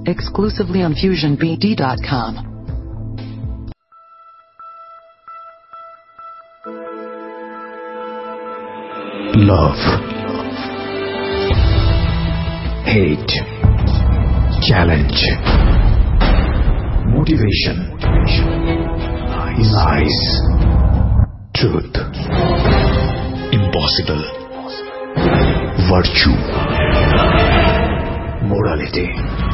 exclusively on FusionBD.com. Love, hate, challenge, motivation, lies, truth, impossible, virtue, morality,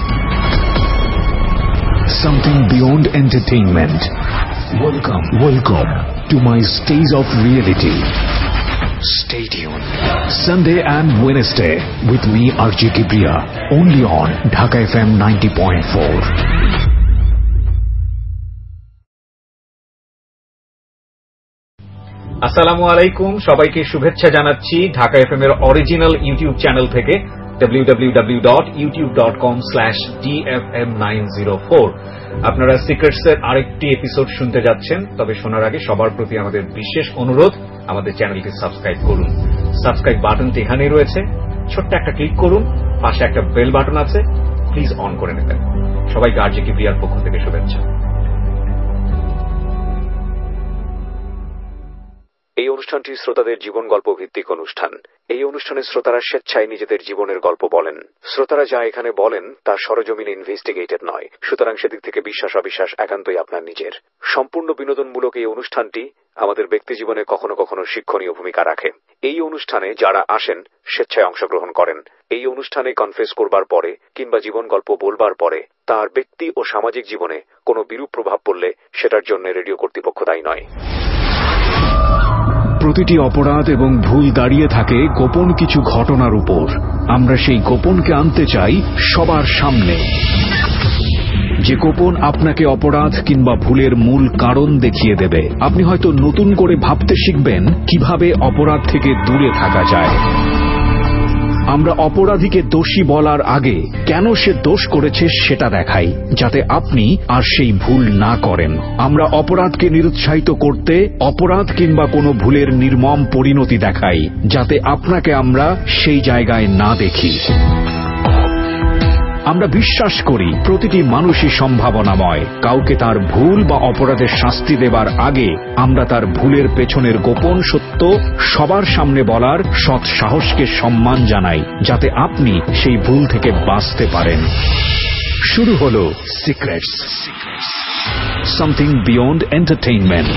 something beyond entertainment. Welcome to my stage of reality. Stay tuned. Sunday and Wednesday with me RJ Kibriya, only on Dhaka FM 90.4. আসসালামু আলাইকুম, সবাইকে শুভেচ্ছা জানাচ্ছি Dhaka FM এর original YouTube channel থেকে www.youtube.com/dfm904। আপনারা secrets এর আরেকটি এপিসোড শুনতে যাচ্ছেন। তবে শোনার আগে সবার প্রতি আমাদের বিশেষ অনুরোধ, আমাদের চ্যানেলকে সাবস্ক্রাইব করুন। সাবস্ক্রাইব বাটনটি এখানেই রয়েছে, ছোট্ট একটা ক্লিক করুন, পাশে একটা বেল বাটন আছে, প্লিজ অন করে নেবেন। সবাইকে আরজে কিবরিয়ার পক্ষ থেকে শুভেচ্ছা। এই অনুষ্ঠানটি শ্রোতাদের জীবন গল্প ভিত্তিক অনুষ্ঠান। এই অনুষ্ঠানে শ্রোতারা স্বেচ্ছায় নিজেদের জীবনের গল্প বলেন। শ্রোতারা যা এখানে বলেন তা সরজমিনে ইনভেস্টিগেটেড নয়, সুতরাং সেদিক থেকে বিশ্বাস অবিশ্বাস একান্তই আপনার নিজের। সম্পূর্ণ বিনোদনমূলক এই অনুষ্ঠানটি আমাদের ব্যক্তি জীবনে কখনো কখনো শিক্ষণীয় ভূমিকা রাখে। এই অনুষ্ঠানে যারা আসেন স্বেচ্ছায় অংশগ্রহণ করেন। এই অনুষ্ঠানে কনফেস করবার পরে কিংবা জীবন গল্প বলবার পরে তার ব্যক্তি ও সামাজিক জীবনে কোনো বিরূপ প্রভাব পড়লে সেটার জন্য রেডিও কর্তৃপক্ষ দায়ী নয়। প্রতিটি অপরাধ এবং ভুল দাঁড়িয়ে থাকে গোপন কিছু ঘটনার উপর। আমরা সেই গোপনকে আনতে চাই সবার সামনে, যে গোপন আপনাকে অপরাধ কিংবা ভুলের মূল কারণ দেখিয়ে দেবে। আপনি হয়তো নতুন করে ভাবতে শিখবেন কিভাবে অপরাধ থেকে দূরে থাকা যায়। আমরা অপরাধীকে দোষী বলার আগে কেন সে দোষ করেছে সেটা দেখাই, যাতে আপনি আর সেই ভুল না করেন। আমরা অপরাধকে নিরুৎসাহিত করতে অপরাধ কিংবা কোনো ভুলের নির্মম পরিণতি দেখাই, যাতে আপনাকে আমরা সেই জায়গায় না দেখি। আমরা বিশ্বাস করি প্রতিটি মানুষই সম্ভাবনাময়। কাউকে তার ভুল বা অপরাধের শাস্তি দেবার আগে আমরা তার ভুলের পেছনের গোপন সত্য সবার সামনে বলার সৎ সাহসকে সম্মান জানাই, যাতে আপনি সেই ভুল থেকে বাঁচতে পারেন। শুরু হলো সিক্রেটস, সামথিং বিয়ন্ড এন্টারটেইনমেন্ট।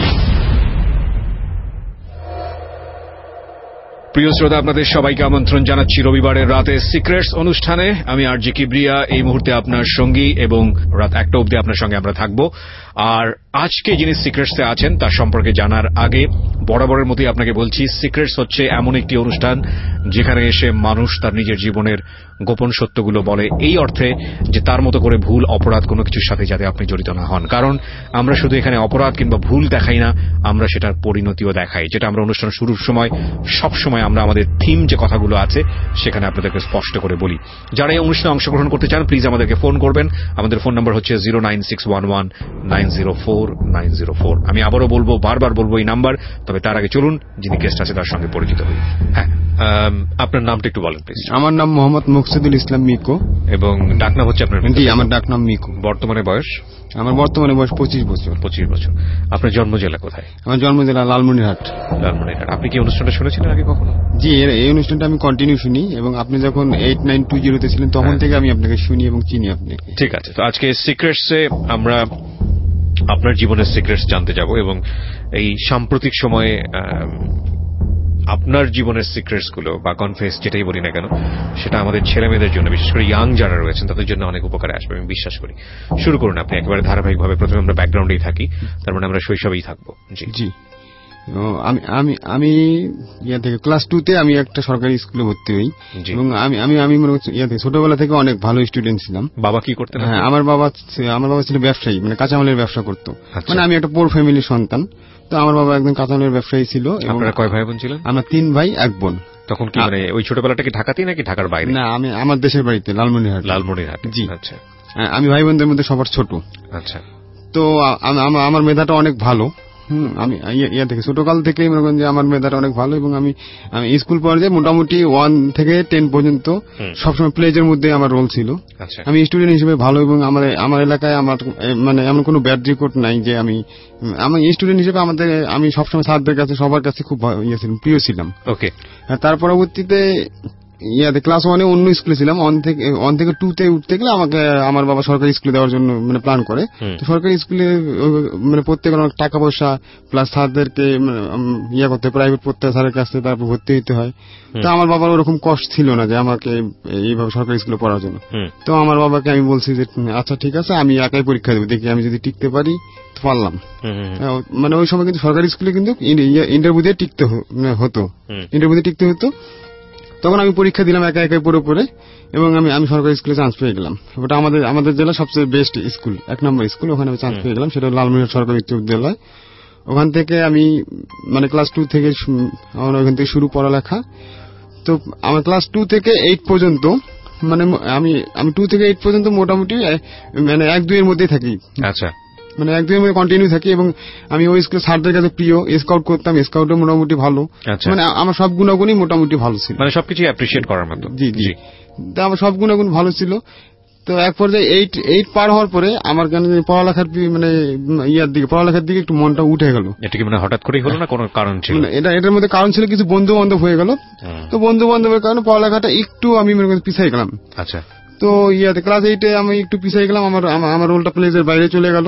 প্রিয় শ্রোতা, আপনাদের সবাইকে আমন্ত্রণ জানাচ্ছি রবিবারের রাতে সিক্রেটস অনুষ্ঠানে। আমি আরজে কিবরিয়া এই মুহূর্তে আপনার সঙ্গী, এবং রাত 1টা অবধি আপনার সঙ্গে আমরা থাকব। আর আজকে যিনি সিক্রেটসে আছেন তার সম্পর্কে জানার আগে বরাবরের মতোই আপনাকে বলছি, সিক্রেটস হচ্ছে এমন একটি অনুষ্ঠান যেখানে এসে মানুষ তার নিজের জীবনের গোপন সত্যগুলো বলে, এই অর্থে যে তার মতো করে ভুল অপরাধ কোনো কিছুর সাথে যাতে আপনি জড়িত না হন। কারণ আমরা শুধু এখানে অপরাধ কিংবা ভুল দেখাই না, আমরা সেটার পরিণতিও দেখাই, যেটা আমরা অনুষ্ঠান শুরুর সময় সবসময় আমরা আমাদের থিম যে কথাগুলো আছে সেখানে আপনাদেরকে স্পষ্ট করে বলি। যারা এই অনুষ্ঠানে অংশগ্রহণ করতে চান প্লিজ আমাদেরকে ফোন করবেন। আমাদের ফোন নম্বর হচ্ছে 09611904904। আমি আবারও বলবো, বারবার বলবো এই নাম্বার। তবে তার আগে চলুন যিনি গেস্ট আছে তার সঙ্গে পরিচিত হই। হ্যাঁ, আপনার নামটা একটু বলেন প্লিজ। আমার নাম মোহাম্মদ মুকসিদুল ইসলাম মিকো। এবং ডাকনাম হচ্ছে আপনার? জি, আমার ডাকনাম মিকো। বর্তমানে বয়স? আমার বর্তমানে বয়স 25 বছর। 25 বছর। আপনার জন্ম জেলা কোথায়? আমার জন্ম জেলা লালমনিরহাট। লালমনিরহাট। আপনি কি অনুষ্ঠানটা শুনেছিলেন আগে কখনো? জি, এই অনুষ্ঠানটা আমি কন্টিনিউ শুনি, এবং আপনি যখন 8920 ছিলেন তখন থেকে আমি আপনাকে শুনি এবং চিনি আপনাকে। ঠিক আছে, তো আজকে সিক্রেটসে আমরা আপনার জীবনের সিক্রেটস জানতে যাব, এবং এই সাম্প্রতিক সময়ে আপনার জীবনের সিক্রেটস গুলো বা কনফেস যেটাই বলি না কেন, সেটা আমাদের ছেলে মেয়েদের জন্য, বিশেষ করে ইয়াং যারা রয়েছেন তাদের জন্য অনেক উপকারে আসবে আমি বিশ্বাস করি। শুরু করুন আপনি একেবারে ধারাবাহিকভাবে। প্রথমে আমরা ব্যাকগ্রাউন্ডেই থাকি, তার মানে আমরা শৈশবেই থাকবো। জি জি। আমি থেকে ক্লাস 2-তে আমি একটা সরকারি স্কুলে ভর্তি হই, এবং আমি মনে করছি ছোটবেলা থেকে অনেক ভালো স্টুডেন্ট ছিলাম। বাবা কি করতেন? হ্যাঁ, আমার বাবা ছিল ব্যবসায়ী, মানে কাঁচামালের ব্যবসা করতো। মানে আমি একটা পোর ফ্যামিলির সন্তান, তো আমার বাবা একজন কাঁচামালের ব্যবসায়ী ছিল। আপনারা কয় ভাই বোন ছিলেন? আমরা 3 ভাই 1 বোন। তখন কি মানে ওই ছোটবেলাটা কি ঢাকাতেই নাকি ঢাকার বাইরে? না, আমি আমার দেশের বাড়িতে লালমনিরহাট। লালমনিরহাট। জি। আচ্ছা। আমি ভাই বোনদের মধ্যে সবার ছোট। আচ্ছা। তো আমার মেধাটা অনেক ভালো, আমি ইয়া থেকে ছোটকাল থেকেই মনে করেন যে আমার মেধাটা অনেক ভালো, এবং আমি স্কুল পর্যায়ে মোটামুটি 1 থেকে 10 পর্যন্ত সবসময় প্লেজের মধ্যে আমার রোল ছিল। আমি স্টুডেন্ট হিসেবে ভালো, এবং আমার এলাকায় আমার মানে এমন কোনো ব্যাড রেকর্ড নাই যে আমি স্টুডেন্ট হিসেবে আমি সবসময় স্যারদের কাছে সবার কাছে খুব প্রিয় ছিলাম। ওকে। তার পরবর্তীতে ক্লাস 1-এ অন্য স্কুলে ছিলাম। 1 থেকে 2-তে উঠতে গেলে আমাকে আমার বাবা সরকারি স্কুলে দেওয়ার জন্য মানে প্ল্যান করে। তো সরকারি স্কুলে মানে প্রত্যেকের অনেক টাকা পয়সা প্লাস স্যারদেরকে করতে, প্রাইভেট পড়তে স্যারের কাছে তারপর ভর্তি হতে হয়। তো আমার বাবার ওরকম কষ্ট ছিল না যে আমাকে এইভাবে সরকারি স্কুলে পড়ার জন্য। তো আমার বাবাকে আমি বলছি যে আচ্ছা ঠিক আছে, আমি একাই পরীক্ষা দেবো, দেখি আমি যদি টিকতে পারি তো পারলাম। মানে ওই সময় কিন্তু সরকারি স্কুলে কিন্তু ইন্টারভিউ দিয়ে টিকতে হতো। তখন আমি পরীক্ষা দিলাম একাই পড়ে, এবং আমি সরকারি স্কুলে চান্স পেয়ে গেলাম। ওটা আমাদের জেলা সবচেয়ে বেস্ট স্কুল, 1 নম্বর স্কুল, ওখানে আমি চান্স পেয়ে গেলাম। সেটা লালমনিরহাট সরকারি উচ্চ বিদ্যালয়। ওখান থেকে আমি মানে ক্লাস 2 থেকে আমার ওখান থেকে শুরু পড়ালেখা। তো আমার ক্লাস 2 থেকে 8 পর্যন্ত মানে আমি 2 থেকে 8 পর্যন্ত মোটামুটি মানে 1-2 এর মধ্যেই থাকি। আচ্ছা। মানে 1-2 এর মধ্যে কন্টিনিউ থাকি, এবং আমি ওই স্কুলে স্যারদের কাছে প্রিয়। স্কাউট করতাম, স্কাউটও মোটামুটি ভালো। মানে আমার সব গুণাগুণই মোটামুটি ভালো ছিল, মানে সবকিছু অ্যাপ্রিশিয়েট করার মতো। জি জি, আমার সব গুণাগুণ ভালো ছিল। তো এক পর্যায়ে 8 পার হওয়ার পরে আমার কেন পড়ালেখার মানে পড়ালেখার দিকে একটু মনটা উঠে গেল। এটা কি মানে হঠাৎ করেই হলো না কোনো কারণ ছিল? এটার মধ্যে কারণ ছিল, কিছু বন্ধু বান্ধব হয়ে গেল। তো বন্ধু বান্ধবের কারণে পড়ালেখাটা একটু আমি মনে করি পিছিয়ে গেলাম। আচ্ছা। তো ক্লাস 8-এ আমি একটু পিছিয়ে গেলাম, আমার রোলটা প্লেজের বাইরে চলে গেল।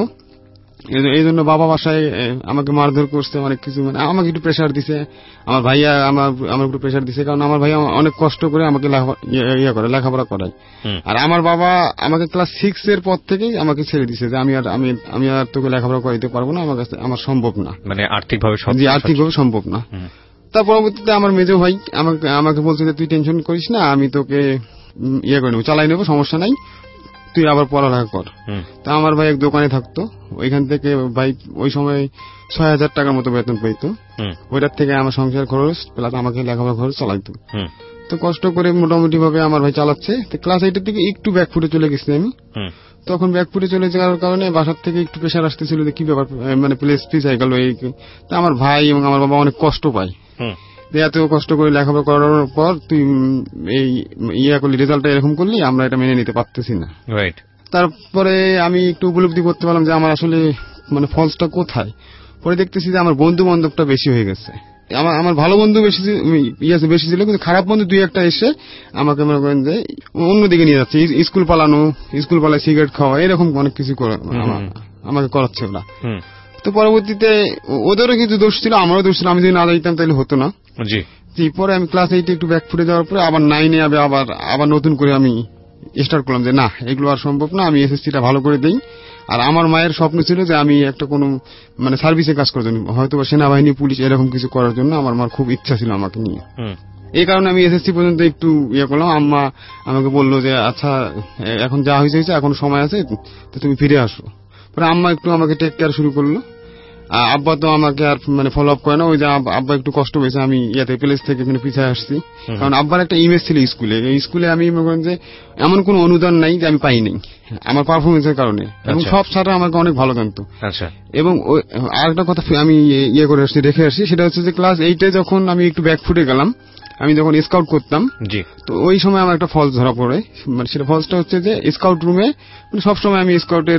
এই জন্য বাবা বাসায় আমাকে মারধর করছে, অনেক কিছু মানে আমাকে একটু প্রেশার দিছে। আমার ভাইয়া আমার একটু প্রেশার দিছে, কারণ আমার ভাইয়া অনেক কষ্ট করে আমাকে লেখাপড়া করায়। আর আমার বাবা আমাকে ক্লাস 6-এর পর থেকেই আমাকে ছেড়ে দিছে যে আমি আর তোকে লেখাপড়া করাইতে পারবো না, আমার সম্ভব না, মানে আর্থিকভাবে সম্ভব না। তার পরবর্তীতে আমার মেজো ভাই আমাকে বলছে যে তুই টেনশন করিস না, আমি তোকে করে নেবো, চালাই নেবো, সমস্যা নাই, তুই আবার পড়ালেখা কর। তা আমার ভাই এক দোকানে থাকতো, ওইখান থেকে ভাই ওই সময় 6,000 টাকার মতো বেতন পাইতো। ওইটার থেকে আমার সংসার খরচ প্লাস আমাকে লেখাপড়া খরচ চালাইতো। তো কষ্ট করে মোটামুটি ভাবে আমার ভাই চালাচ্ছে। তো ক্লাস 8-এর দিকে একটু ব্যাকফুটে চলে গেছি আমি। তখন ব্যাকফুটে চলে যাওয়ার কারণে বাসার থেকে একটু প্রেশার আসতেছিল যে কি ব্যাপার, মানে প্লেস হয়ে গেল। তা আমার ভাই এবং আমার বাবা অনেক কষ্ট পায়, এত কষ্ট করে লেখাপড়া করার পর তুই এই করলি, রেজাল্টটা এরকম করলি, আমরা এটা মেনে নিতে পারতেছি না। তারপরে আমি একটু উপলব্ধি করতে পারলাম যে আমার আসলে মানে ফলসটা কোথায়। পরে দেখতেছি যে আমার বন্ধু বান্ধবটা বেশি হয়ে গেছে। আমার ভালো বন্ধু বেশি ছিল, কিন্তু খারাপ বন্ধু 2-1টা এসে আমাকে মনে করেন যে অন্যদিকে নিয়ে যাচ্ছে। স্কুল পালায় সিগারেট খাওয়া, এরকম অনেক কিছু আমাকে করাচ্ছে ওরা। তো পরবর্তীতে ওদেরও কিছু দোষ ছিল, আমারও দোষ ছিল। আমি যদি না যাইতাম তাহলে হতো না। পরে আমি ক্লাস 8-এ একটু ব্যাকফুটে যাওয়ার পরে আবার 9-এ আবার নতুন করে আমি স্টার্ট করলাম যে না, এগুলো আর সম্ভব না, আমি এসএসসিটা ভালো করে দেই। আর আমার মায়ের স্বপ্ন ছিল যে আমি একটা কোনো মানে সার্ভিসে কাজ করার জন্য, হয়তো সেনাবাহিনী, পুলিশ, এরকম কিছু করার জন্য আমার মার খুব ইচ্ছা ছিল আমাকে নিয়ে। এই কারণে আমি এসএসসি পর্যন্ত একটু করলাম। আম্মা আমাকে বললো যে আচ্ছা এখন যা হয়েছে এখন সময় আছে, তো তুমি ফিরে আসো। পরে আম্মা একটু আমাকে টেক কেয়ার শুরু করলো। আব্বা তো আমাকে আর মানে ফলো আপ করে না। ওই যে আব্বা একটু কষ্ট পেয়েছে, আমি প্লেস থেকে পিছিয়ে আসছি। কারণ আব্বার একটা ইমেজ ছিল স্কুলে আমি মনে করেন যে এমন কোন অনুদান নাই যে আমি পাইনি আমার পারফরমেন্সের কারণে, এবং সব স্যাররা আমাকে অনেক ভালো জানতো। এবং আরেকটা কথা আমি করে আসছি, রেখে আসছি, সেটা হচ্ছে যে ক্লাস 8-এ যখন আমি একটু ব্যাকফুটে গেলাম, আমি যখন স্কাউট করতাম, তো ওই সময় আমার একটা ফলস ধরা পড়ে। মানে সেটা ফলসটা হচ্ছে যে স্কাউট রুমে মানে সবসময় আমি স্কাউটের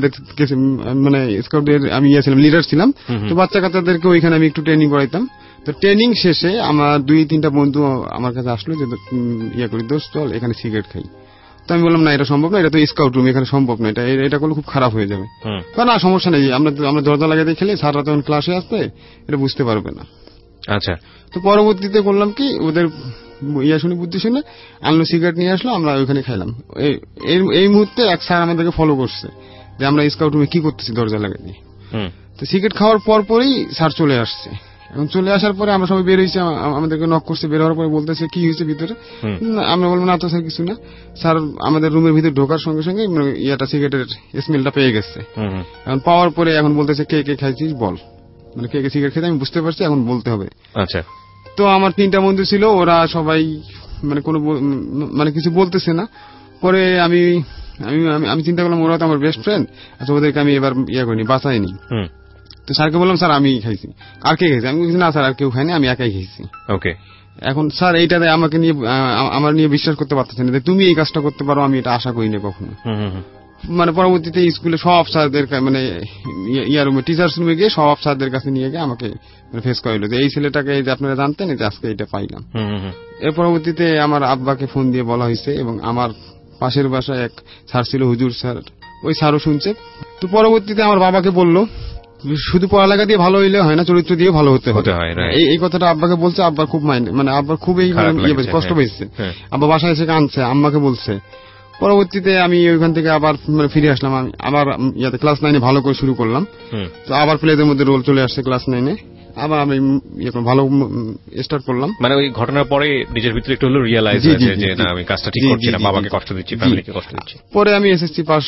মানে স্কাউটের আমি ছিলাম, লিডার ছিলাম। তো বাচ্চা কাচ্চাদেরকে ওইখানে আমি একটু ট্রেনিং করাইতাম। তো ট্রেনিং শেষে আমার 2-3টা বন্ধু আমার কাছে আসলো যে করি, দোস্ত চল এখানে সিগারেট খাই। তো আমি বললাম না, এটা সম্ভব না, এটা তো স্কাউট রুম, এখানে সম্ভব না, এটা করলে খুব খারাপ হয়ে যাবে। না, সমস্যা নেই, আমরা দরজা লাগাতে খেলে, স্যাররা তখন ক্লাসে আসবে, এটা বুঝতে পারবে না। আচ্ছা। তো পরবর্তীতে করলাম কি, ওদের শুনে বুদ্ধি শুনে আনলো, সিগারেট নিয়ে আসলো, আমরা ওইখানে খাইলাম। এই মুহূর্তে এক স্যার আমাদেরকে ফলো করছে যে আমরা স্কাউট রুমে কি করতেছি দরজা লাগাতে। তো সিগারেট খাওয়ার পরই স্যার চলে আসছে। এখন চলে আসার পরে আমরা সবাই বের হয়েছি, আমাদেরকে নক করছে। বের হওয়ার পরে বলতেছে কি হয়েছে ভিতরে। আমরা বলবো না তো স্যার কিছু না। স্যার আমাদের রুমের ভিতরে ঢোকার সঙ্গে সঙ্গে সিগারেটের স্মেলটা পেয়ে গেছে। এখন পাওয়ার পরে এখন বলতেছে কে কে খাইছিস বল, মানে কে কে সিগারেট খেতে, আমি বুঝতে পারছি, এখন বলতে হবে। আচ্ছা। তো আমার 3টা বন্ধু ছিল, ওরা সবাই মানে কোনো মানে কিছু বলতেছে না। পরে আমি চিন্তা করলাম ওরা তো আমার বেস্ট ফ্রেন্ড, আচ্ছা ওদেরকে আমি এবার করিনি, বাঁচাইনি। তো স্যারকে বললাম স্যার আমি খাইছি। আর কে খাইছি? আমি বলছি না স্যার আর কেউ খায়নি, আমি একাই খাইছি। ওকে। এখন স্যার এইটাতে আমাকে নিয়ে আমার নিয়ে বিশ্বাস করতে পারতেছেন না, তুমি এই কাজটা করতে পারো, আমি এটা আশা করি না কখনো। মানে পরবর্তীতে স্কুলে সব স্যারদের মানে রুমে টিচার্স রুমে গিয়ে সব স্যারদের কাছে নিয়ে গিয়ে আমাকে ফেস করাইলো যে এই ছেলেটাকে এই যে আপনারা জানতেন, এই যে আজকে এটা পাইলাম। এর পরবর্তীতে আমার আব্বাকে ফোন দিয়ে বলা হয়েছে এবং আমার পাশের বাসায় এক স্যার ছিল, হুজুর স্যার, ওই স্যারও শুনছে। তো পরবর্তীতে আমার বাবাকে বললো শুধু পড়ালেখা দিয়ে ভালো হইলে হয় না, চরিত্র দিয়ে ভালো হতে হয়। এই কথাটা আব্বাকে বলছে। আব্বার খুব মানে আব্বার খুবই কষ্ট পেয়েছে। আব্বা বাসায় এসে কাঁদছে, আম্মাকে বলছে। পরবর্তীতে আমি ওইখান থেকে আবার ফিরে আসলাম। আমি আবার ক্লাস 9 ভালো করে শুরু করলাম। তো আবার প্লেদের মধ্যে রোল চলে আসছে ক্লাস 9। আবার আমি ভালো স্টার্ট করলাম। মানে ওই ঘটনার পরে নিজের ভিতরে একটু হলো রিয়েলাইজ হয়েছে যে না আমি কাজটা ঠিক করছি না, বাবাকে কষ্ট দিচ্ছি, ফ্যামিলিকে কষ্ট দিচ্ছি। পরে আমি এসএসসি পাস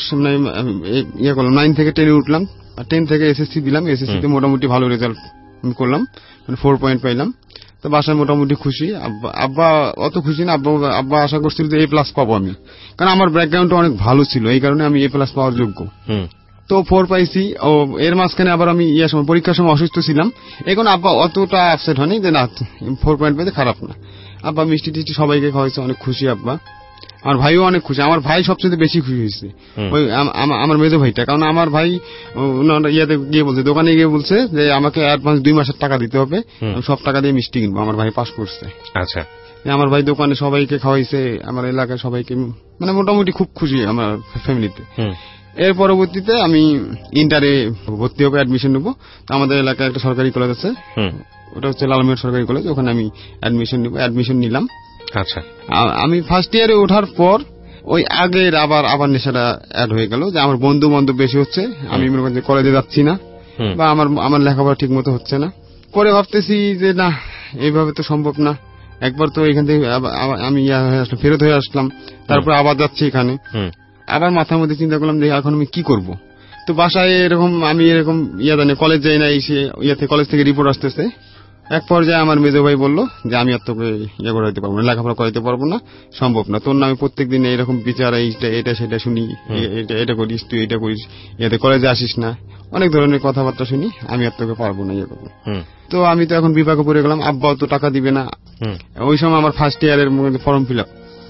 করলাম, 9 থেকে 10 উঠলাম, 10 থেকে এসএসসি দিলাম। এসএসসিতে মোটামুটি ভালো রেজাল্ট করলাম, 4 পয়েন্ট পাইলাম। তো বাসায় মোটামুটি খুশি। আব্বা অত খুশি না, আব্বা আশা করছিল যে A+ পাবো আমি, কারণ আমার ব্যাকগ্রাউন্ডটা অনেক ভালো ছিল, এই কারণে আমি A+ পাওয়ার যোগ্য। তো 4 পাইছি। ও এর মাঝখানে আবার আমি সময় পরীক্ষার সময় অসুস্থ ছিলাম। এখন আব্বা অতটা আপসেট হয়নি যে না 4 পয়েন্ট পেতে খারাপ না। আব্বা মিষ্টি টিষ্টি সবাইকে খাওয়াইছে, অনেক খুশি আব্বা। আমার ভাইও অনেক খুশি। আমার ভাই সবচেয়ে বেশি খুশি হয়েছে, ওই আমার মেজো ভাইটা। কারণ আমার ভাই ইয়াতে গিয়ে বলছে, দোকানে গিয়ে বলছে যে আমাকে অ্যাডভান্স 2 মাসের টাকা দিতে হবে, আমি সব টাকা দিয়ে মিষ্টি কিনবো। আমার ভাই পাস করছে। আচ্ছা। আমার ভাই দোকানে সবাইকে খাওয়াইছে, আমার এলাকায় সবাইকে, মানে মোটামুটি খুব খুশি আমার ফ্যামিলিতে। এর পরবর্তীতে আমি ইন্টারে ভর্তি হবো, অ্যাডমিশন নেবো। তো আমাদের এলাকায় একটা সরকারি কলেজ আছে, ওটা হচ্ছে লালমিয়ার সরকারি কলেজ, ওখানে আমি অ্যাডমিশন নেবো। অ্যাডমিশন নিলাম। আচ্ছা। আমি ফার্স্ট ইয়ারে ওঠার পর ওই আগের আবার নেশাটা অ্যাড হয়ে গেল, যে আমার বন্ধু বান্ধব বেশি হচ্ছে, আমি মনে করি কলেজে যাচ্ছি না, বা আমার লেখাপড়া ঠিক মতো হচ্ছে না। পরে ভাবতেছি যে না, এইভাবে তো সম্ভব না। একবার তো এখান থেকে আমি ফেরত হয়ে আসলাম, তারপর আবার যাচ্ছি এখানে। আবার মাথার মধ্যে চিন্তা করলাম যে এখন আমি কি করব। তো বাসায় আমি এরকম জানি কলেজ যাই না, কলেজ থেকে রিপোর্ট আসতেছে। এক পর্যায়ে আমার মেজো ভাই বললো যে আমি আর তোকে করাইতে পারবো না, লেখাপড়া করাইতে পারবো না, সম্ভব না। তোর নামে প্রত্যেকদিন এরকম বিচার, এটা সেটা শুনি, এটা করিস, তুই এটা করিস, কলেজে আসিস না, অনেক ধরনের কথাবার্তা শুনি, আমি আর তোকে পারবো না করবো। তো আমি তো এখন বিপাকে পড়ে গেলাম। আব্বাও তো টাকা দিবে না। ওই সময় আমার ফার্স্ট ইয়ারের ফর্ম ফিল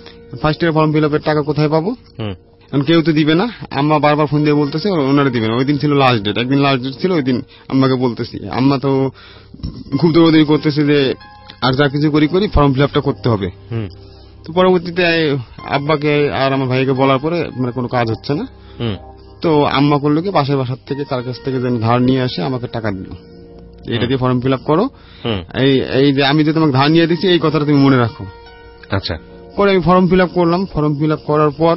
আপের টাকা কোথায় পাবো? কেউ তো দিবে না। আম্মা বারবার ফোন দিয়ে বলতেছে ওনারা দিবে না। ওই দিন ছিল লাস্ট ডেট, একদিন লাস্ট ডেট ছিল, ওই দিন আম্মাকে বলতেছি। আম্মা তো খুব দৌড়াদৌড়ি করতেছে যে আর যা কিছু করি ফর্ম ফিল আপটা করতে হবে। তো পরবর্তীতে আব্বাকে আর আমার ভাইকে বলার পরে মানে কোনো কাজ হচ্ছে না। তো আম্মা করলো কি, পাশের বাসার থেকে তার কাছ থেকে যেন ধার নিয়ে আসে আমাকে টাকা দিল, এটা দিয়ে ফর্ম ফিল আপ করো। এই যে আমি যে তোমাকে ধার নিয়ে দিচ্ছি, এই কথাটা তুমি মনে রাখো। আচ্ছা। পরে আমি ফর্ম ফিল আপ করলাম। ফর্ম ফিল আপ করার পর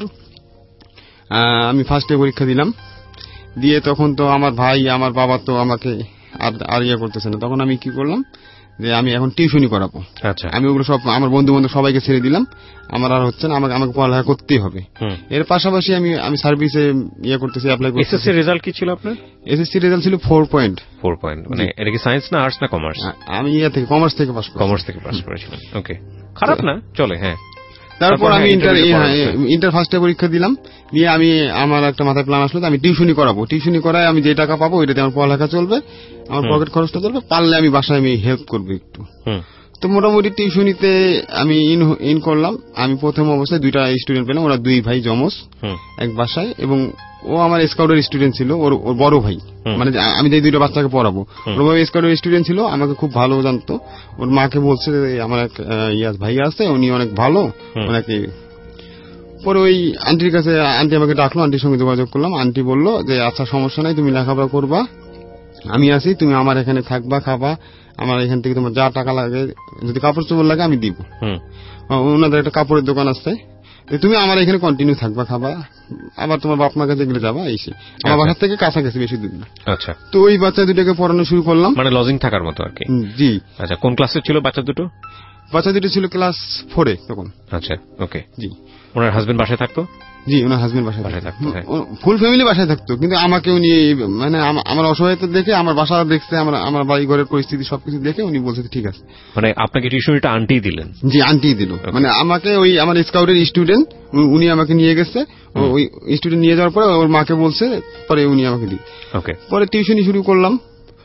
আমি ফার্স্টে পরীক্ষা দিলাম। দিয়ে তখন তো আমার ভাই, আমার বাবা তো আমাকে আর করতেছে না। তখন আমি কি করলাম যে আমি এখন টিউশনি করাবো। আচ্ছা। আমি ওগুলো সব আমার বন্ধু বান্ধব সবাইকে ছেড়ে দিলাম, আমার আর হচ্ছে না, আমাকে পড়ালেখা করতেই হবে। এর পাশাপাশি আমি সার্ভিসে করতেছি, অ্যাপ্লাই করতেছি। এসএসসি রেজাল্ট কি ছিল আপনার? এসএসসি রেজাল্ট ছিল 4 পয়েন্ট। মানে এটা কি সায়েন্স না আর্টস না কমার্স? আমি কমার্স থেকে পাস করেছিলাম। ওকে, খারাপ না, চলে। হ্যাঁ। তারপর আমি ইন্টার ফার্স্টে পরীক্ষা দিলাম। দিয়ে আমার একটা মাথায় প্ল্যান আসলো, আমি টিউশনি করাবো। টিউশনি করায় আমি যে টাকা পাবো ওইটাতে আমার পড়ালেখা চলবে, আমার পকেট খরচটা চলবে, পারলে আমি বাসায় হেল্প করবো একটু। তো মোটামুটি টিউশনিতে আমি ইন করলাম। আমি প্রথম অবস্থায় 2টা স্টুডেন্ট পেলাম, ওরা 2 ভাই জমজ এক বাসায়, এবং ও আমার স্কাউটের স্টুডেন্ট ছিল, ওর বড় ভাই। মানে আমি যে 2টা বাচ্চাকে পড়াবো, ওর ভাই স্কাউটের স্টুডেন্ট ছিল, আমাকে খুব ভালো জানতো। ওর মাকে বলছে আমার এক ভাই আছে, উনি অনেক ভালো, ওনাকে। পরে ওই আন্টির কাছে, আন্টি আমাকে ডাকলো, আন্টির সঙ্গে যোগাযোগ করলাম। আন্টি বললো যে আচ্ছা সমস্যা নাই, তুমি লেখাপড়া করবা, আমি আছি, তুমি আমার এখানে থাকবা, খাবা, আমার এখান থেকে তোমার যা টাকা লাগে, যদি কাপড় চোপড় লাগে আমি দিব। ওনাদের একটা কাপড়ের দোকান আছে, তুমি আমার এখানে কন্টিনিউ থাকবা, খাবা, আবার তোমার বাপ মার কাছে গেলে যাবা, এসে আমার বাসার থেকে কাছাকাছি, বেশি দূর না। আচ্ছা। তো ওই বাচ্চা 2টাকে পড়ানো শুরু করলাম, মানে লজিং থাকার মতো আর কি। জি। আচ্ছা, কোন ক্লাসে ছিল বাচ্চা দুটো? বাচ্চা 2টো ছিল ক্লাস 4-এ তখন। আচ্ছা, ওকে। জি। ওনার হাজবেন্ড বাসায় থাকতো? জি, ওনার হাজবেন্ড বাসায় থাকতো, ফুল ফ্যামিলি বাসায় থাকতো। কিন্তু আমাকে উনি মানে আমার অসহায়তা দেখে, আমার বাসা দেখছে, আমার বাড়ি ঘরের পরিস্থিতি সবকিছু দেখে উনি বলছে ঠিক আছে। মানে আপনাকে টিউশনিটা আন্টি দিলেন? জি, আন্টি দিল। মানে আমাকে ওই আমার স্কাউটের স্টুডেন্ট উনি আমাকে নিয়ে গেছে, ওই স্টুডেন্ট নিয়ে যাওয়ার পরে ওর মাকে বলছে, পরে উনি আমাকে দিল। ওকে। পরে টিউশনি শুরু করলাম।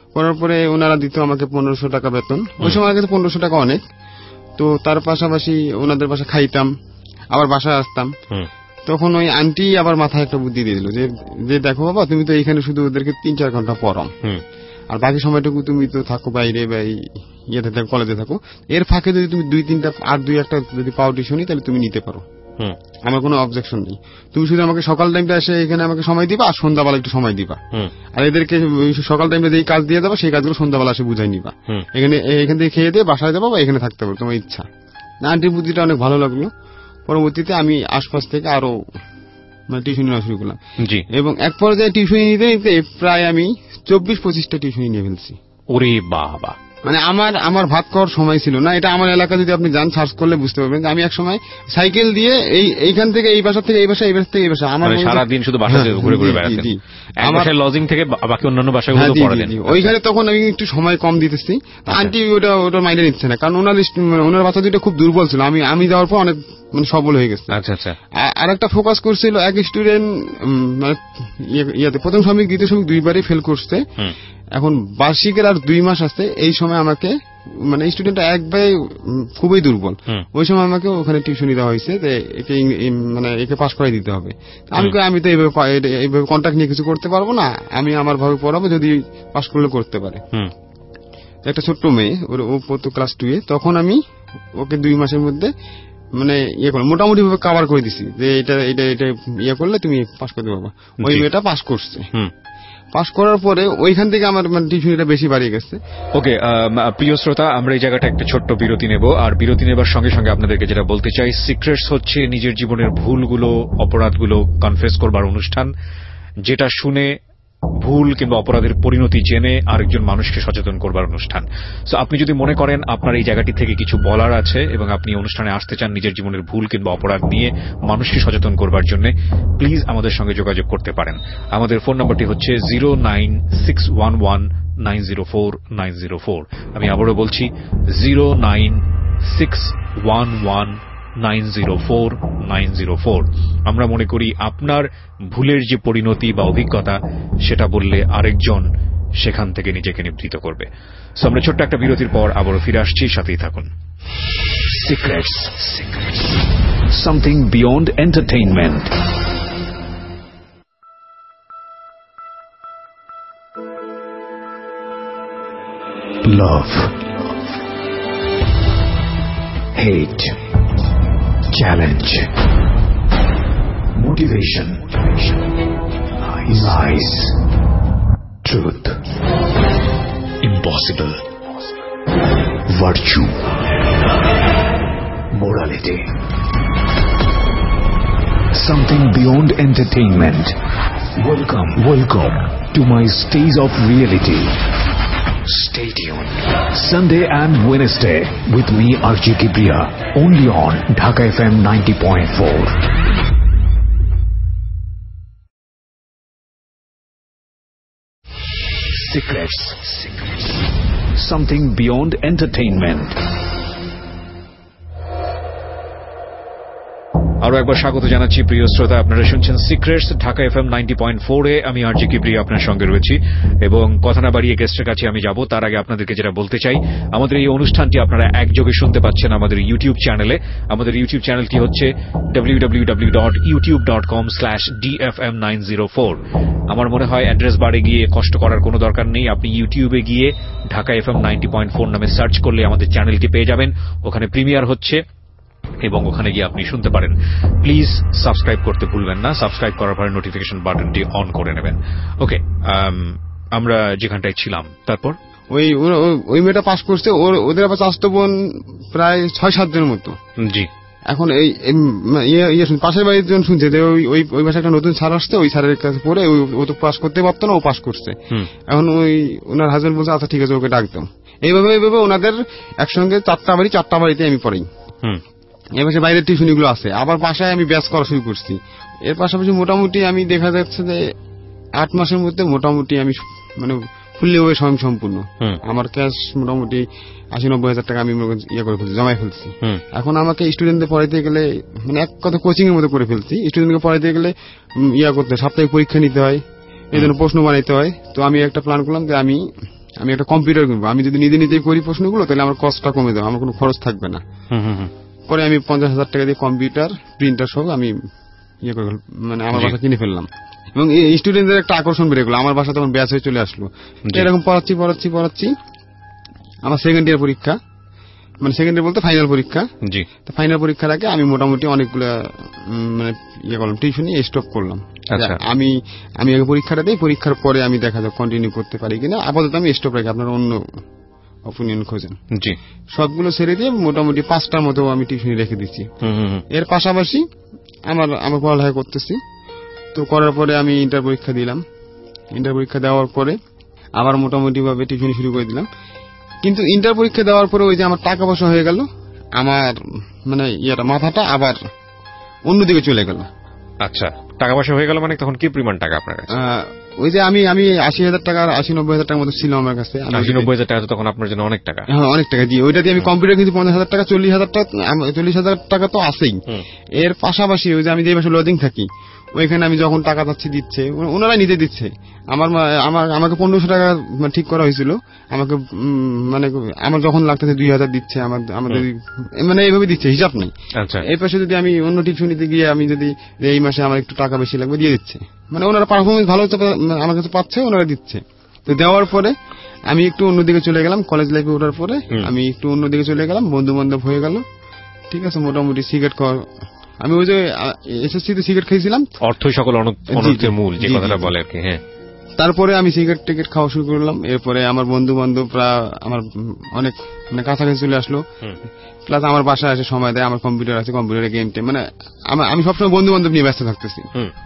করার পরে ওনারা দিত আমাকে 1500 টাকা বেতন। ওই সময় কাছে 1500 টাকা অনেক। তো তার পাশাপাশি ওনাদের বাসায় খাইতাম, আবার বাসায় আসতাম। তখন ওই আন্টি আবার মাথায় একটা বুদ্ধি দিয়ে দিল যে দেখো বাবা, তুমি তো এখানে শুধু ওদেরকে 3-4 ঘন্টা পড়াও, আর বাকি সময়টুকু তুমি তো থাকো বাইরে বা ইয়েতে থাকো, কলেজে থাকো। এর ফাঁকে যদি তুমি 2-3টা আর 2-1টা যদি পাও টিউশনি, তাহলে তুমি নিতে পারো, আমার কোনো অবজেকশন নেই। তুমি শুধু আমাকে সকাল টাইমটা এসে এখানে আমাকে সময় দিবা, আর সন্ধ্যাবেলা একটু সময় দিবা, আর এদেরকে সকাল টাইমে যেই কাজ দিয়ে দেবা সেই কাজগুলো সন্ধ্যাবেলা এসে বুঝাই নিবা। এখান থেকে খেয়ে দিয়ে বাসায় যাবো বা এখানে থাকতে পারো, তোমার ইচ্ছা। না, আন্টির বুদ্ধিটা অনেক ভালো লাগলো। পরবর্তীতে আমি আশপাশ থেকে আরো টিউশনি নেওয়া শুরু করলাম, এবং এক পর্যায়ে টিউশনি নিতে নিতে প্রায় আমি 24-25টা টিউশনি নিয়ে ফেলছি। ওরে বাবা! মানে আমার ভাত খাওয়ার সময় ছিল না। এটা আমার এলাকা যদি আপনি যান, সার্চ করলে বুঝতে পারবেন। আমি এক সময় সাইকেল দিয়ে এইখান থেকে এই বাসা থেকে এই বাসা, এই বাসা থেকে এই বাসা, আমার সারাদিন শুধু বাসাতে ঘুরে ঘুরে বেড়াতেন। আমার লজিং থেকে বাকি অন্যান্য বাসাগুলো পড়াতেন। ওইখানে তখন আমি একটু সময় কম দিতেছি। আন্টি ওটা মাইন্ডে নিচ্ছে না, কারণ ওনার বাচ্চা দুটো খুব দুর্বল ছিল। আমি যাওয়ার পর অনেক সবল হয়ে গেছে। আচ্ছা আচ্ছা। আর একটা ফোকাস করছিল, এক স্টুডেন্ট প্রথম শ্রমিক দ্বিতীয় শ্রমিক দুইবারই ফেল করছে। এখন বার্ষিকের আর 2 মাস আছে। এই সময় আমাকে স্টুডেন্টটা একবারে খুবই দুর্বল। ওই সময় আমাকে ওখানে টিউশনি দেওয়া হয়েছে যে একে পাস করাই দিতে হবে। আমি তো এইভাবে কন্ট্যাক্ট নিয়ে কিছু করতে পারবো না, আমি আমার ভাবে পড়াবো, যদি পাস করলে করতে পারে। একটা ছোট্ট মেয়ে, ও পড়তো ক্লাস 2-এ। তখন আমি ওকে 2 মাসের মধ্যে মোটামুটি ভাবে কভার করে দিছি যে এটা করলে তুমি পাস করতে পারবা। ওই মেয়েটা পাস করছে। পাস করার পরে ওইখান থেকে আমার টিউশনিটা বেশি বাড়িয়ে গেছে। ওকে, প্রিয় শ্রোতা, আমরা এই জায়গাটা একটা ছোট্ট বিরতি নেব। আর বিরতি নেবার সঙ্গে সঙ্গে আপনাদেরকে যেটা বলতে চাই, সিক্রেটস হচ্ছে নিজের জীবনের ভুলগুলো, অপরাধগুলো কনফেস করবার অনুষ্ঠান, যেটা শুনে ভুল কিংবা অপরাধের পরিণতি জেনে আরেকজন মানুষকে সচেতন করবার অনুষ্ঠান। সো আপনি যদি মনে করেন আপনার এই জায়গাটি থেকে কিছু বলার আছে এবং আপনি অনুষ্ঠানে আসতে চান নিজের জীবনের ভুল কিংবা অপরাধ নিয়ে মানুষকে সচেতন করবার জন্য, প্লিজ আমাদের সঙ্গে যোগাযোগ করতে পারেন। আমাদের ফোন নম্বরটি হচ্ছে 09611904904। আমি আবারও বলছি 09611904904। আমরা মনে করি আপনার ভুলের যে পরিণতি বা অভিজ্ঞতা, সেটা বললে আরেকজন সেখান থেকে নিজেকে নিবৃত করবে। সো আমরা ছোট্ট একটা বিরতির পর আবারও ফিরে আসছি, সাথেই থাকুন। Secrets, something beyond entertainment. Love, hate, challenge, motivation, lies, truth, impossible, virtue, morality. Something beyond entertainment. Welcome to my stage of reality. Stay tuned. Sunday and Wednesday with me, RJ Kibriya, only on Dhaka FM 90.4. Secrets. Something beyond entertainment. আরো একবার স্বাগত জানাচ্ছি প্রিয় শ্রোতা, আপনারা শুনছেন secrets Dhaka FM 90.4-এ। আমি RJ Kibria আপনার সঙ্গে রয়েছি, এবং কথা না বাড়িয়ে গেস্টের কাছে আমি যাব। তার আগে আপনাদেরকে যেটা বলতে চাই, আমাদের এই অনুষ্ঠানটি আপনারা একযোগে শুনতে পাচ্ছেন আমাদের ইউটিউব চ্যানেলে। আমাদের ইউটিউব চ্যানেলটি হচ্ছে www.youtube.com/dfm904। আমার মনে হয় অ্যাড্রেস বারে গিয়ে কষ্ট করার কোনো দরকার নেই। আপনি ইউটিউবে গিয়ে ঢাকা এফএম 90.4 নামে সার্চ করলে আমাদের চ্যানেলটি পেয়ে যাবেন। ওখানে প্রিমিয়ার হচ্ছে এবং ওখানে গিয়ে আপনি শুনতে পারেন। প্লিজ সাবস্ক্রাইব করতে ভুলবেন না। সাবস্ক্রাইব করার পরে নোটিফিকেশন বাটনটি অন করে নেবেন। ওকে, আমরা যেখানটায় ছিলাম, তারপর ওই মেয়েটা পাস করছে। ওদের আবার চাষতো বোন প্রায় 6-7 জনের মতো। জি। এখন পাশের বাড়ির জন শুনছে যে ওই ভাষা একটা নতুন স্যার আসছে, ওই স্যারের কাছে পড়ে ও তো পাস করতে পারতো না, ও পাস করছে। এখন ওনার হাজবেন্ড বলছে আচ্ছা ঠিক আছে, ওকে ডাকতাম। এইভাবে ওনাদের একসঙ্গে 4টা বাড়িতে আমি পড়াই। এর পাশে বাইরের টিউশনিগুলো আছে, আবার বাসায় আমি ব্যাচ করা শুরু করছি। এর পাশাপাশি মোটামুটি আমি দেখা যাচ্ছে যে 8 মাসের মধ্যে মোটামুটি আমি ফুললি ওয়ে স্বয়ংসম্পূর্ণ। আমার ক্যাশ মোটামুটি 80-90 হাজার টাকা আমি করে ফেলছি, জমাই ফেলছি। এখন আমাকে স্টুডেন্টদের পড়াইতে গেলে এক কথা কোচিং এর মতো করে ফেলছি। স্টুডেন্টকে পড়াইতে গেলে করতে সাপ্তাহিক পরীক্ষা নিতে হয়, এই জন্য প্রশ্ন বানাইতে হয়। তো আমি একটা প্ল্যান করলাম যে আমি আমি একটা কম্পিউটার কিনবো, আমি যদি নিজে নিজে করি প্রশ্নগুলো তাহলে আমার কস্টটা কমে যাবে, আমার কোনো খরচ থাকবে না। পরে আমি 50,000 টাকা দিয়ে কম্পিউটার প্রিন্টার সহ আমি মানে আমার বাসা কিনে ফেললাম। এবং এই স্টুডেন্টদের একটা আকর্ষণ বেড়ে গেল, আমার বাসা তখন ব্যাচ হয়ে চলে আসলো। এরকম পড়াচ্ছি আমার সেকেন্ড ইয়ার পরীক্ষা, মানে সেকেন্ড ইয়ার বলতে ফাইনাল পরীক্ষা। তো ফাইনাল পরীক্ষার আগে আমি মোটামুটি অনেকগুলো মানে করলাম, টিউশনি স্টপ করলাম। আমি আগে পরীক্ষাটা দিই, পরীক্ষার পরে আমি দেখা যাক কন্টিনিউ করতে পারি কিনা, আপাতত আমি স্টপ রাখি, আপনারা অন্য অপিনিয়ন খোঁজেন। সবগুলো ছেড়ে দিয়ে মোটামুটি 5টার মতো আমি টিউশনি রেখে দিচ্ছি। এর পাশাপাশি আমার পড়ালেখা করতেছি। তো করার পরে আমি ইন্টার পরীক্ষা দিলাম। ইন্টার পরীক্ষা দেওয়ার পরে আবার মোটামুটি ভাবে টিউশনি শুরু করে দিলাম। কিন্তু ইন্টার পরীক্ষা দেওয়ার পরে ওই যে আমার টাকা পয়সা হয়ে গেল, আমার মানে মাথাটা আবার অন্যদিকে চলে গেল। আচ্ছা, টাকা পয়সা হয়ে গেল মানে তখন কি পরিমাণ টাকা আপনার কাছে? ওই যে আমি 80,000 টাকা 80-90,000 টাকার মতো ছিল আমার কাছে। 80-90,000 টাকা তখন আপনার জন্য অনেক টাকা। হ্যাঁ, অনেক টাকা। জি, ওইটা দিয়ে আমি কম্পিউটার কিনছি 50,000 টাকা, 40,000 টাকা তো আছেই। এর পাশাপাশি ওই যে আমি যে মাসে লজিং থাকি ওইখানে আমি যখন টাকা চাচ্ছি দিচ্ছে, ওনারাই নিজে দিচ্ছে। আমাকে 1500 টাকা ঠিক করা হয়েছিল, আমাকে মানে আমার যখন লাগতেছে 2,000 দিচ্ছে, আমাদের মানে এইভাবে দিচ্ছে, হিসাব নেই। এই পাশে যদি আমি অন্য টিউশনিতে গিয়ে আমি যদি এই মাসে আমার একটু টাকা বেশি লাগবে দিয়ে দিচ্ছে, মানে ওনারা পারফরমেন্স ভালো আমার কাছে পাচ্ছে, ওনারা দিচ্ছে। তো দেওয়ার পরে আমি একটু অন্যদিকে চলে গেলাম, কলেজ লাইফে ওঠার পরে আমি একটু অন্যদিকে চলে গেলাম, বন্ধু বান্ধব হয়ে গেল। ঠিক আছে, মোটামুটি সিগারেট খাওয়া, আমি ওই যে এসএসসি-তে সিগারেট খেয়েছিলাম, অর্থই সকল অনর্থের মূল যে কথাটা বলে আর কি। হ্যাঁ, তারপরে আমি সিগারেট টিকেট খাওয়া শুরু করলাম। এরপরে আমার বন্ধু বান্ধবরা আমার অনেক মানে কাছাকাছি চলে আসলো, প্লাস আমার বাসায় এসে সময় দেয়, আমার কম্পিউটার আছে, কম্পিউটারে গেম টেম, মানে আমি সবসময় বন্ধু বান্ধব নিয়ে ব্যস্ত থাকতেছি,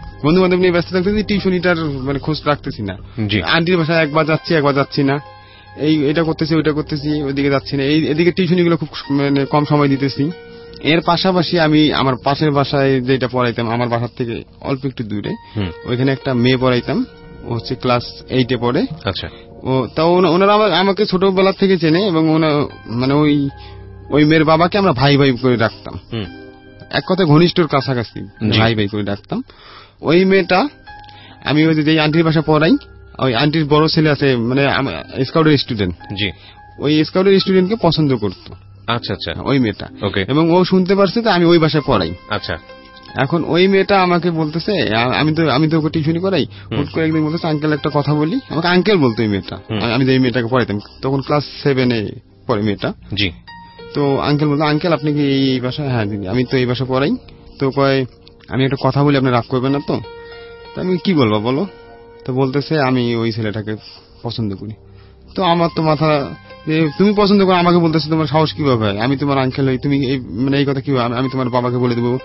টিউশনিটার মানে খোঁজ রাখতেছি না। আন্টির বাসায় একবার যাচ্ছি না, এটা করতেছি ওইটা করতেছি, ওইদিকে যাচ্ছি না, এদিকে টিউশনি গুলো খুব মানে কম সময় দিতেছি। এর পাশাপাশি আমি আমার পাশের বাসায় যেটা পড়াইতাম, আমার বাসার থেকে অল্প একটু দূরে, ওইখানে একটা মেয়ে পড়াইতাম, ও হচ্ছে ক্লাস 8-এ পড়ে। আচ্ছা, তাও ওনারা আমাকে ছোটবেলা থেকে চেনে, এবং মানে ওই মেয়ের বাবাকে আমরা ভাই ভাই করে ডাকতাম, এক কথায় ঘনিষ্ঠর কাছাকাছি ভাই ভাই করে ডাকতাম। ওই মেয়েটা আমি ওই যে আন্টির বাসা পড়াই, ওই আন্টির বড় ছেলে আছে, মানে স্কাউটের স্টুডেন্ট, ওই স্কাউটের স্টুডেন্টকে পছন্দ করতো। আচ্ছা আচ্ছা, ওই মেয়েটা, এবং ও শুনতে পারছে তো আমি ওই বাসায় পড়াই। আচ্ছা, এখন ওই মেয়েটা আমাকে বলতেছে, আমি তো ওকে টিউশনি করাই, হুট করে একদিন বলতেছে, আঙ্কেল একটা কথা বলি। আমাকে আঙ্কেল বলতো এই মেয়েটা, আমি যে এই মেয়েটাকে পড়াইতাম, তখন ক্লাস 7-এ পড়ে মেয়েটা। জি, তো আঙ্কেল বলতো, আঙ্কেল আপনি কি এই বাসায়? হ্যাঁ দিদি, আমি তো এই বাসা পড়াই। তো কয়, আমি একটা কথা বলি, আপনি রাগ করবেন না তো? আমি কি বলবো বলো? তো বলতেছে, আমি ওই ছেলেটাকে পছন্দ করি। তো আমার তো মাথা, তুমি পছন্দ করো, আমাকে বলতেছে, তোমার সাহস কিভাবে হয়? আমি তোমার আঙ্কেল হই, তুমি মানে এই কথা কি, আমি তোমার বাবাকে বলে দেবো?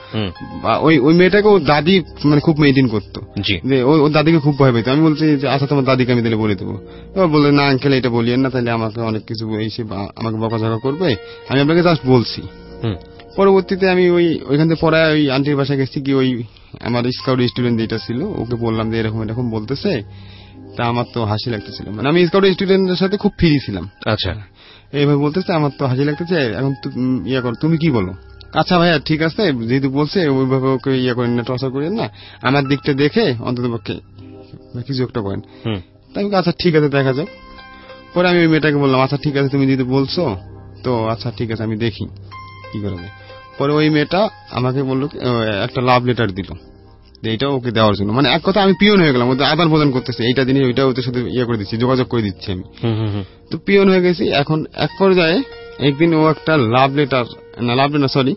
ওই মেয়েটাকে ও দাদি মানে খুব মেইনটেইন করতো, ওর দাদিকে খুব ভয় পেতো। আমি বলছি যে আচ্ছা তোমার দাদিকে আমি দিলে বলে দেবো। বলে না আঙ্কেল, এটা বলিয়েন না, তাহলে আমাকে অনেক কিছু এসে আমাকে বকাঝকা করবে, আমি আপনাকে জাস্ট বলছি। পরবর্তীতে আমি ওইখান থেকে পড়ায় ওই আন্টির বাসায় গেছি, কি ওই আমার স্কাউট স্টুডেন্ট যেটা ছিল ওকে বললাম যে এরকম বলতেছে। তা আমার তো হাসি লাগতেছিল, মানে আমি স্কাউট স্টুডেন্টের সাথে খুব ফ্রি ছিলাম। আচ্ছা, এইভাবে বলতেছে, আমার তো হাসি লাগতেছে, এখন করো, তুমি কি বলো? আচ্ছা ভাইয়া ঠিক আছে, যেহেতু বলছে ওইভাবে ওকে করেন না, টর্চার করেন না, আমার দিকটা দেখে অন্তত পক্ষে কিছু একটা করেন। তাই আচ্ছা ঠিক আছে, দেখা যাক। পরে আমি ওই মেয়েটাকে বললাম, আচ্ছা ঠিক আছে, তুমি যেহেতু বলছো তো আচ্ছা ঠিক আছে, আমি দেখি কি করবে। পরে ওই মেয়েটা আমাকে বললো, একটা লাভ লেটার দিল, এইটা ওকে দেওয়ার জন্য। মানে এক কথা আমি পিয়ন হয়ে গেলাম, ওদের আদান প্রদান করতেছে, এইটা দিনে ওইটা ওদের সাথে করে দিচ্ছি, যোগাযোগ করে দিচ্ছি আমি। তো পিয়ন হয়ে গেছি। এখন এক পর্যায়ে একদিন ও একটা লাভ লেটার সরি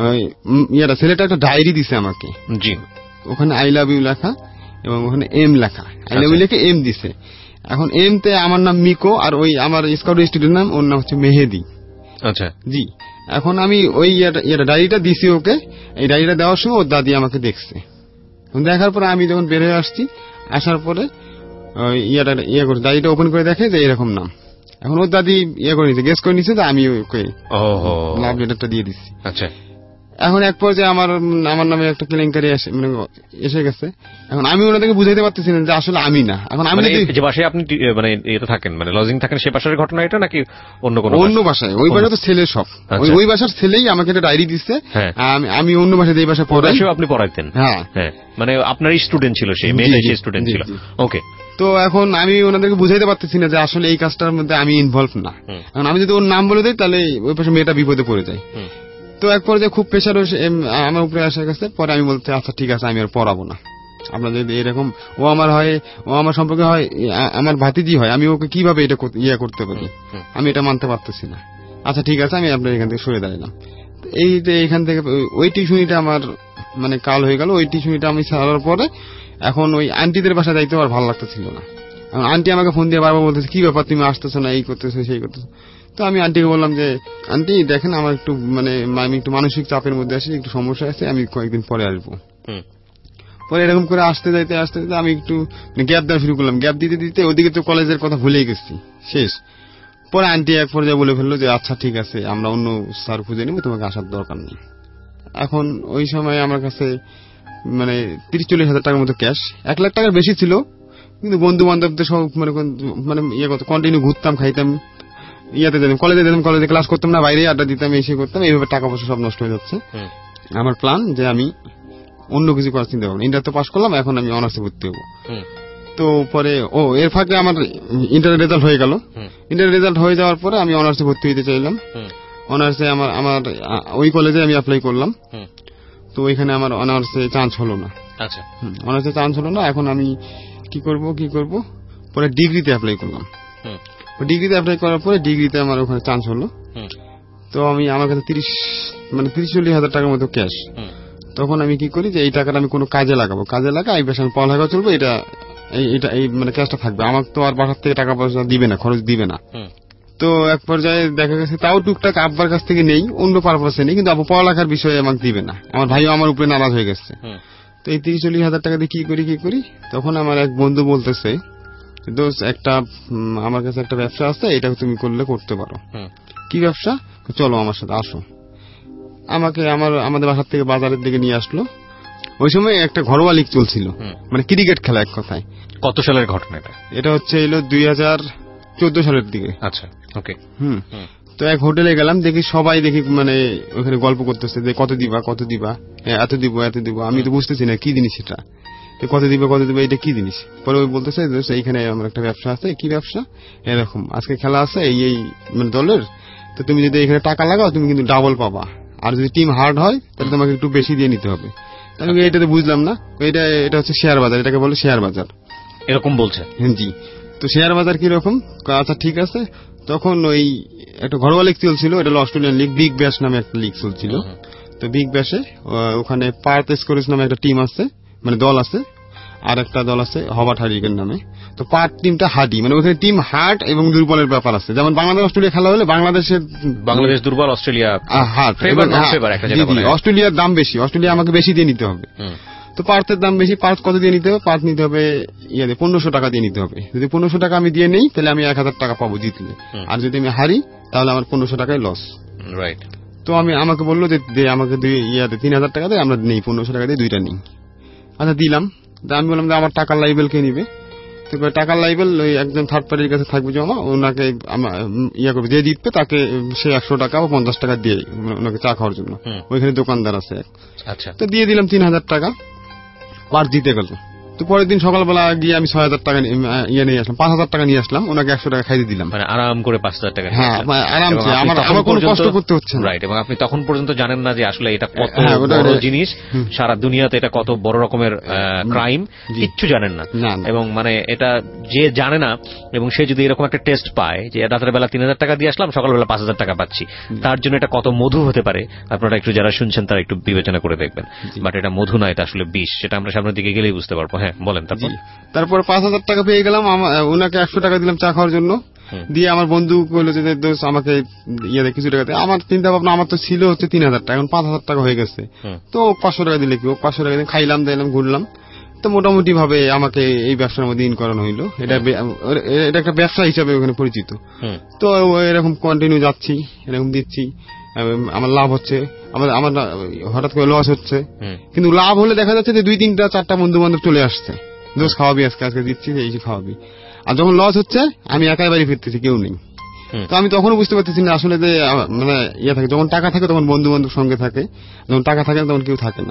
ছেলেটা একটা ডায়েরি দিছে আমাকে। জি, ওখানে আই লাভ ইউ লেখা এবং ওখানে এম লেখা, আই লাভ ইউ লিখে এম দিছে। এখন এম তে আমার নাম মিকো, আর ওই আমার স্কাউট স্টুডেন্ট নাম, ওর নাম হচ্ছে মেহেদি। আচ্ছা, জি। এখন আমি ওই ডায়েরিটা দিছি ওকে। এই ডায়েরিটা দেওয়ার সময় ওর দাদি আমাকে দেখছে। দেখার পরে আমি যখন বের হয়ে আসার পরে ডায়েরিটা ওপেন করে দেখে যে এরকম নাম। এখন ওর দাদি করে নিচ্ছে, গেস করে নিচ্ছে, আমি ওকে লাভ লেটারটা দিয়ে দিচ্ছি। আচ্ছা, এখন এক পর্যায়ে আমার নামে একটা কেলেঙ্কারি এসে গেছে। এখন আমি ওনাদেরকে বুঝাইতে পারতেছি না যে আসলে আমি না। এখন আমি যে বাসায় আপনি মানে এতে থাকেন, মানে লজিং থাকেন, সে বাসার ঘটনা এটা নাকি অন্য কোনো? অন্য বাসায়, ওই বাসায় তো ছেলে সব, ওই বাসার ছেলেই আমাকে একটা ডায়েরি দিচ্ছে। আমি অন্য বাসায় এই বাসায় পড়াই, আপনি পড়াইতেন? হ্যাঁ, মানে আপনার স্টুডেন্ট ছিল, সে মেয়েটা স্টুডেন্ট ছিল। ওকে, তো এখন আমি ওনাদেরকে বুঝাইতে পারতেছি না যে আসলে এই কাজটার মধ্যে আমি ইনভলভ না। এখন আমি যদি ওর নাম বলে দিই তাহলে ওই পাশে মেয়েটা বিপদে পড়ে যায়। তো এক পর্যায়ে খুব প্রেশার আমার উপরে আসার কাছে, পরে আমি বলতে আচ্ছা ঠিক আছে আমি আর পড়াবো না। আপনার যদি এরকম ও আমার সম্পর্কে হয়, আমার ভাতিজি হয়, আমি ওকে কিভাবে এটা করতে পারি, আমি এটা মানতে পারতেছি না। আচ্ছা ঠিক আছে আমি আপনার এখান থেকে সরে দাঁড়ালাম। এই যে এখান থেকে ওই টিউশনিটা আমার মানে কাল হয়ে গেল। ওই টিউশনিটা আমি ছাড়ার পরে এখন ওই আন্টিদের বাসা যাইতে আর ভালো লাগতেছিল না। আন্টি আমাকে ফোন দিয়ে বারবার বলতেছে কি ব্যাপার তুমি আসতেছো না, এই করতেছো সেই করতেছো। তো আমি আন্টিকে বললাম যে আন্টি দেখেন আমার একটু মানে আমি একটু মানসিক চাপের মধ্যে আছি, একটু সমস্যা আছে, আমি কয়েকদিন পরে আসবো। পরে এরকম করে আসতে যাইতে আমি একটু গ্যাপ দেওয়া শুরু করলাম। গ্যাপ দিতে দিতে ওদিকে তো কলেজের কথা ভুলেই গেছি শেষ। পরে আন্টি এক পর্যায়ে বলে ফেললো যে আচ্ছা ঠিক আছে আমরা অন্য স্যার খুঁজে নেব, তোমাকে আসার দরকার নেই। এখন ওই সময় আমার কাছে মানে 30-40 হাজার টাকার মতো ক্যাশ, 1 লাখ টাকার বেশি ছিল, কিন্তু বন্ধু বান্ধবদের সব মানে ইয়ে করতে কন্টিনিউ ঘুরতাম, খাইতাম, ইয়াতে যেতাম, কলেজে যেতাম, কলেজে ক্লাস করতাম না, বাইরে আড্ডা দিতাম, এসে করতাম, এইভাবে টাকা পয়সা সব নষ্ট হয়ে যাচ্ছে। আমার প্ল্যান যে আমি অন্য কিছু করার চিন্তা করবো। ইন্টার তো পাস করলাম, এখন আমি অনার্সে ভর্তি হবো। তো পরে এর ফাঁকে আমার ইন্টারের রেজাল্ট হয়ে গেল। ইন্টারের রেজাল্ট হয়ে যাওয়ার পরে আমি অনার্সে ভর্তি হইতে চাইলাম। অনার্সে আমার ওই কলেজে আমি অ্যাপ্লাই করলাম। তো ওইখানে আমার অনার্সে চান্স হলো না। আচ্ছা, অনার্সে চান্স হলো না। এখন আমি কি করব পরে ডিগ্রিতে অ্যাপ্লাই করলাম। ডিগ্রিতে অ্যাপ্লাই করার পরে ডিগ্রিতে আমার ওখানে চান্স হলো। তো আমি আমার কাছে 30-40 হাজার টাকার মতো ক্যাশ। তখন আমি কি করি যে এই টাকাটা আমি কোনো কাজে লাগাবো, কাজে লাগাই এই বেশ আমি পড়ালেখা চলবো, এটা এই মানে ক্যাশটা থাকবে, আমাকে তো আর বাসার থেকে টাকা পয়সা দিবে না, খরচ দিবে না। তো এক পর্যায়ে দেখা গেছে তাও টুকটাক আব্বার কাছ থেকে নেই, অন্য পারপাসে নেই, কিন্তু আব্বু পড়ালেখার বিষয়ে আমাকে দিবে না। আমার ভাইও আমার উপরে নারাজ হয়ে গেছে। তো এই 30-40 হাজার টাকা দিয়ে কি করি তখন আমার এক বন্ধু বলতেছে দোস্ত একটা আমার কাছে একটা ব্যবসা আছে, এটা তুমি করতে পারো। কি ব্যবসা? চলো আমার সাথে আসো। আমাকে আমাদের বাসার থেকে বাজারের দিকে নিয়ে আসলো। ওই সময় একটা ঘরোয়া লিগ চলছিল, মানে ক্রিকেট খেলা এক কথায়। কত সালের ঘটনা এটা? এটা হচ্ছে 2014 সালের দিকে। আচ্ছা, ওকে। তো এক হোটেলে গেলাম, দেখি সবাই মানে ওখানে গল্প করতেছে যে কত দিবা, এত দিব। আমি তো বুঝতেছি না কি জিনিস এটা, কত দিবা এটা কি জিনিস। পরে ওই বলতেছে এইখানে আমার একটা ব্যবসা আছে। কি ব্যবসা? এরকম আজকে খেলা আছে এই মানে দলের, তো তুমি যদি এখানে টাকা লাগাও তুমি কিন্তু ডাবল পাবা, আর যদি টিম হার্ড হয় তাহলে তোমাকে একটু বেশি দিয়ে নিতে হবে। আমি এটা তো বুঝলাম না, এটা হচ্ছে শেয়ার বাজার, এটাকে বলে শেয়ার বাজার, এরকম বলছে। জি। তো শেয়ার বাজার কিরকম? আচ্ছা ঠিক আছে। তখন ওই একটা ঘরোয়া লিগ চলছিল, এটা হলো অস্ট্রেলিয়ান লিগ, বিগ ব্যাশ নামে একটা লিগ চলছিল। তো বিগ ব্যাশে ওখানে পার্থ স্কোরেজ নামে একটা টিম আছে, মানে দল আছে, আর একটা দল আছে হবার্ট হারিকেন নামে। তো পার্থ টিমটা হার্ডি, মানে ওখানে টিম হার্ড এবং দুর্বলের ব্যাপার আছে। যেমন বাংলাদেশ অস্ট্রেলিয়া খেলা হলে বাংলাদেশ দুর্বল, অস্ট্রেলিয়া হার্ড। অস্ট্রেলিয়ার দাম বেশি, অস্ট্রেলিয়া আমাকে বেশি দিয়ে নিতে হবে। তো পার্থের দাম বেশি, পার্থ কত দিয়ে নিতে হবে? পার্থ নিতে হবে 1500 টাকা দিয়ে নিতে হবে। যদি 1500 টাকা আমি দিয়ে নেই তাহলে আমি 1000 টাকা পাবো জিতলে, আর যদি আমি হারি তাহলে আমার 1500 টাকায় লস। রাইট। তো আমাকে বললো যে আমাকে 3000 টাকা দেয়, আমরা নেই 1500 টাকা দিয়ে দুইটা নেই। আচ্ছা দিলাম। আমি বললাম যে আমার টাকার লাইবেল কে নিবে? তো টাকার লাইবেল ওই একজন থার্ড পার্টির কাছে থাকবে জমা, ওনাকে করবে, যে জিতবে তাকে সে 100 টাকা বা 50 টাকা দিয়ে ওনাকে চা খাওয়ার জন্য, ওইখানে দোকানদার আছে। আচ্ছা। তো দিয়ে দিলাম 3000 টাকা, পার জিতে গেল। তো পরের দিন সকালবেলা গিয়ে আমি 6000 টাকা নিয়ে আসলাম, 5000 টাকা নিয়ে আসলাম, ওনাকে 100 টাকা খাইয়ে দিলাম, মানে আরাম করে 5000 টাকা। হ্যাঁ আরামসে, আমার কোনো কষ্ট করতে হচ্ছে না। রাইট। এবং আপনি তখন পর্যন্ত জানেন না যে আসলে এটা কত বড় জিনিস, সারা দুনিয়াতে এটা কত বড় রকমের ক্রাইম, কিচ্ছু জানেন না। এবং মানে এটা যে জানে না, এবং সে যদি এরকম একটা টেস্ট পায় যে রাতের বেলা 3000 টাকা দিয়ে আসলাম, সকালবেলা 5000 টাকা পাচ্ছি, তার জন্য এটা কত মধু হতে পারে আপনারা একটু যারা শুনছেন তারা একটু বিবেচনা করে দেখবেন। বাট এটা মধু না, এটা আসলে বিষ, সেটা আমরা সামনের দিকে গেলেই বুঝতে পারবো। হ্যাঁ বলেন। তারপর 5000 টাকা পেয়ে গেলাম, ওনাকে 100 টাকা দিলাম চা খাওয়ার জন্য। দিয়ে আমার বন্ধু কইলো যে দোস্ত আমাকে কিছু টাকা দেয়। আমার চিন্তা ভাবনা, আমার তো ছিল হচ্ছে 3000 টাকা, এখন 5000 টাকা হয়ে গেছে, তো 500 টাকা দিলে কি, 500 টাকা দিয়ে খাইলাম, দিলাম, ঘুরলাম। তো মোটামুটি ভাবে আমাকে এই ব্যবসার মধ্যে ইন করানো হইলো। এটা একটা ব্যবসা হিসাবে ওখানে পরিচিত। তো এরকম কন্টিনিউ যাচ্ছি, এরকম দিচ্ছি, আমার লাভ হচ্ছে, আমার হঠাৎ করে লস হচ্ছে। কিন্তু লাভ হলে দেখা যাচ্ছে যে 2-3-4টা বন্ধু বান্ধব চলে আসছে, দোষ খাওয়াবি, আজকে দিচ্ছি, এই খাওয়াবি। আর যখন লস হচ্ছে আমি একাই বাড়ি ফিরতেছি, কেউ নেই। তো আমি তখনও বুঝতে পারতেছি না আসলে যে মানে থাকে, যখন টাকা থাকে তখন বন্ধু বান্ধব সঙ্গে থাকে, যখন টাকা থাকে না তখন কেউ থাকে না।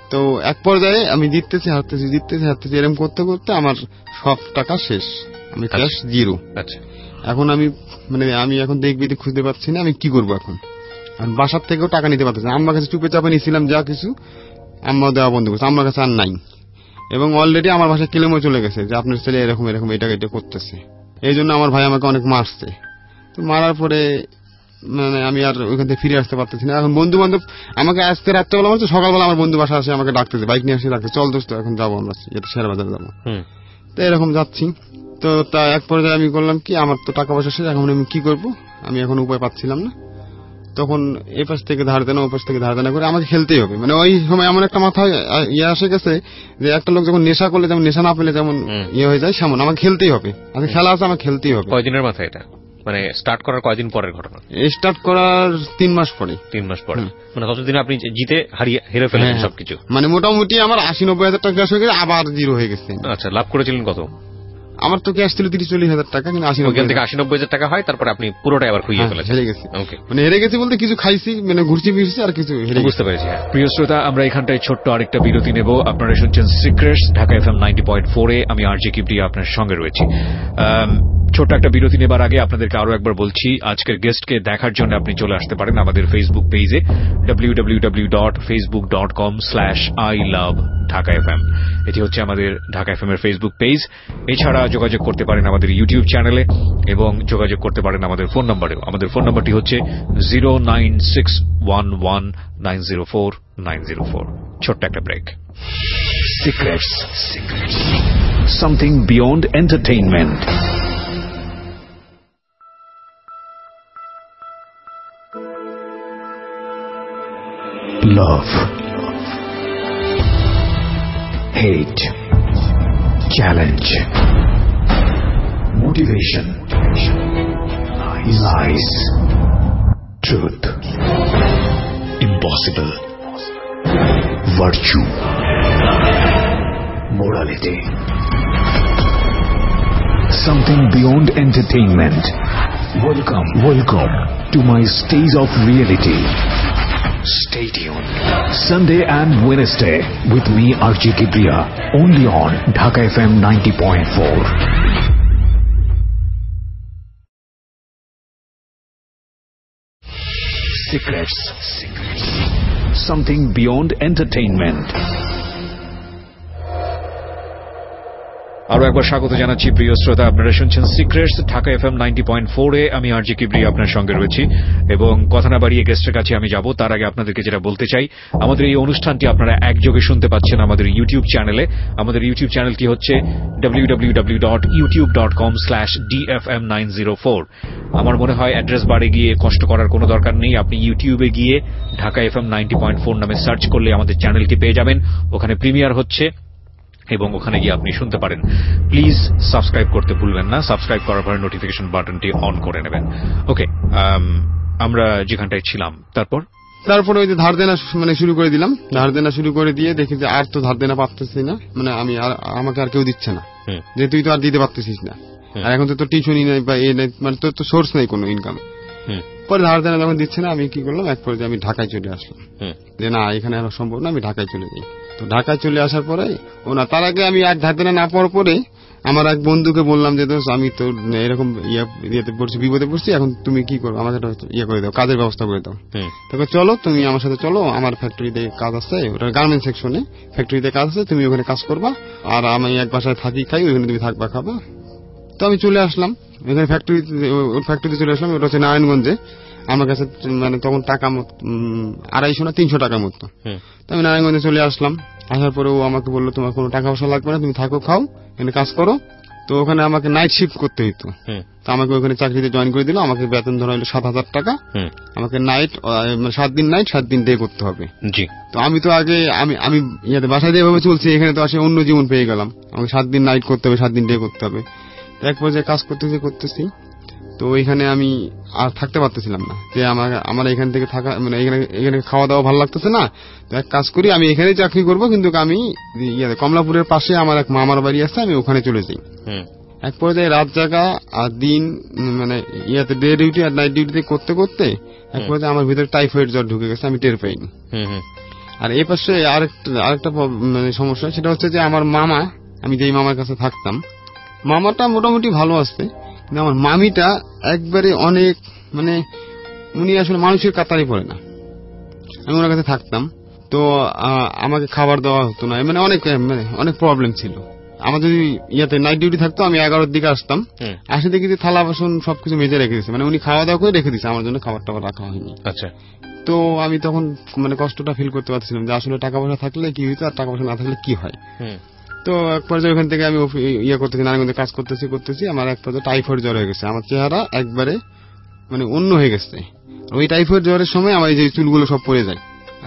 তো এক পর্যায়ে আমি জিততেছি হারতেছি এরকম করতে করতে আমার সব টাকা শেষ, আমি ক্যাশ জিরো। আচ্ছা, এখন আমি এখন দেখবি খুঁজতে পারছি না, আমি কি করবো এখন? বাসার থেকেও টাকা নিতে পারতেছি না, আমার কাছে চুপে চাপে নিয়েছিলাম যা কিছু, আম্মা দেওয়া বন্ধ করছে, আমার কাছে আর নাই। এবং অলরেডি আমার বাসায় ক্লেমও চলে গেছে যে আপনার ছেলে এরকম এটা করতেছে। এই জন্য আমার ভাই আমাকে অনেক মারছে। তো মারার পরে আমি আর ওইখান থেকে ফিরে আসতে পারতেছি না। এখন বন্ধু বান্ধব আমাকে আজকে রাত্রেবেলা বলছে, সকালবেলা আমার বন্ধু বাসা আসে আমাকে ডাকতেছে, বাইক নিয়ে আসে ডাকতে, চল দোস্ত এখন যাবো আমরা শেয়ার বাজারে যাবো। তো এরকম যাচ্ছি। তো তা এক পর্যায়ে আমি করলাম কি, আমার তো টাকা পয়সা শেষ, এখন আমি কি করবো, আমি এখন উপায় পাচ্ছিলাম না। তখন এ পাশ থেকে ধার দেনা ও পাশ থেকে ধার দেনা করে আমাকে খেলতেই হবে। ওই সময় এমন একটা মাথায় আসে গেছে যে একটা লোক যখন নেশা করলে যেমন নেশা না পেলে যেমন হয়ে যায়, সেমন আমাকে খেলতেই হবে। আজকে খেলা আছে, আমাকে খেলতেই হবে। কয়দিনের মাথায় এটা স্টার্ট করার কয়দিন পরের ঘটনা? স্টার্ট করার 3 মাস পরে। 3 মাস পরে ততদিন আপনি জিতে হেরে ফেলেছেন সবকিছু। মোটামুটি আমার 80-90 হাজার টাকা ক্যাশ হয়ে গেছে, আবার জিরো হয়ে গেছে। আচ্ছা, লাভ করেছিলেন কত? আমার তো ক্যাশ ছিল 30-40 হাজার টাকা, কিন্তু 80-90 হাজার টাকা হয়, তারপরে আপনি পুরোটাই আবার খুইয়ে ফেলেছেন। হেরে গেছি। হেরে গেছি বলতে কিছু খাইছি, ঘুরছি ফিরছি, আর কিছু বুঝতে পেরেছি। প্রিয় শ্রোতা, আমরা এখানটায় ছোট্ট আরেকটা বিরতি নেব। আপনারা শুনছেন সিক্রেটস, ঢাকা FM 90.4-এ। আমি আরজে কিবরিয়া আপনার সঙ্গে রয়েছি। ছোট্ট একটা বিরতি নেবার আগে আপনাদেরকে আরো একবার বলছি, আজকের গেস্টকে দেখার জন্য আপনি চলে আসতে পারেন আমাদের ফেসবুক পেজে www.facebook.com/ilovedhakafm। এটি হচ্ছে আমাদের ঢাকা FM এর ফেসবুক পেজ। এছাড়া যোগাযোগ করতে পারেন আমাদের ইউটিউব চ্যানেলে এবং যোগাযোগ করতে পারেন আমাদের ফোন নম্বরেও। আমাদের ফোন নম্বরটি হচ্ছে 09611904904। ছোট্ট একটা break. Secrets. Something beyond entertainment. Love, hate, challenge, motivation, lies, truth, impossible, virtue, morality. Something beyond entertainment. Welcome to my stage of reality. Stay tuned. Sunday and Wednesday with me, RJ Kibriya, only on Dhaka FM 90.4. Secrets. Something beyond entertainment. আরো একবার স্বাগত জানাচ্ছি প্রিয় শ্রোতা, আপনারা শুনছেন secrets, Dhaka FM 90.4-এ। আমি RJ Kibria আপনার সঙ্গে রয়েছি এবং কথা না বাড়িয়ে গেস্টের কাছে আমি যাব। তার আগে আপনাদেরকে যেটা বলতে চাই, আমাদের এই অনুষ্ঠানটি আপনারা একযোগে শুনতে পাচ্ছেন আমাদের ইউটিউব চ্যানেলে। আমাদের ইউটিউব চ্যানেলটি হচ্ছে www.youtube.com/dfm904। আমার মনে হয় অ্যাড্রেস বারে গিয়ে কষ্ট করার কোনো দরকার নেই। আপনি ইউটিউবে গিয়ে ঢাকা FM 90.4 নামে সার্চ করলে আমাদের চ্যানেলটি পেয়ে যাবেন। ওখানে প্রিমিয়ার হচ্ছে এবং ওখানে গিয়ে আপনি শুনতে পারেন। প্লিজ সাবস্ক্রাইব করতে ভুলবেন না। সাবস্ক্রাইব করার পরে নোটিফিকেশন বাটনটি অন করে নেবেন। ওকে, আমরা যেখানটায় ছিলাম তারপরে ওই যে ধার দেনা শুরু করে দিলাম। ধার দেনা শুরু করে দিয়ে দেখি যে আর তো ধার দেনা পাচ্ছি না, আমি আমাকে আর কেউ দিচ্ছে না, যে তুই তো আর দিতে পারতেছিস না, আর এখন তো টিউশনই নাই বা এ নাই, তোর তো সোর্স নেই কোনো ইনকাম। পরে ধার দেনা যখন দিচ্ছে না, আমি কি করলাম, এক পর্যায়ে আমি ঢাকায় চলে আসলাম যে না, এখানে আর সম্ভব না, আমি ঢাকায় চলে যাই। তো ঢাকায় চলে আসার পরে তার আগে আমি আর ধার দেনা না পাওয়ার পরে আমার এক বন্ধুকে বললাম যে দোস্ত, আমি তো এরকম বিপদে পড়ছি, এখন তুমি কি করো, আমাকে করে দাও, কাজের ব্যবস্থা করে দাও। তবে চলো, তুমি আমার সাথে চলো, আমার ফ্যাক্টরিতে কাজ আছে, ওটা গার্মেন্টস সেকশনে ফ্যাক্টরিতে কাজ আছে, তুমি ওখানে কাজ করবা, আর আমি এক বাসায় থাকি খাই, ওইখানে তুমি থাকবা খাবা। তো আমি চলে আসলাম ওখানে ফ্যাক্টরিতে চলে আসলাম। ওটা হচ্ছে নারায়ণগঞ্জে। আমার কাছে তখন টাকা 250 না 300 টাকার মতো। তো আমি নারায়ণগঞ্জে চলে আসলাম। আসার পরে ও আমাকে বললো, তোমার কোনো টাকা পয়সা লাগবে না, তুমি থাকো খাও, এখানে কাজ করো। তো ওখানে আমাকে নাইট শিফট করতে হইতো। তো আমাকে ওখানে চাকরিতে জয়েন করে দিল। আমাকে বেতন ধরা হলো 7,000 টাকা। আমাকে নাইট 7 দিন নাইট 7 দিন ডে করতে হবে। তো আমি তো আগে আমি বাসায় যেভাবে চলছি, এখানে তো আসে অন্য জীবন পেয়ে গেলাম। আমাকে 7 দিন নাইট করতে হবে, 7 দিন ডে করতে হবে। এক পর্যায়ে কাজ করতেছি। তো ওইখানে আমি আর থাকতে পারতেছিলাম না, যে আমার এখান থেকে থাকা এখানে খাওয়া দাওয়া ভালো লাগতেছে না। তো এক কাজ করি, আমি এখানেই চাকরি করব, কিন্তু আমি কমলাপুরের পাশে আমার এক মামার বাড়ি আছে, আমি ওখানে চলে যাই। এক পর্যায়ে রাত জাগা আর দিন ডে ডিউটি আর নাইট ডিউটি করতে করতে এক পর্যায়ে আমার ভিতরে টাইফয়েড জ্বর ঢুকে গেছে, আমি টের পাইনি। আর এই পাশে আরেকটা মানে সমস্যা, সেটা হচ্ছে যে আমার মামা, আমি যেই মামার কাছে থাকতাম, মামাটা মোটামুটি ভালো আছে, কিন্তু আমার মামিটা একবারে অনেক, মানে উনি আসলে মানুষের কাতারে পড়ে না। আমি ওনার কাছে থাকতাম, তো আমাকে খাবার দেওয়া হতো না, মানে অনেক প্রবলেম ছিল। আমার যদি নাইট ডিউটি থাকতো, আমি 11টার দিকে আসতাম, আসে দেখি যে থালা বাসন সবকিছু মেজে রেখে দিচ্ছে, মানে উনি খাওয়া দাওয়া করে রেখে দিচ্ছে, আমার জন্য খাবার টাবার রাখা হয়নি। আচ্ছা। তো আমি তখন মানে কষ্টটা ফিল করতে পারছিলাম যে আসলে টাকা পয়সা থাকলে কি হইতো আর টাকা পয়সা না থাকলে কি হয়। তো এক পর্যায়ে ওখান থেকে আমি করতেছি, নারায়ণগঞ্জে কাজ করতেছি, আমার এক পর্যায়ে টাইফয়েড জ্বর হয়ে গেছে, আমার চেহারা একবারে মানে অন্য হয়ে গেছে। ওই টাইফয়েড জ্বরের সময় আমার এই যে চুলগুলো সব পড়ে যায়।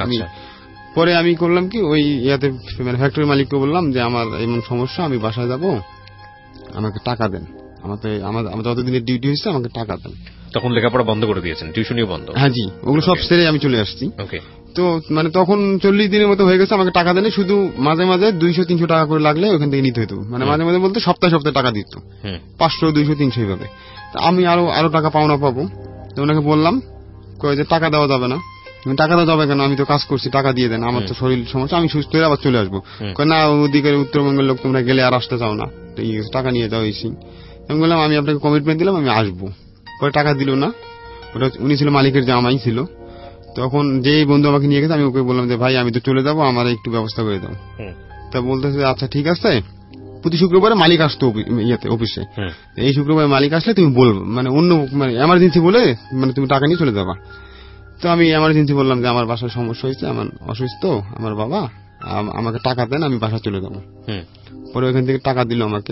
পরে আমি করলাম কি, ওই মানে ফ্যাক্টরি মালিককে বললাম যে আমার এমন সমস্যা, আমি বাসায় যাব, আমাকে টাকা দেন, আমার যতদিনের ডিউটি হয়েছে আমাকে টাকা দেন। তখন লেখাপড়া বন্ধ করে দিয়েছেন, টিউশনিও বন্ধ? হ্যাঁ জি, ওগুলো সব ছেড়ে আমি চলে আসছি। তো মানে তখন 40 দিনের মতো হয়ে গেছে, আমাকে টাকা দেনে, শুধু মাঝে মাঝে 200-300 টাকা করে লাগলে ওখান থেকে নিতে হতো, মানে মাঝে মাঝে বলতে সপ্তাহে টাকা দিত, 500, 200, 300 এইভাবে। আমি আরো টাকা পাওনা পাবো। তো ওনাকে বললাম, কয়ে যে টাকা দেওয়া যাবে না। টাকা দেওয়া যাবে কেন, আমি তো কাজ করছি, টাকা দিয়ে দেন, আমার তো শরীর সমস্যা, আমি সুস্থ হয়ে আবার চলে আসবো। না, ওদিকে উত্তরবঙ্গের লোক, তোমরা গেলে আর আসতে চাও না, টাকা নিয়ে যাও এসি। আমি বললাম আমি আপনাকে কমিটমেন্ট দিলাম, আমি আসবো। পরে টাকা দিল না, ওটা উনি ছিল মালিকের জামাই ছিল। তখন যেই বন্ধু আমাকে নিয়ে গেছে, আমি ওকে বললাম যে ভাই আমি তো চলে যাবো, আমার একটু ব্যবস্থা করে দাও। তা বলতেছে আচ্ছা ঠিক আছে, প্রতি শুক্রবারে মালিক আসতো অফিসে, এই শুক্রবারে মালিক আসলে তুমি বলবো, মানে অন্য মানে এমার্জেন্সি বলে মানে তুমি টাকা নিয়ে চলে যাবা। তো আমি এমার্জেন্সি বললাম যে আমার বাসায় সমস্যা হয়েছে, আমার অসুস্থ আমার বাবা, আমাকে টাকা দেন, আমি বাসা চলে যাবো। পরে ওইখান থেকে টাকা দিল আমাকে,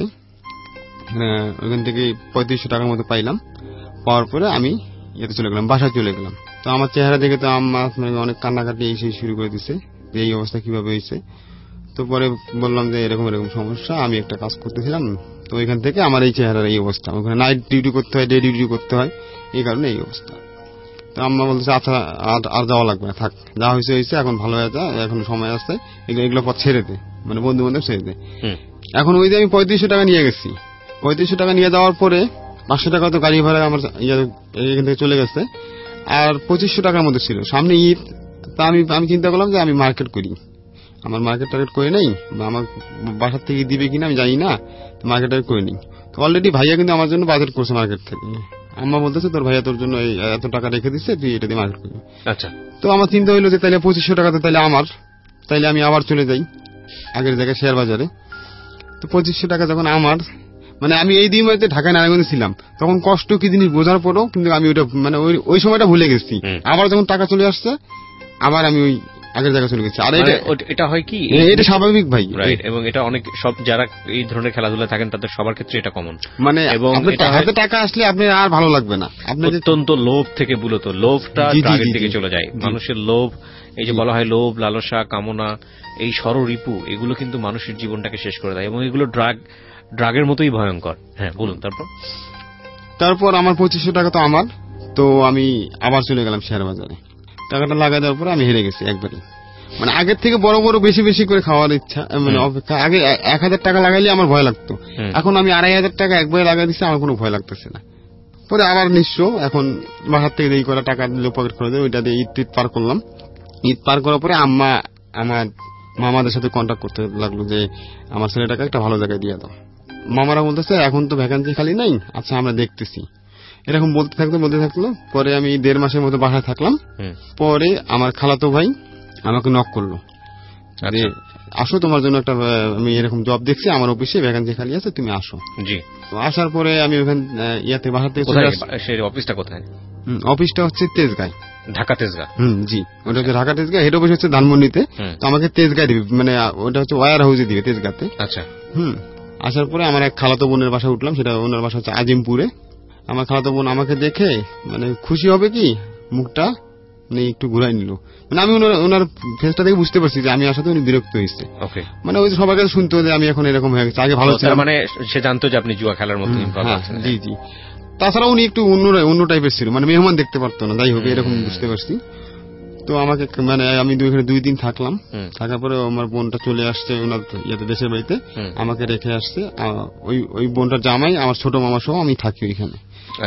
ওইখান থেকে 3500 টাকার মতো পাইলাম। পাওয়ার পরে আমি চলে গেলাম, বাসায় চলে গেলাম। তো আমার চেহারা দেখে তো আমার অনেক কান্নাকাটি এসে শুরু করে দিছে, এই অবস্থা কিভাবে হয়েছে। তো পরে বললাম যে এরকম সমস্যা, আমি একটা কাজ করতেছিলাম, তো ওইখান থেকে আমার এই চেহারার এই অবস্থা, ওখানে নাইট ডিউটি করতে হয়, ডে ডিউটি করতে হয়, এই কারণে এই অবস্থা। তো আম্মা বলতেছে আচ্ছা আর যাওয়া লাগবে না, থাক, যা হয়েছে, এখন ভালো হয়ে যায়, এখন সময় আসছে, এগুলো পথ ছেড়ে দে, মানে বন্ধু বান্ধব ছেড়ে দে। এখন ওই যে আমি 3500 টাকা নিয়ে গেছি, 3500 টাকা নিয়ে যাওয়ার পরে 500 টাকা তো গাড়ি ভাড়া আমার এখান থেকে চলে গেছে, আর 2500 টাকার মধ্যে ছিল, সামনে ঈদ। তা আমি চিন্তা করলাম যে আমি মার্কেট করি, আমার মার্কেট টার্গেট করে নেই, বা আমার বাসার থেকে দিবে কিনা আমি জানি না, মার্কেট টার্গেট করে নিই। তো অলরেডি ভাইয়া কিন্তু আমার জন্য বাজেট করছে মার্কেট থেকে, আম্মা বলতেছে তোর ভাইয়া তোর জন্য এত টাকা রেখে দিচ্ছে, তুই এটা দিয়ে মার্কেট করবি। আচ্ছা। তো আমার চিন্তা হইলো যে তাইলে 2500 টাকা তো তাইলে আমার, তাইলে আমি আবার চলে যাই আগের জায়গায় শেয়ার বাজারে। তো 2500 টাকা যখন আমার, মানে আমি এই 2 মাসে ঢাকায় নারায়ণগঞ্জে ছিলাম, তখন কষ্ট কি জিনিস বোঝার পরও কিন্তু আমি ওইটা মানে ওই সময়টা ভুলে গেছি। আবার যখন টাকা চলে আসছে, আবার আমি ওই আগের জায়গায় চলে গেছি। আর এটা হয় কি, এটা স্বাভাবিক ভাই, রাইট। এবং এটা অনেক সব যারা এই ধরনের খেলাধুলা থাকেন তাদের সবার ক্ষেত্রে এটা কমন। মানে এবং হাতে টাকা আসলে আপনি আর ভালো লাগবে না, আপনার অত্যন্ত লোভ থেকে মূলত লোভটা ড্রাগের দিকে চলে যায়। মানুষের লোভ, এই যে বলা হয় লোভ, লালসা, কামনা, এই ষড়রিপু, এগুলো কিন্তু মানুষের জীবনটাকে শেষ করে দেয়, এবং এগুলো ড্রাগের মতোই ভয়ঙ্কর। হ্যাঁ বলুন। তারপর আমার 2500 টাকা তো আমার, তো আমি আবার চলে গেলাম শেয়ার বাজারে, টাকাটা লাগাই দেওয়ার পরে আমি হেরে গেছি একবারে। মানে আগের থেকে বড় বড় বেশি বেশি করে খাওয়ার ইচ্ছা, মানে অপেক্ষা আগে 1000 টাকা লাগাইলে আমার ভয় লাগতো, এখন আমি 2500 টাকা একবারে লাগাই দিচ্ছি, আমার কোনো ভয় লাগতেছে না। পরে আবার নিঃস্ব, এখন বাসার থেকে এই করা টাকা দিল পকেট করে দেয়, ওইটা দিয়ে ঈদ পার করলাম। ঈদ পার করার পরে আম্মা আমার মামাদের সাথে কন্ট্যাক্ট করতে লাগলো যে আমার ছেলেটাকে একটা ভালো জায়গায় দিয়ে দাও। মামারা বলতেছে এখন তো ভ্যাকান্সি খালি নাই, আচ্ছা আমরা দেখতেছি, এরকম বলতে থাকলো। পরে আমি 1.5 মাসের মতো বাসায় থাকলাম। পরে আমার খালাতো ভাই আমাকে নক করলো, আসো তোমার জন্য একটা আমি এরকম জব দেখছি, আমার অফিসে ভ্যাকান্সি খালি আছে, তুমি আসো। জি। আসার পরে আমি ওখানে বাসা থেকে চলে আসি। অফিসটা কোথায়? অফিসটা হচ্ছে তেজগাঁয়, ঢাকা তেজগাঁ। জি, ওটা হচ্ছে ঢাকা তেজগাঁ, হেড অফিস হচ্ছে ধানমন্ডিতে। তো আমাকে তেজগাঁয় দিবে, মানে ওটা হচ্ছে ওয়্যার হাউসে দিবে তেজগাঁতে। আচ্ছা। আসার পরে আমার এক খালাতো বোনের বাসা উঠলাম, সেটা ওনার বাসা হচ্ছে আজিমপুরে। আমার খালাতো বোন আমাকে দেখে মানে খুশি হবে কি মুখটা মানে একটু ঘুরাই নিল, মানে আমি ওনার ফেসটা দেখে বুঝতে পারছি যে আমি আসাতে উনি বিরক্ত হয়েছে। মানে ওই সবার কাছে শুনতে যে আমি এখন এরকম হয়ে গেছে, আগে ভালো ছিল, মানে সে জানতো যে আপনি জুয়া খেলার মতো। জি জি। তাছাড়া উনি একটু অন্য টাইপের ছিল, মানে মেহমান দেখতে পারতো না, যাই হোক এরকম বুঝতে পারছি। তো আমাকে মানে আমি 2 দিন থাকলাম, থাকার পরে আমার বোনটা চলে আসছে ওনার দেশের বাড়িতে, আমাকে রেখে আসছে। ওই বোনটার জামাই আমার ছোট মামা সহ আমি থাকি ওইখানে। আচ্ছা।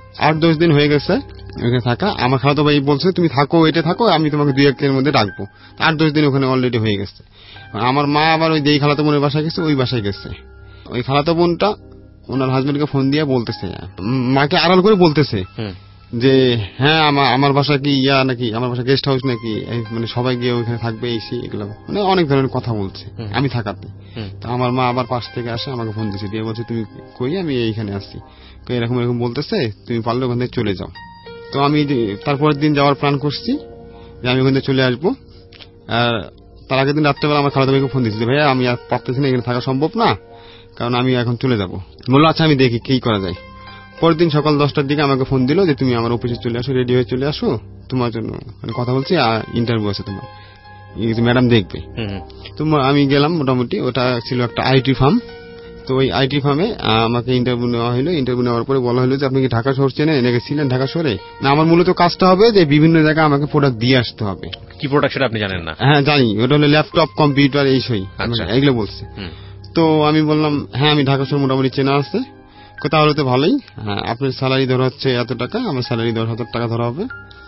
8-10 দিন হয়ে গেছে ওখানে থাকা। আমার খালাতো ভাই বলছে তুমি থাকো, এটা থাকো, আমি তোমাকে 2-1 দিনের মধ্যে ডাকবো। 8-10 দিন ওখানে অলরেডি হয়ে গেছে। আমার মা আবার ওই যেই খালাতো বোনের বাসায় গেছে ওই বাসায় গেছে। ওই খালাতো বোনটা ওনার হাজবেন্ডকে ফোন দিয়ে বলতেছে, মাকে আড়াল করে বলতেছে যে হ্যাঁ আমার বাসা কি নাকি, আমার বাসা গেস্ট হাউস নাকি, মানে সবাই গিয়ে ওইখানে থাকবে এসে, এগুলো মানে অনেক ধরনের কথা বলছে আমি থাকাতে। তো আমার মা আবার পাশ থেকে আসে আমাকে ফোন দিচ্ছে, দিয়ে বলছে তুমি কই, আমি এইখানে আসছি, এরকম এরকম বলতেছে, তুমি পারলে ওখান থেকে চলে যাও। তো আমি তারপরের দিন যাওয়ার প্ল্যান করছি যে আমি ওখান থেকে চলে আসবো। আর তার আগের দিন রাত্রেবেলা আমার খালাতো ভাইকে ফোন দিচ্ছি, ভাইয়া আমি আর পারতেছি না, এখানে থাকা সম্ভব না, কারণ আমি এখন চলে যাব। বললো আচ্ছা আমি দেখি কি করা যায়। পরের দিন সকাল 10টার দিকে আমাকে ফোন দিল যে তুমি আমার অফিসে চলে আসো, রেডি হয়ে চলে আসো, তোমার জন্য মানে কথা বলছি, ইন্টারভিউ আছে তোমার, ম্যাডাম দেখবে। তো আমি গেলাম। মোটামুটি ওটা ছিল একটা আইটি ফার্ম। তো ওই আইটি ফার্মে আমাকে ইন্টারভিউ নেওয়া হলো। ইন্টারভিউ নেওয়ার পরে বলা হলো যে আপনি কি ঢাকা শহর চেনেন, নাকি ছিলেন ঢাকা শহরে? না, আমার মূলত কাজটা হবে যে বিভিন্ন জায়গায় আমাকে প্রোডাক্ট দিয়ে আসতে হবে। কি প্রোডাক্ট সেটা আপনি জানেন না? হ্যাঁ জানি, ওটা হলো ল্যাপটপ, কম্পিউটার, এইসবই এইগুলো বলছে। তো আমি বললাম হ্যাঁ আমি ঢাকা শহর মোটামুটি চেনা আছে। তাহলে তো ভালোই, হ্যাঁ আপনার স্যালারি ধরা হচ্ছে এত টাকা, আমার স্যালারি 10,000 টাকা ধরা হবে।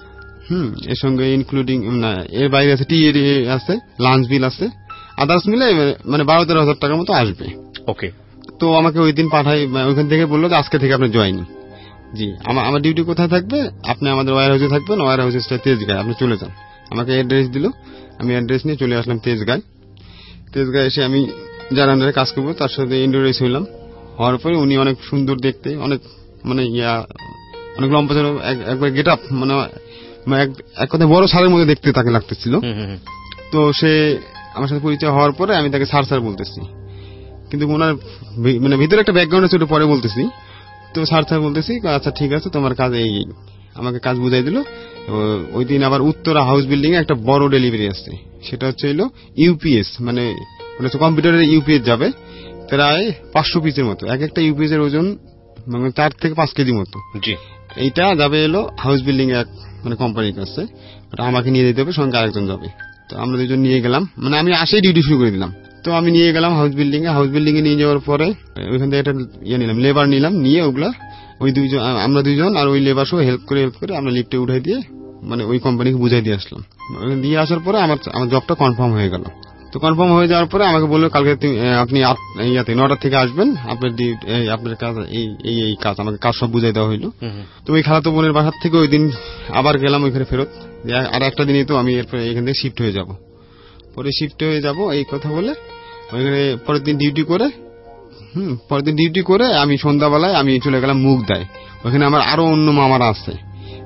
এর সঙ্গে ইনক্লুডিং না, এর বাইরে আছে টি আছে, লাঞ্চ বিল আছে, আদার্স মিলে মানে 12-13,000 টাকার মতো আসবে। ওকে। তো আমাকে ওই দিন পাঠাই, ওইখান থেকে বললো যে আজকে থেকে আপনি জয়েনিং। জি, আমার ডিউটি কোথায় থাকবে, আপনি আমাদের ওয়্যার হাউসে থাকবেন, ওয়্যার হাউসে তেজগাঁয়, আপনি চলে যান। আমাকে অ্যাড্রেস দিল, আমি অ্যাড্রেস নিয়ে চলে আসলাম তেজগাঁয়। তেজগাঁয় এসে আমি যার আন্ডারে কাজ করবো তার সাথে ইন্টারভিউ হইলাম। হওয়ার পরে উনি অনেক সুন্দর দেখতে, অনেক মানে অনেক লম্বা ছিল, একবার গেট আপ মানে এক কথায় বড় সারের মধ্যে দেখতে তাকে লাগতেছিল। তো সে আমার সাথে পরিচয় হওয়ার পরে আমি তাকে স্যার বলতেছি, কিন্তু ওনার মানে ভিতরে একটা ব্যাকগ্রাউন্ড আছে, ওটা পরে বলতেছি। তো স্যার বলতেছি, আচ্ছা ঠিক আছে তোমার কাজ এই, আমাকে কাজ বুঝাই দিল। ওই দিন আবার উত্তরা হাউস বিল্ডিং এ একটা বড় ডেলিভারি আসছে, সেটা হচ্ছে ইউপিএস, মানে কম্পিউটারের ইউপিএস যাবে প্রায় 500 পিসের মতো। একটা ইউপিএস এর ওজন মানে 4 থেকে 5 কেজি মতো। এইটা যাবে হাউস বিল্ডিং এক মানে কোম্পানির কাছে, ওটা আমাকে নিয়ে যেতে হবে, সঙ্গে আরেকজন যাবে। তো আমরা দুজন নিয়ে গেলাম, মানে আমি আসেই ডিউটি শুরু করে দিলাম। তো আমি নিয়ে গেলাম হাউস বিল্ডিং এ নিয়ে যাওয়ার পরে ওইখান থেকে একটা নিলাম, লেবার নিলাম, নিয়ে ওগুলা ওই দুইজন, আমরা দুইজন আর ওই লেবার সহ হেল্প করে আমরা লিফটে উঠাই দিয়ে মানে ওই কোম্পানিকে বুঝাই দিয়ে আসলাম। দিয়ে আসার পরে আমার জবটা কনফার্ম হয়ে গেল। তো কনফার্ম হয়ে যাওয়ার পরে আমাকে বললো কালকে আপনি 9টা থেকে আসবেন, আপনার কাজ এই কাজ, আমাকে কাজ সব বুঝাই দেওয়া হইলো। তো ওই খালাতো বোনের বাসার থেকে ওই দিন আবার গেলাম ওইখানে ফেরত, আর একটা দিনই তো আমি এরপরে এখান থেকে শিফট হয়ে যাব, পরে শিফট হয়ে যাব এই কথা বলে ওইখানে পরের দিন ডিউটি করে আমি সন্ধ্যাবেলায় আমি চলে গেলাম মুগদায়। ওইখানে আমার আরো অন্য মামারা আছে,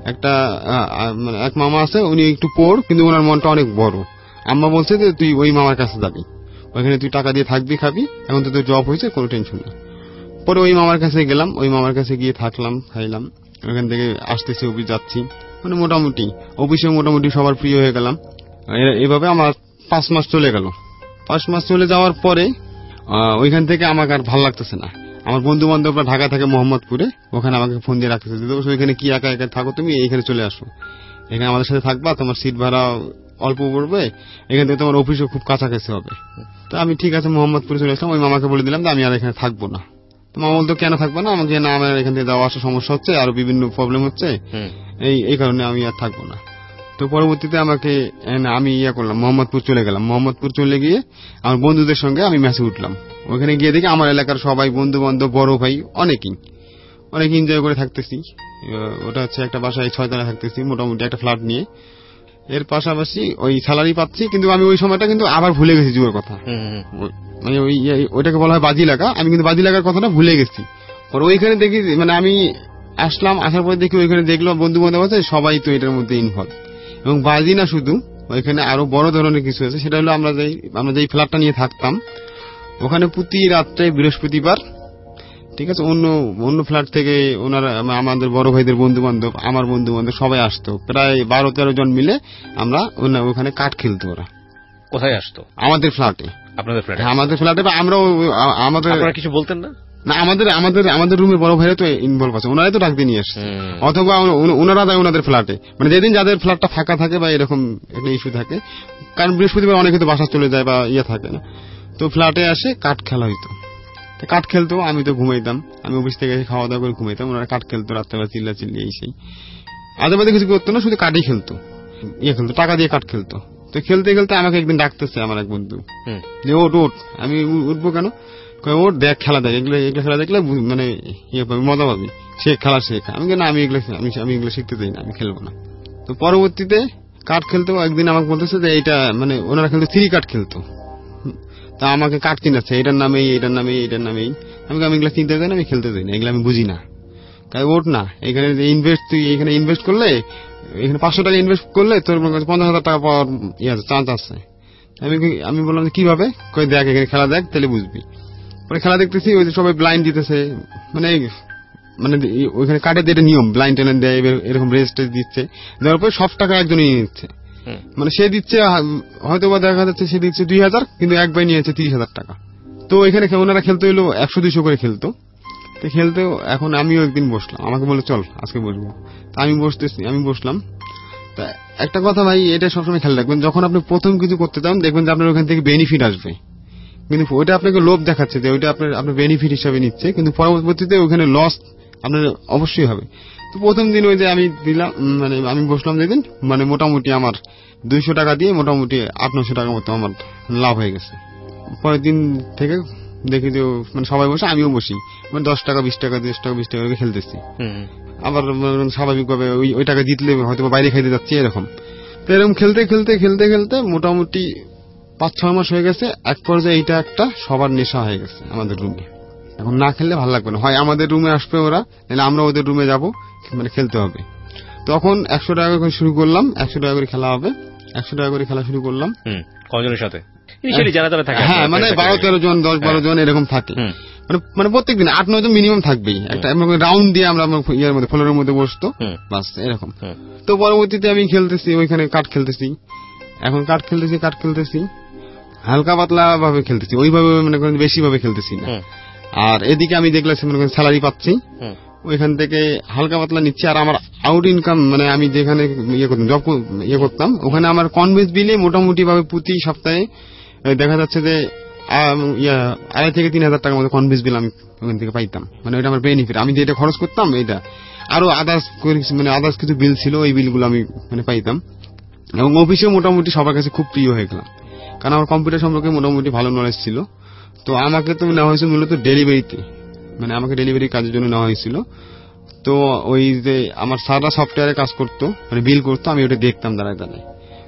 মানে এক মামা আছে, উনি একটু পোড়, কিন্তু ওনার মনটা অনেক বড়। আম্মা বলছে যে তুই ওই মামার কাছে যাবি, ওইখানে তুই টাকা দিয়ে থাকবি, খাবি, এখন তো তোর জব হয়েছে, কোনো টেনশন নেই। পরে ওই মামার কাছে গেলাম, ওই মামার কাছে গিয়ে থাকলাম, খাইলাম, ওইখান থেকে আসতেছি অফিস যাচ্ছি, মানে মোটামুটি অফিসে মোটামুটি সবার প্রিয় হয়ে গেলাম। এইভাবে আমার 5 মাস চলে গেল। 5 মাস চলে যাওয়ার পরে ওইখান থেকে আমাকে আর ভালো লাগতেছে না। আমার বন্ধু বান্ধবরা ঢাকা থাকে মোহাম্মদপুরে, ওখানে আমাকে ফোন দিয়ে রাখতেছে, ওইখানে কি একা একা থাকো, তুমি এইখানে চলে আসো, এখানে আমাদের সাথে থাকবা, তোমার সিট ভাড়া অল্প পড়বে, এখান থেকে তোমার অফিসও খুব কাছাকাছি হবে। তো আমি ঠিক আছে মোহাম্মদপুরে চলে আসলাম। ওই মামাকে বলে দিলাম যে আমি আর এখানে থাকবো না। তো মামা বলতো কেন থাকবো না, আমাকে না আমার এখান থেকে যাওয়া আসা সমস্যা হচ্ছে, আরো বিভিন্ন প্রবলেম হচ্ছে, এই কারণে আমি আর থাকবো না। তো পরবর্তীতে আমি করলাম, মোহাম্মদপুর চলে গেলাম। মোহাম্মদপুর চলে গিয়ে আমার বন্ধুদের সঙ্গে আমি ম্যাচে উঠলাম। ওখানে গিয়ে দেখি আমার এলাকার সবাই বন্ধু বান্ধব, বড় ভাই অনেক এনজয় করে থাকতেছি। ওটা হচ্ছে একটা বাসায় 6 তলা থাকতেছি, মোটামুটি একটা ফ্ল্যাট নিয়ে। এর পাশাপাশি ওই স্যালারি পাচ্ছি, কিন্তু আমি ওই সময়টা কিন্তু আবার ভুলে গেছি যুগের কথা, মানে ওইটাকে বলা হয় বাজি লাগা। আমি কিন্তু বাজি লাগার কথাটা ভুলে গেছি। পরে ওইখানে দেখি, মানে আমি আসার পরে দেখি ওইখানে দেখলাম বন্ধু বান্ধব আছে, সবাই তো এটার মধ্যে ইনভলভ। এবং বাজি না শুধু, ওইখানে আরো বড় ধরনের কিছু আছে। সেটা হলো আমরা যেই ফ্ল্যাটটা নিয়ে থাকতাম, ওখানে প্রতি রাত্রে বৃহস্পতিবার, ঠিক আছে, অন্য ফ্ল্যাট থেকে ওনারা আমাদের বড় ভাইদের বন্ধু বান্ধব, আমার বন্ধু বান্ধব সবাই আসতো, প্রায় 12-13 জন মিলে আমরা ওখানে কাঠ খেলতো। ওরা কোথায় আসতো? আমাদের ফ্ল্যাটে। আপনাদের ফ্ল্যাটে? আমাদের ফ্ল্যাটে। আমরা আপনারা কিছু বলতেন না? না, আমাদের রুমে বড় ভাইরা তো ইনভলভ আছে, ওনারাই তো ডাক দিয়ে নিয়ে আসছে, অথবা ওনারা দেয় ওনাদের ফ্ল্যাটে, মানে যেদিন যাদের ফ্ল্যাটটা ফাঁকা থাকে বা এরকম একটা ইস্যু থাকে, কারণ বৃহস্পতিবার অনেকে তো বাসা চলে যায় বা থাকে না, তো ফ্ল্যাটে আসে কাঠ খেলা হইতো। তো কাঠ খেলতো, আমি তো ঘুমাইতাম, আমি অফিস থেকে খাওয়া দাওয়া করে ঘুমাইতাম, ওনারা কাঠ খেলতো রাত্রেবেলা চিল্লা চিল্লি এই সেই আজেবাজে কিছু করতো না, শুধু কাঠই খেলতো, খেলতো টাকা দিয়ে কাঠ খেলতো। তো খেলতে খেলতে আমাকে একদিন ডাকতেছে আমার এক বন্ধু যে ওঠ ওঠ। আমি উঠবো কেন, ওর দেখ খেলা দেখ, এগুলো খেলা দেখলে মানে মজা পাবি, সে খেলা শেখা। আমি না, আমি এগুলো শিখতে চাই না, আমি খেলবো না। তো পরবর্তীতে কাঠ খেলতো, একদিন আমাকে বলতেছে যে এইটা মানে ওনারা খেলতো 3 কাঠ খেলতো, তা আমাকে কাঠ চিনাচ্ছে, এটার নামে এটার নামে এটার নামেই। আমি এগুলো চিনতে চাই না, আমি খেলতে চাই না, এগুলো আমি বুঝি না। তাই ওঠ না, এখানে ইনভেস্ট, তুই এখানে ইনভেস্ট করলে, এখানে 500 টাকা ইনভেস্ট করলে তোর 50,000 টাকা পাওয়ার চান্স আছে। আমি বললাম কিভাবে, কই দেখ এখানে খেলা দেখ তাহলে বুঝবি। পরে খেলা দেখতেছি, ওই যে সবাই ব্লাইন্ড দিতেছে, মানে ওইখানে কাঠের যেটা নিয়ম, ব্লাইন্ড টেলেন্ট দেয়, এরকম রেজিস্টার দিচ্ছে, দেওয়ার পরে সব টাকা একজনই নিয়ে নিচ্ছে। মানে সে দিচ্ছে হয়তো বা দেখা যাচ্ছে সে দিচ্ছে 2,000, কিন্তু এক ভাই নিয়েছে 30,000 টাকা। তো এখানে ওনারা খেলতে হইলো 100-200 করে খেলতো। তো খেলতেও এখন আমিও একদিন বসলাম, আমাকে বলে চল আজকে বসবো। তা আমি বসলাম। তা একটা কথা ভাই, এটা সবসময় খেয়াল রাখবেন, যখন আপনি প্রথম কিছু করতে চান দেখবেন যে আপনার ওখান থেকে বেনিফিট আসবে, কিন্তু ওইটা আপনাকে লোভ দেখাচ্ছে যে ওইটা আপনার বেনিফিট হিসাবে নিচ্ছে, কিন্তু পরবর্তীতে ওখানে লস আপনার অবশ্যই হবে। তো প্রথম দিন ওই যে আমি দিলাম, মানে আমি বসলাম যেদিন, মানে মোটামুটি আমার 200 টাকা দিয়ে মোটামুটি 800-900 টাকার মতো আমার লাভ হয়ে গেছে। পরের দিন থেকে দেখি যে মানে সবাই বসে, আমিও বসি, মানে 10 টাকা 20 টাকা 10 টাকা 20 টাকা করে খেলতেছি। আবার স্বাভাবিকভাবে ওই টাকা জিতলে হয়তো বাইরে খাইতে যাচ্ছি এরকম। তো এরকম খেলতে খেলতে খেলতে খেলতে মোটামুটি 5-6 মাস হয়ে গেছে। এক পর্যায়ে এটা একটা সবার নেশা হয়ে গেছে আমাদের রুমে। এখন না খেললে ভালো লাগবে না, হয় আমাদের রুমে আসবে ওরা, নাহলে আমরা ওদের রুমে যাব, মানে খেলতে হবে। তখন 100 টাকা করে শুরু করলাম, 100 টাকা করে খেলা হবে, 100 টাকা করে খেলা শুরু করলাম। কজনের সাথে? হ্যাঁ, মানে 12-13 জন 10-12 জন এরকম থাকে, মানে প্রত্যেকদিন 8-9 জন মিনিমাম থাকবেই। একটা রাউন্ড দিয়ে আমরা ইয়ার মধ্যে ফ্লোরের মধ্যে বসতো, বাস এরকম। তো পরবর্তীতে আমি খেলতেছি, ওইখানে কাঠ খেলতেছি, এখন কাঠ খেলতেছি হালকা পাতলা ভাবে খেলতেছি, ওইভাবে মানে বেশি ভাবে খেলতেছি না। আর এদিকে আমি দেখলাম স্যালারি পাচ্ছি, ওইখান থেকে হালকা পাতলা নিচ্ছি। আর আমার আউট ইনকাম, মানে আমি যেখানে জব করতাম ওখানে আমার কনভেন্স বিলে মোটামুটি ভাবে প্রতি সপ্তাহে দেখা যাচ্ছে যে 2,500 থেকে 3,000 টাকার মতো কনভেন্স বিল আমি ওখান থেকে পাইতাম। মানে ওইটা আমার বেনিফিট, আমি যেটা খরচ করতাম এটা, আরো আদার্স কিছু বিল ছিল, ওই বিলগুলো আমি মানে পাইতাম। এবং অফিসেও মোটামুটি সবার কাছে খুব প্রিয় হয়ে গেলাম, কারণ আমার কম্পিউটার সম্পর্কে মোটামুটি ভালো নলেজ ছিল। তো আমাকে তো নেওয়া হয়েছিল মূলত ডেলিভারিতে, মানে আমাকে ডেলিভারি কাজের জন্য নেওয়া হয়েছিল। তো ওই যে আমার স্যাররা সফটওয়্যারে কাজ করতো, মানে বিল করতো, আমি ওটা দেখতাম দাঁড়ায় দাঁড়ায়।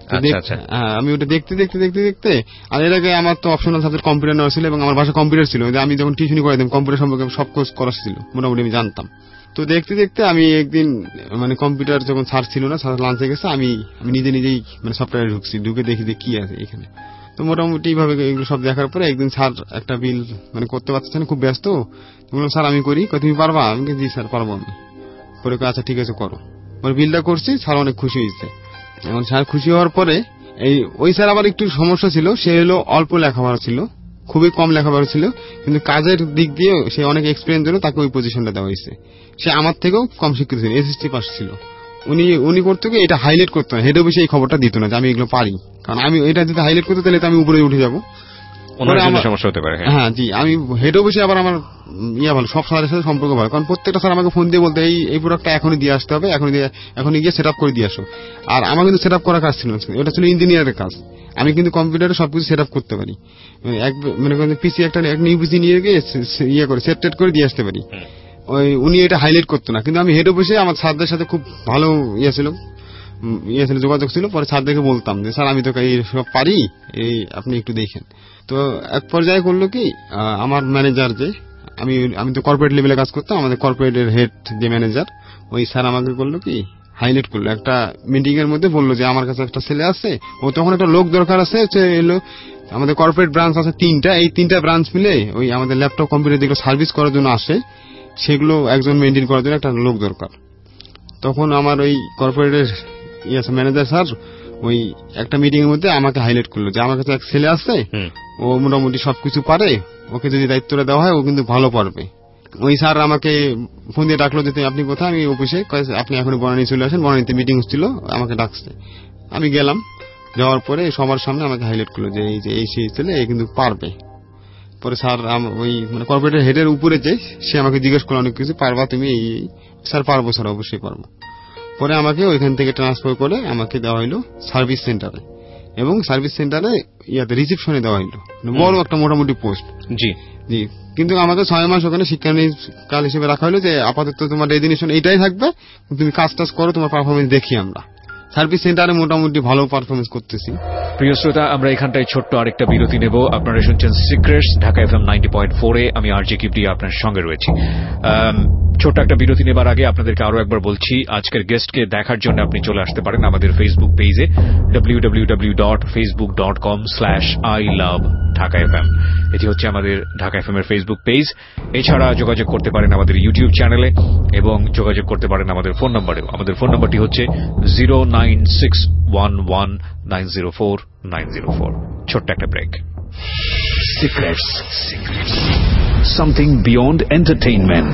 আমি ওটা দেখতে আর এর আগে আমার তো অপশনাল সাবজেক্ট কম্পিউটার নেওয়া ছিল, এবং আমার বাসা কম্পিউটার ছিল, আমি যখন টিউশনি করাইতাম কম্পিউটার সম্পর্কে সব কোর্স করা ছিল, মোটামুটি আমি জানতাম। তো দেখতে আমি একদিন মানে কম্পিউটার যখন স্যার ছিল না, স্যার লাঞ্চে গেছে, আমি নিজেই মানে সফটওয়্যারে ঢুকে দেখি যে কি আছে এখানে। তো মোটামুটি এইভাবে এগুলো সব দেখার পরে একদিন স্যার একটা বিল মানে করতে পারছেন, খুব ব্যস্ত, বললাম স্যার আমি করি, তুমি পারবা? আমি জি স্যার পারবো আমি। পরে আচ্ছা ঠিক আছে করো। পরে বিলটা করছি, স্যার অনেক খুশি হয়েছে। এখন স্যার খুশি হওয়ার পরে ওই স্যার আবার একটু সমস্যা ছিল, সে হলো অল্প লেখাপড়া ছিল, খুবই কম লেখাপড়া ছিল, কিন্তু কাজের দিক দিয়ে সে অনেক এক্সপিরিয়েন্স জন্য তাকে ওই পজিশনটা দেওয়া হয়েছে। সে আমার থেকেও কম শিক্ষিত ছিল, SST পাস ছিল। উনি করতো কি, এটা হাইলাইট করতো না, হেড অফিসে এই খবরটা দিত না যে আমি এগুলো পারি, কারণ আমি এটা যদি হাইলাইট করতে তাহলে তো আমি উপরে উঠে যাবো, সমস্যা হতে পারে। হ্যাঁ জি, আমি হেড অফিসে আবার আমার ভালো, সব স্যারের সাথে সম্পর্ক ভালো, কারণ প্রত্যেকটা স্যার আমাকে ফোন দিয়ে বলতে এই প্রোডাক্টটা এখনই দিয়ে আসতে হবে, এখনই গিয়ে সেট আপ করে দিয়ে আসো। আর আমার কিন্তু সেট আপ করার কাজ ছিল, ওটা ছিল ইঞ্জিনিয়ারের কাজ। আমি কিন্তু কম্পিউটারে সবকিছু সেট আপ করতে পারি, মানে পিসি একটা নিউ পিসি নিয়ে গিয়ে করে সেট করে দিয়ে আসতে পারি। উনি এটা হাইলাইট করতো না, কিন্তু আমি হেড অফিসে আমার স্যারদের সাথে খুব ভালো যোগাযোগ ছিল। পরে স্যারদেরকে বলতাম যে স্যার আমি তো এই সব পারি, এই আপনি একটু দেখেন। তো এক পর্যায়ে করলো কি, আমার ম্যানেজার যে আমি তো কর্পোরেট লেভেলে কাজ করতাম, আমাদের কর্পোরেটের হেড যে ম্যানেজার, ওই স্যার আমাকে করলো কি হাইলাইট করলো, একটা মিটিং এর মধ্যে বললো যে আমার কাছে একটা ছেলে আছে, ও তখন একটা লোক দরকার আছে, এলো আমাদের কর্পোরেট ব্রাঞ্চ আছে 3টা, এই 3টা ব্রাঞ্চ মিলে ওই আমাদের ল্যাপটপ কম্পিউটার যেগুলো সার্ভিস করার জন্য আসে সেগুলো একজন মেনটেন করার জন্য একটা লোক দরকার। তখন আমার ওই কর্পোরেটের ম্যানেজার স্যার ওই একটা মিটিং এর মধ্যে আমাকে হাইলাইট করলো যে আমার কাছে এক ছেলে আছে, ও মোটামুটি সবকিছু পারে, ওকে যদি দায়িত্বটা দেওয়া হয় ও কিন্তু ভালো পারবে। ওই স্যার আমাকে ফোন দিয়ে ডাকলো যে আপনি কোথায়? আমি অফিসে। আপনি এখন বনানী চলে আসেন, বনানীতে মিটিং হচ্ছিল, আমাকে ডাকছে। আমি গেলাম, যাওয়ার পরে সবার সামনে আমাকে হাইলাইট করলো যে এই সেই ছেলে, এ কিন্তু পারবে। পরে স্যার ওই মানে কর্পোরেটের হেডের উপরে যে সে আমাকে জিজ্ঞেস করলো অনেক কিছু, পারবা তুমি? এই স্যার পারবো স্যার, অবশ্যই পারবো। পরে আমাকে ওইখান থেকে ট্রান্সফার করে আমাকে দেওয়া হইলো সার্ভিস সেন্টারে, এবং সার্ভিস সেন্টারে রিসেপশনে দেওয়া হইলো, বড় একটা মোটামুটি পোস্ট। জি জি, কিন্তু আমাকে 6 মাস ওখানে শিক্ষানবিশ হিসেবে রাখা হলো যে আপাতত তোমার রেজিগনেশন এইটাই থাকবে, তুমি কাজ টাজ করো, তোমার পারফরমেন্স দেখি আমরা। সার্ভিস সেন্টারে মোটামুটি ভালো পারফরমেন্স করতেছি। প্রিয় শ্রোতা, আমরা এখানটায় ছোট্ট আরেকটা বিরতি নেব। আপনারা শুনছেন সিক্রেটস, ঢাকা FM 90.4 আমি আরজে কিবরিয়া আপনার সঙ্গে রয়েছি। ছোট্ট একটা বিরতি নেবার আগে আপনাদেরকে আরো একবার বলছি, আজকের গেস্টকে দেখার জন্য আপনি চলে আসতে পারেন আমাদের ফেসবুক পেজে www.facebook.com/ilovedhakafm। এটি হচ্ছে আমাদের ঢাকা FM এর ফেসবুক পেজ। এছাড়া যোগাযোগ করতে পারেন আমাদের ইউটিউব চ্যানেলে এবং যোগাযোগ করতে পারেন আমাদের ফোন নম্বরেও। আমাদের ফোন নম্বরটি হচ্ছে 09611904904। ছোট্ট একটা break. Secrets. Something beyond entertainment.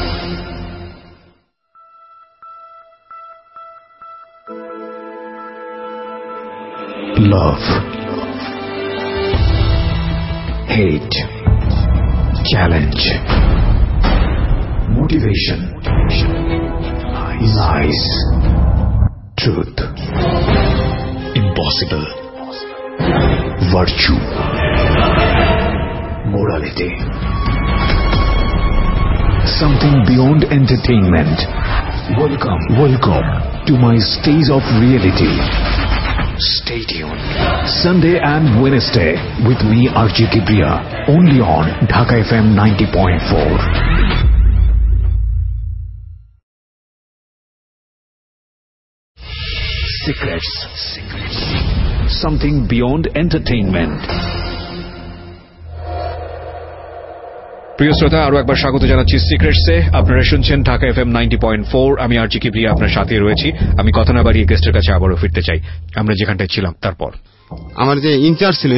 Love, hate, challenge, motivation, lies, truth, impossible, virtue, morality. Something beyond entertainment. Welcome to my stage of reality. Stay tuned. Sunday and Wednesday with me RJ Kibriya, only on Dhaka FM 90.4. Secrets. Something beyond entertainment. প্রিয় শ্রোতা, আরো একবার স্বাগত জানাচ্ছি সিক্রেটসে। আপনারা শুনছেন Dhaka FM 90.4 আমি আরজি কিবরিয়া আপনার সাথে রয়েছি। আমি কথা না বাড়িয়ে গেস্টের কাছে আবারও ফিরতে চাই আমরা যেখানটায় ছিলাম। তারপর আমার যে ইনচার্জ ছিল,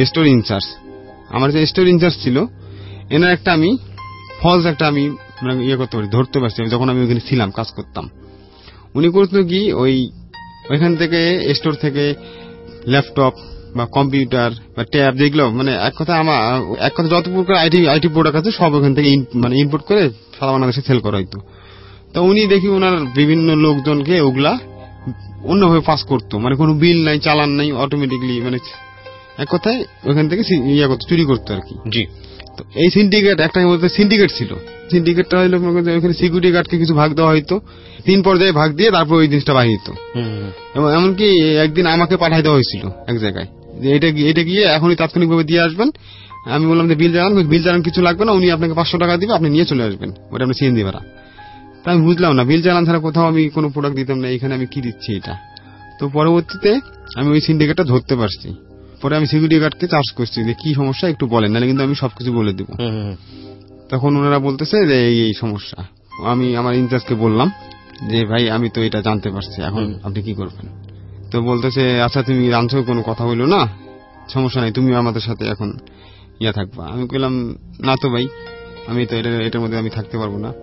স্টোর ইনচার্জ ছিল, এনার একটা আমি ফলস একটা আমি করতে পারি, ধরতে পারছি যখন আমি ওখানে ছিলাম, কাজ করতাম। উনি করতো কি, ওইখান থেকে স্টোর থেকে ল্যাপটপ বা কম্পিউটার বা ট্যাব যেগুলো মানে এক কথা যত প্রকার আইটি প্রোডাক্ট আছে সব ওখান থেকে মানে ইনপুট করে সারা বাংলাদেশে সেল করা হইতো। তো উনি দেখি ওনার বিভিন্ন লোকজনকে ওগুলা অন্যভাবে পাস করতো, মানে কোনো বিল নাই, চালান নাই, অটোমেটিকলি মানে এক কথায় ওখান থেকে চুরি করতো আর কি। জি। তো এই সিন্ডিকেট একটা বলতে সিন্ডিকেট ছিল। সিন্ডিকেটটা হইলো ওখানে সিকিউরিটি গার্ডকে কিছু ভাগ দেওয়া হইতো, 3 পর্যায়ে ভাগ দিয়ে তারপর ওই জিনিসটা বাহির হতো। এবং এমনকি একদিন আমাকে পাঠাই দেওয়া হয়েছিল এক জায়গায় যে এটা গিয়ে এখনই তাৎক্ষণিকভাবে দিয়ে আসবেন। আমি বললাম যে বিল চালান কিছু লাগবে না, উনি আপনাকে 500 টাকা দিবে, আপনি নিয়ে চলে আসবেন, ওটা আপনি সিএনজি ভাড়া। তা আমি বুঝলাম না, বিল চালান ছাড়া কোথাও আমি কোনো প্রোডাক্ট দিতাম না, এখানে আমি কি দিচ্ছি এটা। তো পরবর্তীতে আমি ওই সিন্ডিকেটটা ধরতে পারছি। পরে আমি সিকিউরিটি গার্ডকে চার্জ করছি যে কি সমস্যা একটু বলেন, নাহলে কিন্তু আমি সবকিছু বলে দিব। তখন ওনারা বলতেছে যে এই সমস্যা। আমি আমার ইনচার্জকে বললাম যে ভাই আমি তো এটা জানতে পারছি, এখন আপনি কি করবেন। তো বলতেছে আচ্ছা তুমি জানছো, কোনো কথা হইলো না, সমস্যা নাই, তুমি আমাদের সাথে এখন থাকবা। আমি বললাম না তো ভাই, আমি তো এটার মধ্যে আমি থাকতে পারবো না।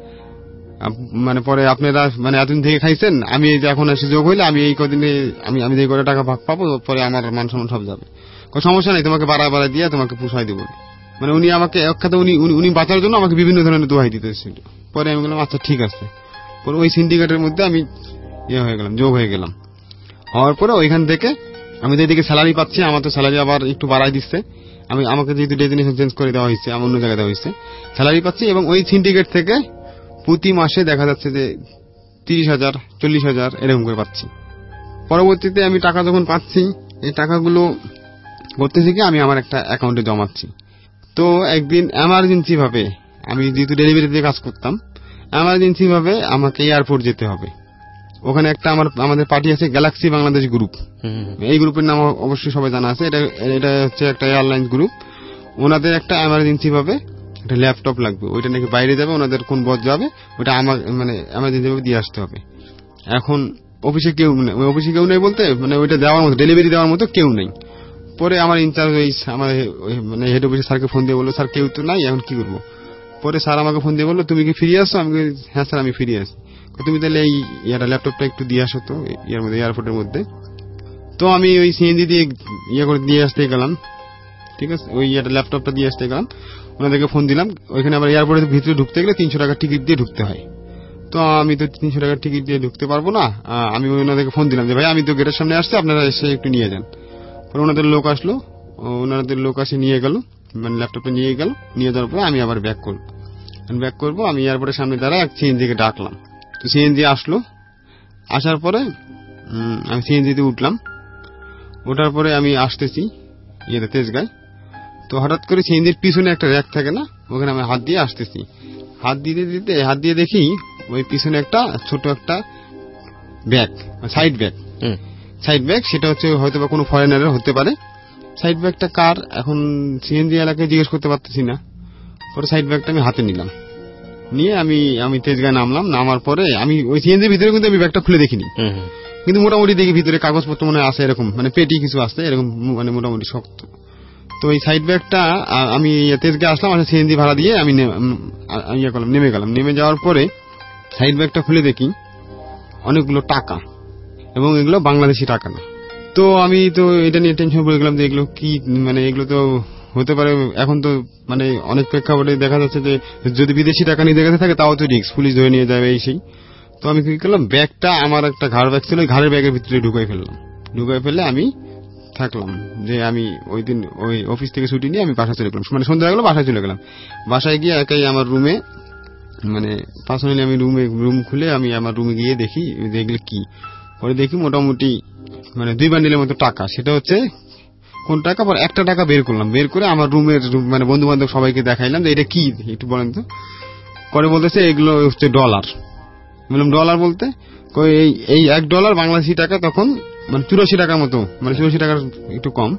মানে পরে আপনারা মানে এতদিন থেকে খাইছেন, আমি যে এখন সুযোগ হইলে আমি এই কদিনে আমি যে করে টাকা ভাগ পাবো, পরে আমার মান সম্মান সব যাবে। সমস্যা নাই, তোমাকে বাড়া দিয়ে তোমাকে পুষাই দেবো। মানে উনি আমাকে এক কথা উনি বাঁচার জন্য আমাকে বিভিন্ন ধরনের দোহাই দিতেছিল। পরে আমি বললাম আচ্ছা ঠিক আছে। পরে ওই সিন্ডিকেটের মধ্যে আমি হয়ে গেলাম, যোগ হয়ে গেলাম। হওয়ার পরে ওইখান থেকে আমি যেদিকে স্যালারি পাচ্ছি, আমার তো স্যালারি আবার একটু বাড়াই দিচ্ছে। আমাকে যেহেতু ডেজিগনেশন চেঞ্জ করে দেওয়া হয়েছে, আমার অন্য জায়গায় দেওয়া হয়েছে, স্যালারি পাচ্ছি। এবং ওই সিন্ডিকেট থেকে প্রতি মাসে দেখা যাচ্ছে যে 30,000 40,000 এরকম করে পাচ্ছি। পরবর্তীতে আমি টাকা যখন পাচ্ছি, এই টাকাগুলো করতেছি কি আমি আমার একটা অ্যাকাউন্টে জমাচ্ছি। তো একদিন এমার্জেন্সি ভাবে, আমি যেহেতু ডেলিভারিতে কাজ করতাম, এমার্জেন্সি ভাবে আমাকে এয়ারপোর্ট যেতে হবে। ওখানে একটা আমাদের পার্টি আছে, গ্যালাক্সি বাংলাদেশ গ্রুপ। এই গ্রুপের নাম অবশ্যই সবাই জানা আছে। এটা হচ্ছে একটা এয়ারলাইন্স গ্রুপ। ওনাদের একটা এমার্জেন্সি ভাবে একটা ল্যাপটপ লাগবে, ওইটা নাকি বাইরে যাবে, ওনাদের কোন বস যাবে, ওটা আমার মানে এমার্জেন্সি ভাবে দিয়ে আসতে হবে। এখন অফিসে কেউ নেই বলতে মানে ওইটা দেওয়ার মতো, ডেলিভারি দেওয়ার মতো কেউ নেই। পরে আমার ইনচার্জ আমার মানে হেড অফিসে স্যারকে ফোন দিয়ে বললো স্যার কেউ তো নাই, এখন কি করবো। পরে স্যার আমাকে ফোন দিয়ে বললো তুমি কি ফিরে আসছো। আমি হ্যাঁ স্যার আমি ফিরে আসি। তুমি তাহলে এই ল্যাপটপটা একটু দিয়ে আসো তো এয়ারপোর্টের মধ্যে। তো আমি ওই সিএনজি দিয়ে করে দিয়ে আসতে গেলাম। ঠিক আছে, ওই ল্যাপটপটা দিয়ে আসতে গেলাম। ওনাদেরকে ফোন দিলাম। ওইখানে আবার এয়ারপোর্টের ভিতরে ঢুকতে গেলে 300 টাকার টিকিট দিয়ে ঢুকতে হয়। তো আমি তো 300 টাকার টিকিট দিয়ে ঢুকতে পারবো না। আমি ওনাদেরকে ফোন দিলাম যে ভাই আমি তো গেটের সামনে আসছি, আপনারা এসে একটু নিয়ে যান। পরে ওনাদের লোক আসলো, ওনাদের লোক আসে নিয়ে গেল, মানে ল্যাপটপটা নিয়ে গেল। নিয়ে যাওয়ার পরে আমি আবার ব্যাক করবো। আমি এয়ারপোর্টের সামনে দাঁড়ায় এক সিএনজিকে ডাকলাম। তো সিএনজি আসলো। আসার পরে আমি সিএনজিতে উঠলাম। ওঠার পরে আমি আসতেছি তেজগাঁয়। তো হঠাৎ করে সিএনজির পিছনে একটা র্যাক থাকে না, ওখানে আমি হাত দিয়ে আসতেছি। হাত দিয়ে দেখি ওই পিছনে একটা ছোট একটা ব্যাগ, সাইড ব্যাগ, সেটা হচ্ছে হয়তো বা কোনো ফরেনারের হতে পারে। সাইড ব্যাগটা কার এখন সিএনজি এলাকায় জিজ্ঞেস করতে পারতেছি না। পরে সাইড ব্যাগটা আমি হাতে নিলাম, নিয়ে আমি তেজগাঁয় নামলাম। নামার পরে আমি ওই সিএনজির ভিতরে কিন্তু আমি ব্যাগটা খুলে দেখিনি, কিন্তু মোটামুটি দেখি ভিতরে কাগজপত্র মনে আছে, এরকম মানে পেটি কিছু আছে এরকম, মানে মোটামুটি শক্ত। তো এই সাইড ব্যাগটা আমি তেজগাঁয় আসলাম, সিএনজি ভাড়া দিয়ে আমি নেমে গেলাম। নেমে যাওয়ার পরে সাইড ব্যাগটা খুলে দেখি অনেকগুলো টাকা, এবং এগুলো বাংলাদেশি টাকা না। তো আমি তো এটা নিয়ে টেনশন পড়ে গেলাম যে এগুলো কি, মানে এগুলো তো হতে পারে। এখন তো মানে অনেক প্রেক্ষাপটে দেখা যাচ্ছে যে যদি বিদেশি টাকা নিয়ে দেখা থাকে তাও তো রিস্ক, পুলিশ ধরে নিয়ে যাবে এই সেই। তো আমি কি করলাম, ব্যাগটা আমার একটা ঘাড় ব্যাগ ছিল, ওই ঘাড়ের ব্যাগের ভিতরে ঢুকাই ফেললে আমি থাকলাম। যে আমি ওই দিন ওই অফিস থেকে ছুটি নিয়ে আমি বাসায় চলে গেলাম, মানে সন্ধ্যা হয়ে গেল, বাসায় চলে গেলাম। বাসায় গিয়ে একাই আমার রুমে, মানে পার্সোনালি আমি রুম খুলে আমি আমার রুমে গিয়ে দেখি এগুলো কি। পরে দেখি মোটামুটি মানে 2 বান্ডিলের মতো টাকা। সেটা হচ্ছে কোন টাকা, পরে একটা টাকা বের করলাম, বের করে আমার রুমের মানে বন্ধু বান্ধব সবাইকে দেখাইলাম যে এটা কি একটু বলেন তো। পরে বলতেছে এগুলো হচ্ছে ডলার। বললাম ডলার বলতে এই $1 বাংলাদেশি টাকা তখন মানে 84 টাকার মতো, মানে 84 টাকার একটু কম।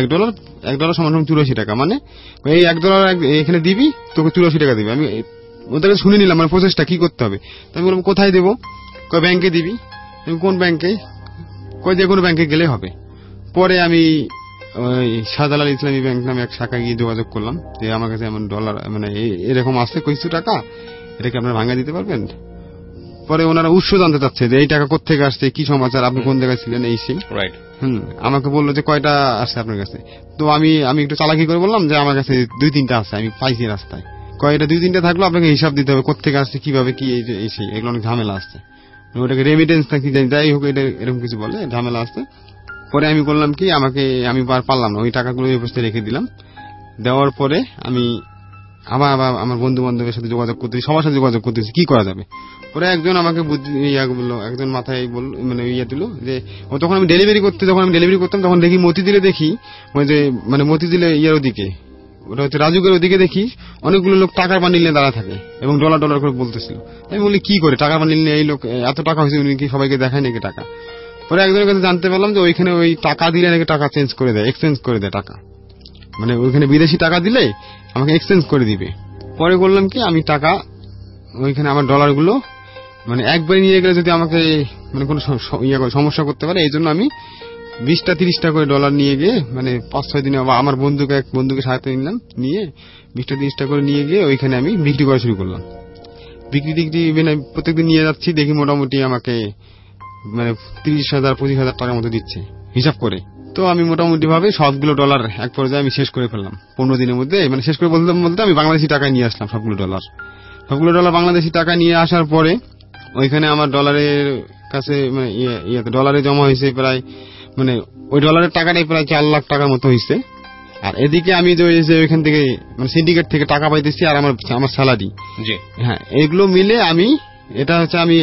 $1 সমান 84 টাকা, মানে এই $1 এখানে দিবি, তোকে 84 টাকা দিবি। আমি ওদের কাছে শুনে নিলাম মানে প্রসেসটা কি করতে হবে। আমি বললাম কোথায় দেবো, ব্যাংকে দিবি। কোন ব্যাংকে, যে কোনো ব্যাংকে গেলে হবে। পরে আমি ওই শাহজালাল ইসলামী ব্যাংক নামে এক শাখায় গিয়ে যোগাযোগ করলাম যে আমার কাছে এমন ডলার মানে এরকম আসছে কিছু টাকা, এটাকে আপনারা ভাঙা দিতে পারবেন। পরে ওনারা উৎস জানতে চাচ্ছে যে এই টাকা কোথেকে আসছে, কি সমাচার, আপনি কোন জায়গায় ছিলেন, এই সেই। আমাকে বললো যে কয়টা আসছে আপনার কাছে। তো আমি একটু চালাকি করে বললাম যে আমার কাছে 2-3টা আছে, আমি পাইছি রাস্তায়। কয়টা 2-3টা থাকলো, আপনাকে হিসাব দিতে হবে কোথেকে আসছে, কিভাবে কি, এই সেই, এগুলো অনেক ঝামেলা আসছে। ওটাকে রেমিটেন্স না কি জানি, যাই হোক এটা এরকম কিছু বলে, ঝামেলা আসছে। পরে আমি করলাম কি, আমি পারলাম না, ওই টাকাগুলো ওই অবস্থায় রেখে দিলাম। দেওয়ার পরে আমি আবার আমার বন্ধু বান্ধবের সাথে যোগাযোগ করতেছি, সবার সাথে যোগাযোগ করতেছি কি করা যাবে। পরে একজন আমাকে বললো, একজন মাথায় বলল, মানে দিল যে তখন আমি ডেলিভারি করতাম তখন দেখি মতিঝিলে দেখি ওই যে মানে মতিঝিলে ওদিকে, ওটা হচ্ছে রাজুকের ওদিকে দেখি অনেকগুলো লোক টাকার বান্ডিল নিয়ে দাঁড়া থাকে এবং ডলার করে বলতেছিল। আমি বলি কি করে টাকার বান্ডিল নিয়ে এই লোক, এত টাকা হয়েছে, উনি কি সবাইকে দেখায় নাকি টাকা। পরে একজনের কাছে জানতে পারলাম যে ওইখানে ওই টাকা দিলে নাকি টাকা চেঞ্জ করে দেয়, এক্সচেঞ্জ করে দেয় টাকা, মানে ওইখানে বিদেশি টাকা দিলে আমাকে এক্সচেঞ্জ করে দিবে। পরে বললাম কি আমি টাকা ওইখানে আমার ডলারগুলো মানে একবারে নিয়ে গেলে যদি আমাকে মানে কোনো সমস্যা করতে পারে, এই জন্য আমি 20-30টা করে ডলার নিয়ে গিয়ে মানে 5-6 দিনে আমার এক বন্ধুকে সাথে নিলাম, নিয়ে 20-30টা করে নিয়ে গিয়ে ওইখানে আমি বিক্রি করা শুরু করলাম। বিক্রি মানে প্রত্যেকদিন নিয়ে যাচ্ছি, দেখি মোটামুটি আমাকে মানে 30,000-25,000 টাকার মতো দিচ্ছে হিসাব করে। তো আমি মোটামুটি ভাবে সবগুলো ডলার এক পর্যায়ে আমি শেষ করে ফেললাম 15 দিনের মধ্যে। মানে শেষ করে বলতে আমি বাংলাদেশি টাকায় নিয়ে আসলাম সবগুলো ডলার বাংলাদেশি টাকা নিয়ে আসার পরে ওইখানে আমার ডলারের কাছে মানে ডলারে জমা হয়েছে প্রায়, মানে ওই ডলারের টাকাটাই প্রায় 4 লাখ টাকার মতো হয়েছে। আর এদিকে আমি যে ওইখান থেকে মানে সিন্ডিকেট থেকে টাকা পাইতেছি আর আমার স্যালারি, হ্যাঁ, এগুলো মিলে আমি এটা হচ্ছে আমি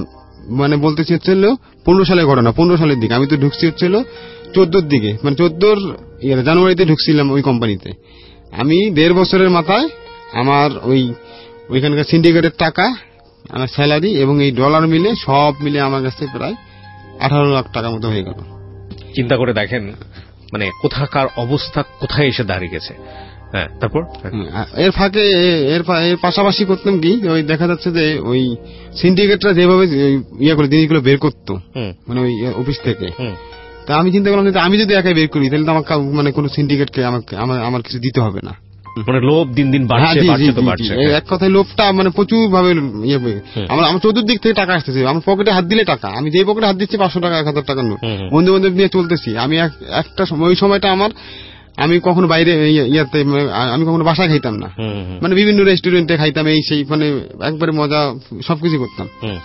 মানে বলতেছি হচ্ছিল 15 সালের ঘটনা। 15 সালের দিকে আমি তো ঢুকছি হচ্ছিল 14 দিকে, মানে 14 জানুয়ারিতে ঢুকছিলাম ওই কোম্পানিতে। আমি 1.5 বছরের মাথায় আমার ওইখানকার সিন্ডিকেটের টাকা, আমার স্যালারি এবং এই ডলার মিলে সব মিলে আমার কাছে প্রায় 18 লাখ টাকার মতো হয়ে গেল। চিন্তা করে দেখেন মানে কোথাকার অবস্থা কোথায় এসে দাঁড়িয়ে গেছে। হ্যাঁ, তারপর এর ফাঁকে এর পাশাপাশি করতাম কি, ওই দেখা যাচ্ছে যে ওই সিন্ডিকেটরা যেভাবে করে জিনিসগুলো বের করতো মানে ওই অফিস থেকে, তা আমি চিন্তা করলাম যে আমি যদি একাই বের করি তাহলে তো আমার মানে কোনো সিন্ডিকেটকে আমার কিছু দিতে হবে না। মানে লোভ দিন দিন বাড়ছে। এক কথায় লোভটা মানে প্রচুর ভাবে আমার চতুর্দিক থেকে টাকা আসতেছে, আমার পকেটে হাত দিলে টাকা, আমি যে পকেটে হাত দিচ্ছি 500 টাকা 1000 টাকার নোট, বন্ধু বান্ধব নিয়ে চলতেছি। আমি একটা ওই সময়টা আমি কখনো বাইরে ইয়াতে আমি কখনো বাসায় খাইতাম না, মানে বিভিন্ন রেস্টুরেন্টে খাইতাম, এই সেই মানে একবারে মজা সবকিছু করতাম।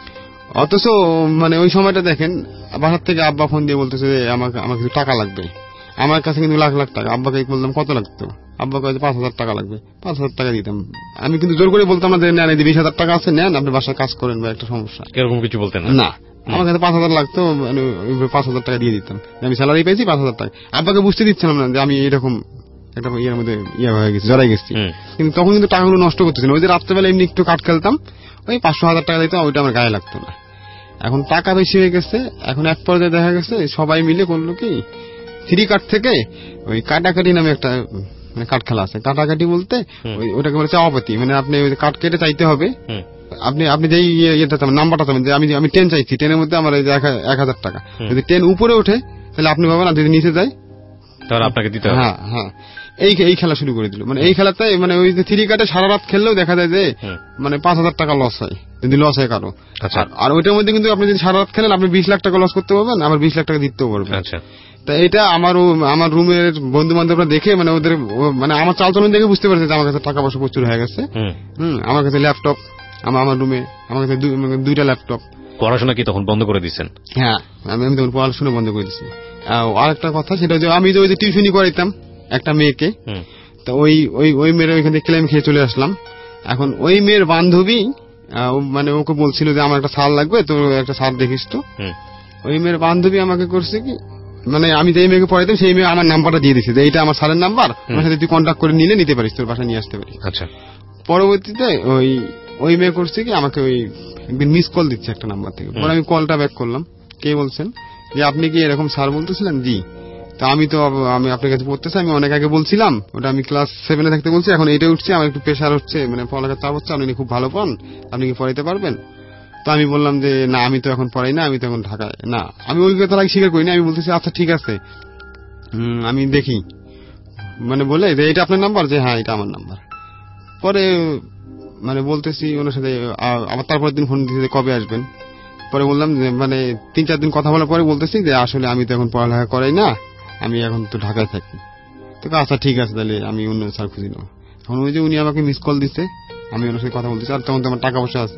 অথচ মানে ওই সময়টা দেখেন বাসার থেকে আব্বা ফোন দিয়ে বলতেছে যে আমার কিছু টাকা লাগবে, আমার কাছে কিন্তু লাখ লাখ টাকা। আব্বাকে বললাম কত লাগতো, আব্বা কাছে 5,000 টাকা লাগবে, 5,000 টাকা দিতাম। আমি কিন্তু জোর করে বলতাম না যে নেন 20,000 টাকা আছে নেন আপনি বাসায় কাজ করেন বা একটা সমস্যা, এরকম কিছু বলতেন না। আমার কাছে 5,000 লাগতো, 5,000 টাকা দিয়ে দিতাম। আমি স্যালারি পেয়েছি 5,000 টাকা। আব্বাকে বুঝতে দিচ্ছিলাম না যে আমি এরকম একটা ইয়ের মধ্যে হয়ে গেছি, জড়াই গেছি। কিন্তু তখন কিন্তু টাকাগুলো নষ্ট করতেছি না। ওই যে রাত্রেবেলা এমনি একটু কাট খেলতাম, ওই 500,000 টাকা দিতাম, ওইটা আমার গায়ে লাগতো না। এখন টাকা বেশি হয়ে গেছে, এখন এক পর্যায়ে দেখা গেছে সবাই মিলে করলো কি 3 কাট থেকে ওই কাটাকাটি নামে একটা মানে কাট খেলা আছে। কাটাকাটি বলতে ওটাকে বলে চাওয়াপাতি, মানে আপনি ওই কাট কেটে চাইতে হবে। আপনি যেই ইয়েটা নাম্বারটা চাবেন, যে আমি 10 চাইছি, 10-এর মধ্যে আমার 1,000 টাকা, যদি 10 উপরে ওঠে তাহলে আপনি পাবেন, আর যদি নিচে যায় তাহলে আপনাকে দিতে হবে। হ্যাঁ হ্যাঁ, এই খেলা শুরু করে দিল। মানে এই খেলাতে মানে ওই যে 3 কাটে সারা রাত খেললেও দেখা যায় যে মানে 5,000 টাকা লস হয়, যদি লস হয় কারো। আর ওইটার মধ্যে কিন্তু আপনি যদি সারা রাত খেলেন আপনি 20 লাখ টাকা লস করতে পারবেন, আবার 20 লাখ টাকা দিতেও পারবেন। তা এটা আমার রুমের বন্ধু বান্ধবরা দেখে মানে ওদের মানে আমার চালচলন দেখে বুঝতে পারছে যে আমার কাছে টাকা পয়সা প্রচুর হয়ে গেছে। আমার কাছে ল্যাপটপ, আমার রুমে আমার কাছে 2টা ল্যাপটপ। পড়াশোনা কি তখন বন্ধ করে দিচ্ছেন? হ্যাঁ, আমি তখন পড়াশোনা বন্ধ করে দিচ্ছি। আর একটা কথা, সেটা যে আমি যে ওই যে টিউশনি করাইতাম একটা মেয়েকে, তো ওই মেয়ের ওইখান থেকে ক্লেম খেয়ে চলে আসলাম। এখন ওই মেয়ের বান্ধবী মানে ওকে বলছিল যে আমার একটা সার লাগবে, তো একটা সার দেখিস তো। ওই মেয়ের বান্ধবী আমাকে করছে কি, মানে আমি যে মেয়েকে পড়াইতাম সেই মেয়ে আমার নাম্বারটা দিয়ে দিচ্ছে যে এইটা আমার স্যারের নাম্বার, ওর সাথে তুই কন্ট্যাক্ট করে নিতে পারিস, তোর বাসায় নিয়ে আসতে পারিস। আচ্ছা। পরবর্তীতে ওই মেয়ে করছে কি আমাকে ওই একদিন মিস কল দিচ্ছে একটা নাম্বার থেকে। পরে আমি কলটা ব্যাক করলাম, কে বলছেন, যে আপনি কি এরকম স্যার বলতেছিলেন? জি। তা আমি আপনার কাছে পড়তেছি, আমি অনেক আগে বলছিলাম, ওটা আমি ক্লাস 7-এ থাকতে বলছি, এখন 8-এ উঠছি, আমার একটু প্রেশার হচ্ছে, মানে পড়ালেখার চাপ হচ্ছে, আপনি খুব ভালো পান, আপনি কি পড়াইতে পারবেন? তো আমি বললাম যে না, আমি তো এখন পড়াই না, আমি তো এখন ঢাকায় না। আমি ওই কথা স্বীকার করিনি, আমি বলতেছি আচ্ছা ঠিক আছে আমি দেখি, মানে বলে যে এটা আপনার নাম্বার? যে হ্যাঁ এটা আমার নাম্বার। পরে মানে বলতেছি ওনার সাথে, আবার তারপরের দিন ফোন দিতে কবে আসবেন। পরে বললাম যে মানে 3-4 দিন কথা বলার পরে বলতেছি যে আসলে আমি তো এখন পড়ালেখা করাই না, আমি এখন তো ঢাকায় থাকি। তো আচ্ছা ঠিক আছে, তাহলে আমি অন্য স্যার খুঁজে নেব। এখন ওই যে উনি আমাকে মিস কল দিচ্ছে, আমি ওনার সাথে কথা বলতেছি, আর তখন তো আমার টাকা পয়সা আছে।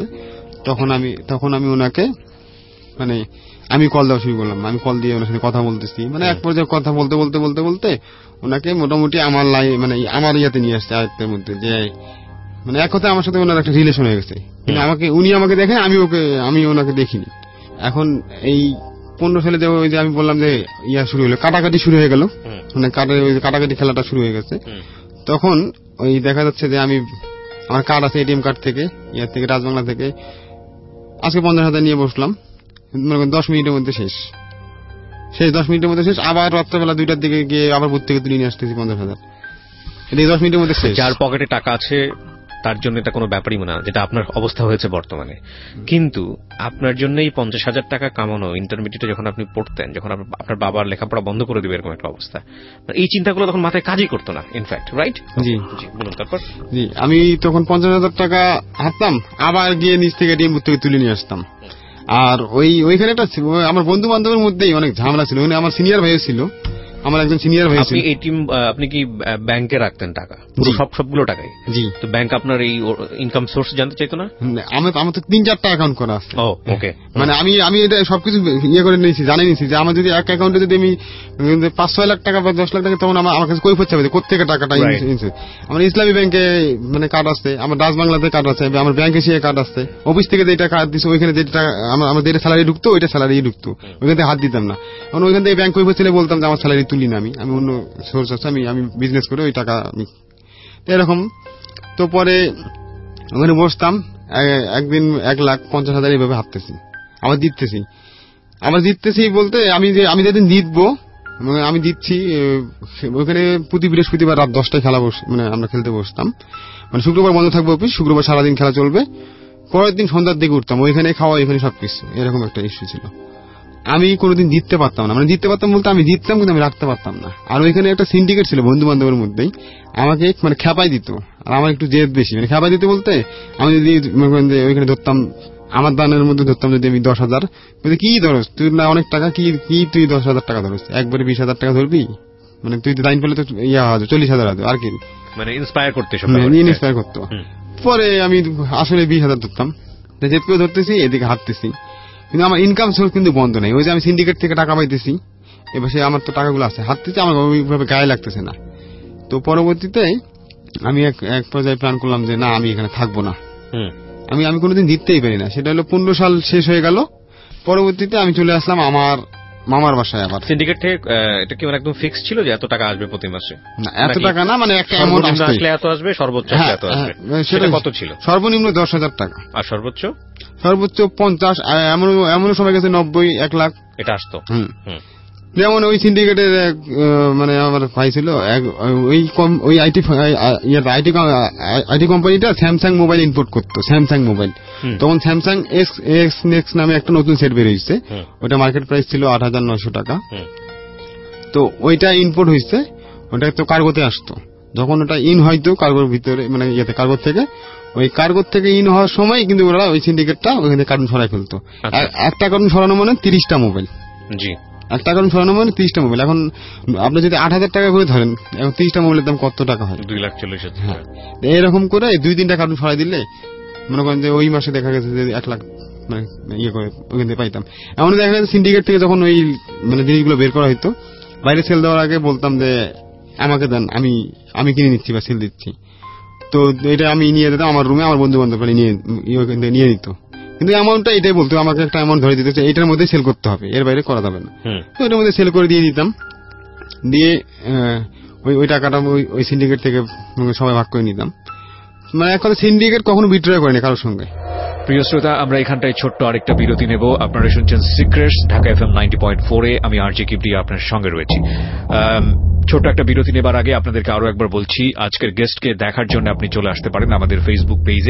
তখন আমি ওনাকে মানে আমি কল দেওয়া শুরু করলাম, আমি কল দিয়ে ওনার সাথে কথা বলতেছি। মানে এক পর্যায়ে কথা বলতে বলতে বলতে বলতে ওনাকে মোটামুটি আমার মানে আমার ইয়াতে নিয়ে আসছে আয়ত্তের মধ্যে, যে মানে এক কথা আমার সাথে ওনার একটা রিলেশন হয়ে গেছে। কিন্তু উনি আমাকে দেখেন, আমি ওনাকে দেখিনি। এখন এই 15 সালে যে আমি বললাম যে ইয়া শুরু হলো, কাটাকাটি শুরু হয়ে গেল, মানে কাটাকাটি খেলাটা শুরু হয়ে গেছে। তখন ওই দেখা যাচ্ছে যে আমার কার্ড আছে, এটিএম কার্ড থেকে, ইয়ার থেকে, রাজবাংলা থেকে, আজকে 50,000 নিয়ে বসলাম, 10 মিনিটের মধ্যে শেষ। 10 মিনিটের মধ্যে শেষ। আবার রাত্রেবেলা 2টার দিকে গিয়ে আবার বুথ থেকে তুলে নিয়ে আসতেছি 50,000, এটা 10 মিনিটের মধ্যে শেষ। যার পকেটে টাকা আছে তার জন্য এটা কোনো ব্যাপারই না, যেটা আপনার অবস্থা হয়েছে বর্তমানে। কিন্তু আপনার জন্য এই 50,000 টাকা কামানো, ইন্টারমিডিয়েটে যখন আপনি পড়তেন, যখন আপনার বাবার লেখাপড়া বন্ধ করে দিবে এরকম একটা অবস্থা, এই চিন্তাগুলো তখন মাথায় কাজই করতো না ইনফ্যাক্ট, রাইট? জি বলুন। তারপর জি, আমি তখন 50,000 টাকা হাততাম, আবার গিয়ে নিচ থেকে এটিএম বুথ থেকে তুলে নিয়ে আসতাম। আর ওইখানে একটা আমার বন্ধু বান্ধবের মধ্যেই অনেক ঝামেলা ছিল। আমার সিনিয়র ভাইও ছিল, আমার একজন সিনিয়র ভাই ছিল। আপনি কি ব্যাংকে রাখতেন টাকা? সবগুলো টাকাই? জি। তো ব্যাংক আপনার এই ইনকাম সোর্স জানতে চাইতো না? আমার তো 3-4টা অ্যাকাউন্ট করা আছে। ওকে। মানে আমি এটা সবকিছু করে নিয়েছি, জানিয়ে নিয়েছি যে আমার যদি এক অ্যাকাউন্টে যদি আমি 5-6 লাখ টাকা বা 10 লাখ টাকা, তখন আমার কাছে কৈফিয়ত চাইবে কোথেকে টাকাটা। আমার ইসলামী ব্যাংকে মানে কার্ড আছে, আমার রাজবাংলাতে কার্ড আছে, আমার ব্যাংকে সে কার্ড আছে, অফিস থেকে যেটা কার্ড দিচ্ছে ওইখানে যেটা আমার যেটা স্যালারি ঢুকতো ওইটা স্যালারি ঢুকতো, ওইখান থেকে হাত দিতাম না। কারণ ওইখান থেকে ব্যাংক কৈফিয়ত ছেলে বলতাম যে আমার স্যালারি তুলি না, আমি অন্য সোর্স আছে, আমি বিজনেস করে ওই টাকা এরকম। তো পরে ওখানে বসতাম, একদিন 1,50,000 এইভাবে হাঁটতেছি, আবার জিততেছি বলতে আমি যেদিন জিতবো আমি দিচ্ছি, ওইখানে প্রতি বৃহস্পতিবার রাত 10টায় খেলা মানে আমরা খেলতে বসতাম। মানে শুক্রবার বন্ধ থাকবে অফিস, শুক্রবার সারাদিন খেলা চলবে, পরের দিন সন্ধ্যার দিকে উঠতাম, ওইখানে খাওয়া, ওইখানে সবকিছু, এরকম একটা ইস্যু ছিল। আমি কোনোদিন জিততে পারতাম না, মানে জিততে পারতাম বলতে আমি জিততাম কিন্তু আমি রাখতে পারতাম না। আর ওইখানে একটা সিন্ডিকেট ছিল বন্ধু বান্ধবের মধ্যেই, আমাকে মানে খেপাই দিত, আর আমার একটু জেদ বেশি। মানে খেপাই দিতে বলতে আমি যদি ওইখানে ধরতাম, আমার দানের মধ্যে ধরতাম যদি আমি 10,000, কি ধরস তুই না অনেক টাকা, কি তুই 10,000 টাকা ধরস, একবারে 20,000 টাকা ধরবি, মানে তুই লাইন পেলে তো ইয়া হবে 40,000 হবে আর কি, মানে ইন্সপায়ার করতে ইন্সপায়ার করতো। পরে আমি আসলে 20,000 ধরতাম, যেটুকু ধরতেছি এদিকে হাঁটতেছি, কিন্তু আমার ইনকাম সোর্স কিন্তু বন্ধ নেই। ওই যে আমি সিন্ডিকেট থেকে টাকা পাইতেছি, এবার সে আমার তো টাকাগুলো আছে, হাঁটতেছি, আমার ওইভাবে গায়ে লাগতেছে না। তো পরবর্তীতে আমি এক পর্যায়ে প্ল্যান করলাম যে না, আমি এখানে থাকবো না, আমি কোনোদিন জিততেই পারি না। সেটা হলো 15 সাল শেষ হয়ে গেল। পরবর্তীতে আমি চলে আসলাম আমার মামার বাসায়। আবার সিন্ডিকেট থেকে এটা কি মানে একদম ফিক্স ছিল যে এত টাকা আসবে প্রতি মাসে? না, এত টাকা না, মানে একটা অ্যামাউন্ট আসলে এত আসবে, সর্বোচ্চ এত আসবে। সেটা কত ছিল? সর্বনিম্ন 10,000 টাকা। আর সর্বোচ্চ? সর্বোচ্চ 50, এমন সময় গেছে 90, 1 লাখ এটা আসতো। যেমন ওই সিন্ডিকেটের মানে আমার ভাই ছিল, ওই আইটি কোম্পানিটা স্যামসাং মোবাইল ইম্পোর্ট করতো, স্যামসাং মোবাইল। তখন স্যামসাং এক্স নেক্সট নামে একটা নতুন সেট বেরিয়েছে, ওটা মার্কেট প্রাইস ছিল 8,900 টাকা। তো ওইটা ইম্পোর্ট হয়েছে, ওটা তো কার্গোতে আসতো। যখন ওটা ইন হয়তো কার্গোর ভিতরে, মানে কার্গো থেকে, ওই কার্গো থেকে ইন হওয়ার সময় কিন্তু ওরা ওই সিন্ডিকেটটা ওখানে কার্টুন সরাই ফেলতো। একটা কার্টুন সরানো মানে 30টা মোবাইল। জি, একটা কারণ সরানো মানে 30টা মোবাইল। এখন আপনি যদি 8,000 টাকা করে ধরেন, এখন 30টা মোবাইলের দাম কত টাকা হয়? 2,40,000। হ্যাঁ, এরকম করে 2-3টা কার্টুন সরাই দিলে মনে করেন যে ওই মাসে দেখা গেছে যে 1 লাখ মানে ইয়ে করে ওখান থেকে পাইতাম। এমন দেখা গেছে সিন্ডিকেট থেকে যখন ওই মানে জিনিসগুলো বের করা হইতো, বাইরে সেল দেওয়ার আগে বলতাম যে আমাকে দেন, আমি কিনে নিচ্ছি বা সেল দিচ্ছি। তো এটা আমি নিয়ে দিতাম আমার রুমে, আমার বন্ধু বান্ধব নিয়ে নিত। কিন্তু অ্যামাউন্টটা এটাই বলতো, আমাকে একটা অ্যামাউন্ট ধরে দিতে, এটার মধ্যে সেল করতে হবে, এর বাইরে করা যাবে না। তো এটার মধ্যে সেল করে দিয়ে দিতাম, দিয়ে ওই টাকাটা ওই সিন্ডিকেট থেকে সবাই ভাগ করে নিতাম। মানে এক কথা সিন্ডিকেট কখনো বিট্রয় করেনি কারোর সঙ্গে। প্রিয় শ্রোতা, আমরা এখানটায় ছোট্ট আরেকটা বিরতি নেব। আপনারা শুনছেন সিক্রেটস, ঢাকা FM 90.4-এ। আমি আরজে কিবরিয়া আপনার সঙ্গে রয়েছি। ছোট্ট একটা বিরতি নেবার আগে আপনাদেরকে আরো একবার বলছি, আজকের গেস্টকে দেখার জন্য আপনি চলে আসতে পারেন আমাদের ফেসবুক পেজে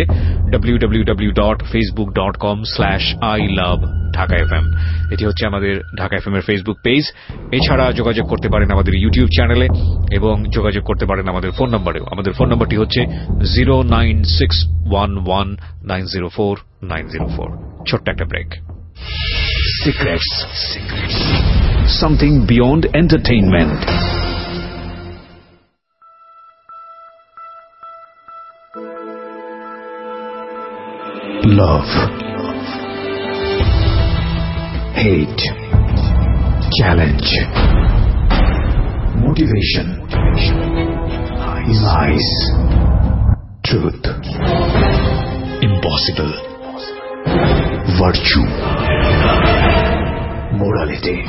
www.facebook.com/ilovedhakafm। এটি হচ্ছে আমাদের ঢাকা FM এর ফেসবুক পেজ। এছাড়া যোগাযোগ করতে পারেন আমাদের ইউটিউব চ্যানেলে এবং যোগাযোগ করতে পারেন আমাদের ফোন নম্বরেও। আমাদের ফোন নম্বরটি হচ্ছে 09611904904। ছোট্ট একটা break. Secrets. Something beyond entertainment. Love, hate, challenge, motivation, lies, truth, impossible, virtue, morality.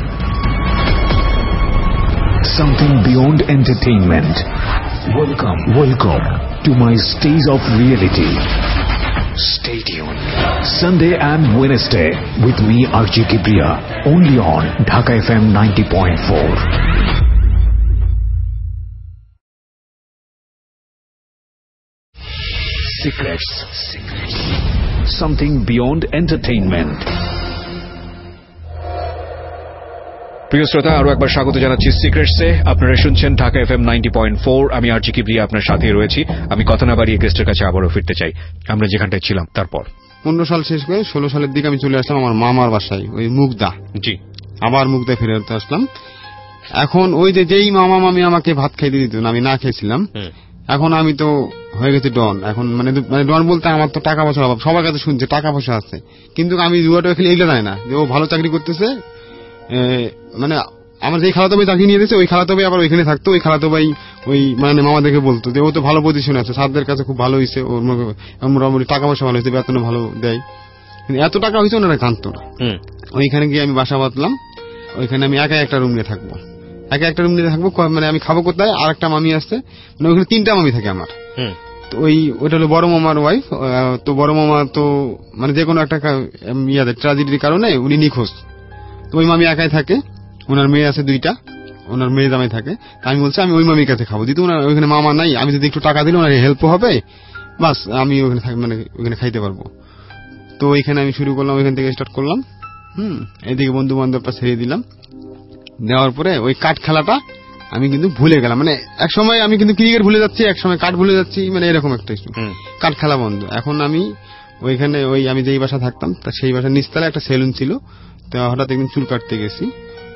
Something beyond entertainment. Welcome to my stage of reality. Stay tuned. Sunday and Wednesday with me, RJ Kibriya, only on Dhaka FM 90.4. Secrets. Something beyond entertainment. প্রিয় শ্রোতা, আরো একবার স্বাগত জানাচ্ছি সিক্রেটসে। আপনারা শুনছেন Dhaka FM 90.4। আমি RJ Kibria আপনার সাথে রয়েছি। আমি কথা না বাড়িয়ে গেস্টের কাছে আবারও ফিরতে চাই আমরা যেখানটায় ছিলাম। তারপর 15 সাল শেষ করে 16 সালের দিকে আমি চলে আসলাম আমার মামার বাসায়, ওই মুগদা। জি, আবার মুগদা ফিরে আসলাম। এখন ওই যেই মামা মামি আমাকে ভাত খাইতে দিত না, আমি না খেয়েছিলাম, এখন আমি তো হয়ে গেছি ডন। এখন মানে ডন বলতে আমার তো টাকা পয়সার অভাব, সবার কাছে শুনছে টাকা পয়সা আছে, কিন্তু আমি জুয়াটা খেলে এগুলো যায় না যে ও ভালো চাকরি করতেছে। মানে আমার যে খালাতো ভাই চাকরি নিয়ে দিয়েছে, ওই খালাতো ভাই আবার ওইখানে থাকতো। ওই খালাতো ভাই ওই মানে মামাদেরকে বলতো যে ও তো ভালো পজিশনে আছে, সারদের কাছে খুব ভালো হয়েছে, ওর মোটামুটি টাকা পয়সা ভালো হয়েছে, বেতন ভালো দেয়, কিন্তু এত টাকা হয়েছে ওনারা জানতো না। ওইখানে গিয়ে আমি বাসা বাঁধলাম। ওইখানে আমি একা একটা রুম নিয়ে থাকবো, মানে আমি খাবো কোথায়? আর একটা মামি আসছে, মানে ওইখানে 3টা মামি থাকে আমার। তো ওইটা হলো বড় মামার ওয়াইফ। তো বড় মামা তো মানে যে কোনো একটা ট্র্যাজেডির কারণে উনি নিখোঁজ। তো ওই মামি একাই থাকে, ওনার মেয়ে আছে 2টা, ওনার মেয়ে জামাই থাকে। আমি বলছি আমি ওই মামির কাছে খাবো, দিতে ওইখানে মামা নাই, আমি যদি একটু টাকা দিলে ওনার হেল্প হবে, বাস আমি ওখানে মানে ওখানে খাইতে পারবো। তো ওইখানে আমি শুরু করলাম, ওইখান থেকে স্টার্ট করলাম। এদিকে বন্ধু বান্ধবটা ছেড়ে দিলাম। দেওয়ার পরে ওই কাঠ খেলাটা আমি কিন্তু ভুলে গেলাম। মানে এক সময় আমি কিন্তু ক্রিকেট ভুলে যাচ্ছি, এক সময় কাঠ ভুলে যাচ্ছি, মানে এরকম একটা ইস্যু। কাঠ খেলা বন্ধ। এখন আমি ওইখানে আমি যেই বাসা থাকতাম সেই বাসার নিচতলায় একটা সেলুন ছিল। তো হঠাৎ একদিন চুল কাটতে গেছি,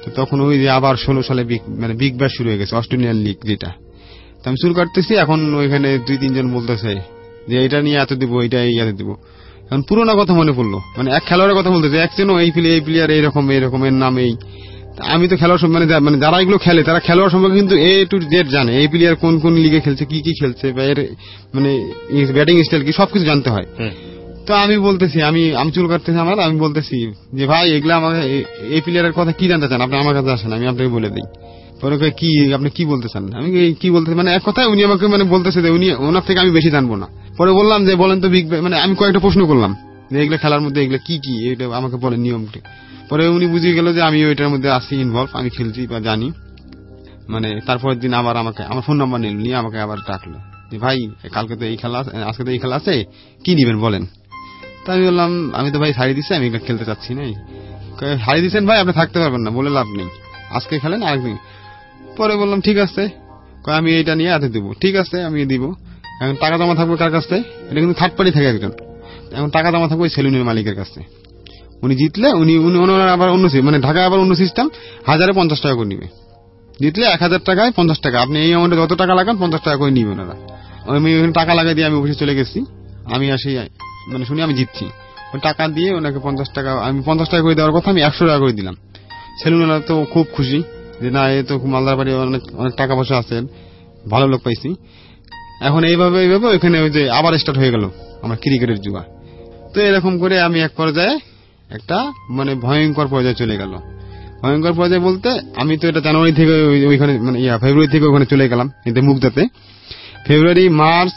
তো তখন ওই যে আবার 16 সালে মানে বিগ ব্যাশ শুরু হয়ে গেছে, অস্ট্রেলিয়ান লিগ যেটা। তো আমি শুরু করতেছি, এখন ওইখানে 2-3 জন বলতেছে যে এটা নিয়ে এত দিব, এটা এত দিব। এখন পুরোনো কথা মনে পড়লো, মানে এক খেলোয়াড়ের কথা বলতেছে, একজনও এই প্লেয়ার এইরকম এর নাম এই। আমি তো খেলোয়াড় মানে যারা এগুলো খেলে তারা খেলোয়াড় সম্পর্কে কিন্তু A to Z জানে, এই প্লেয়ার কোন কোন লিগে খেলছে, কি কি খেলছে, বা এর মানে ব্যাটিং স্টাইল কি, সবকিছু জানতে হয়। তো আমি বলতেছি, আমি চুল কাটতেছি আমি বলতেছি যে ভাই এগুলা আমাকে এই প্লেয়ারের কথা কি জানতে চান আপনি, আমার কাছে আসেন, আমি আপনাকে বলে দিই। পরে কি আপনি কি বলতে চান, আমি কি বলতে, মানে এক কথায় উনি আমাকে মানে বলতেছে যে ওনার থেকে আমি বেশি জানবো না। পরে বললাম যে বলেন তো মানে আমি কয়েকটা প্রশ্ন করলাম যে এগুলো খেলার মধ্যে এগুলো কি কি, এটা আমাকে বলেন নিয়মটি। পরে উনি বুঝিয়ে গেল যে আমি ওইটার মধ্যে আছি ইনভলভ, আমি খেলছি বা জানি। মানে তারপরের দিন আবার আমাকে আমার ফোন নাম্বার নিয়ে আমাকে আবার ডাকলো যে ভাই কালকে তো এই খেলা, আজকে তো এই খেলা আছে, কি নিবেন বলেন। তা আমি বললাম আমি তো ভাই হারিয়ে দিচ্ছি, আমি খেলতে চাচ্ছি না। হারিয়ে দিচ্ছেন ভাই, আপনি থাকতে পারবেন না, বলে লাভ নেই, আজকে খেলেন আরেকদিন। পরে বললাম ঠিক আছে, আমি এইটা নিয়ে এত দিব, ঠিক আছে আমি দিব। এখন টাকা জমা থাকবে কার কাছে, এটা কিন্তু থার্ড পার্টি থাকে একজন। এখন টাকা জমা থাকবে ওই সেলুনের মালিকের কাছে। উনি জিতলে উনি আবার অন্য মানে ঢাকায় আবার অন্য সিস্টেম, 1050 টাকা করে নিবে। জিতলে 1000 টাকায় 50 টাকা, আপনি এই অ্যামাউন্টে যত টাকা লাগান 50 টাকা করে নিবেন ওরা। আমি ওখানে টাকা লাগাই দিয়ে আমি অফিসে চলে গেছি। আমি আসি মানে শুনি আমি জিতছি, ওই টাকা দিয়ে ওনাকে 50 টাকা, আমি 50 টাকা করে দেওয়ার কথা আমি 100 টাকা করে দিলাম। সেলুনওয়ালা তো খুব খুশি যে না এ তো মালদার বাড়ি, অনেক টাকা পয়সা আছে, ভালো লোক পাইছি। এখন এইভাবে ওইখানে ওই যে আবার স্টার্ট হয়ে গেল আমার ক্রিকেটের জুয়া। তো এরকম করে আমি এক পর্যায়ে একটা মানে ভয়ঙ্কর পর্যায়ে চলে গেল। ভয়ঙ্কর পর্যায়ে বলতে আমি তো এটা জানুয়ারি থেকে ওইখানে মানে ফেব্রুয়ারি থেকে ওখানে চলে গেলাম এতে মুগদাতে। ফেব্রুয়ারি, মার্চ,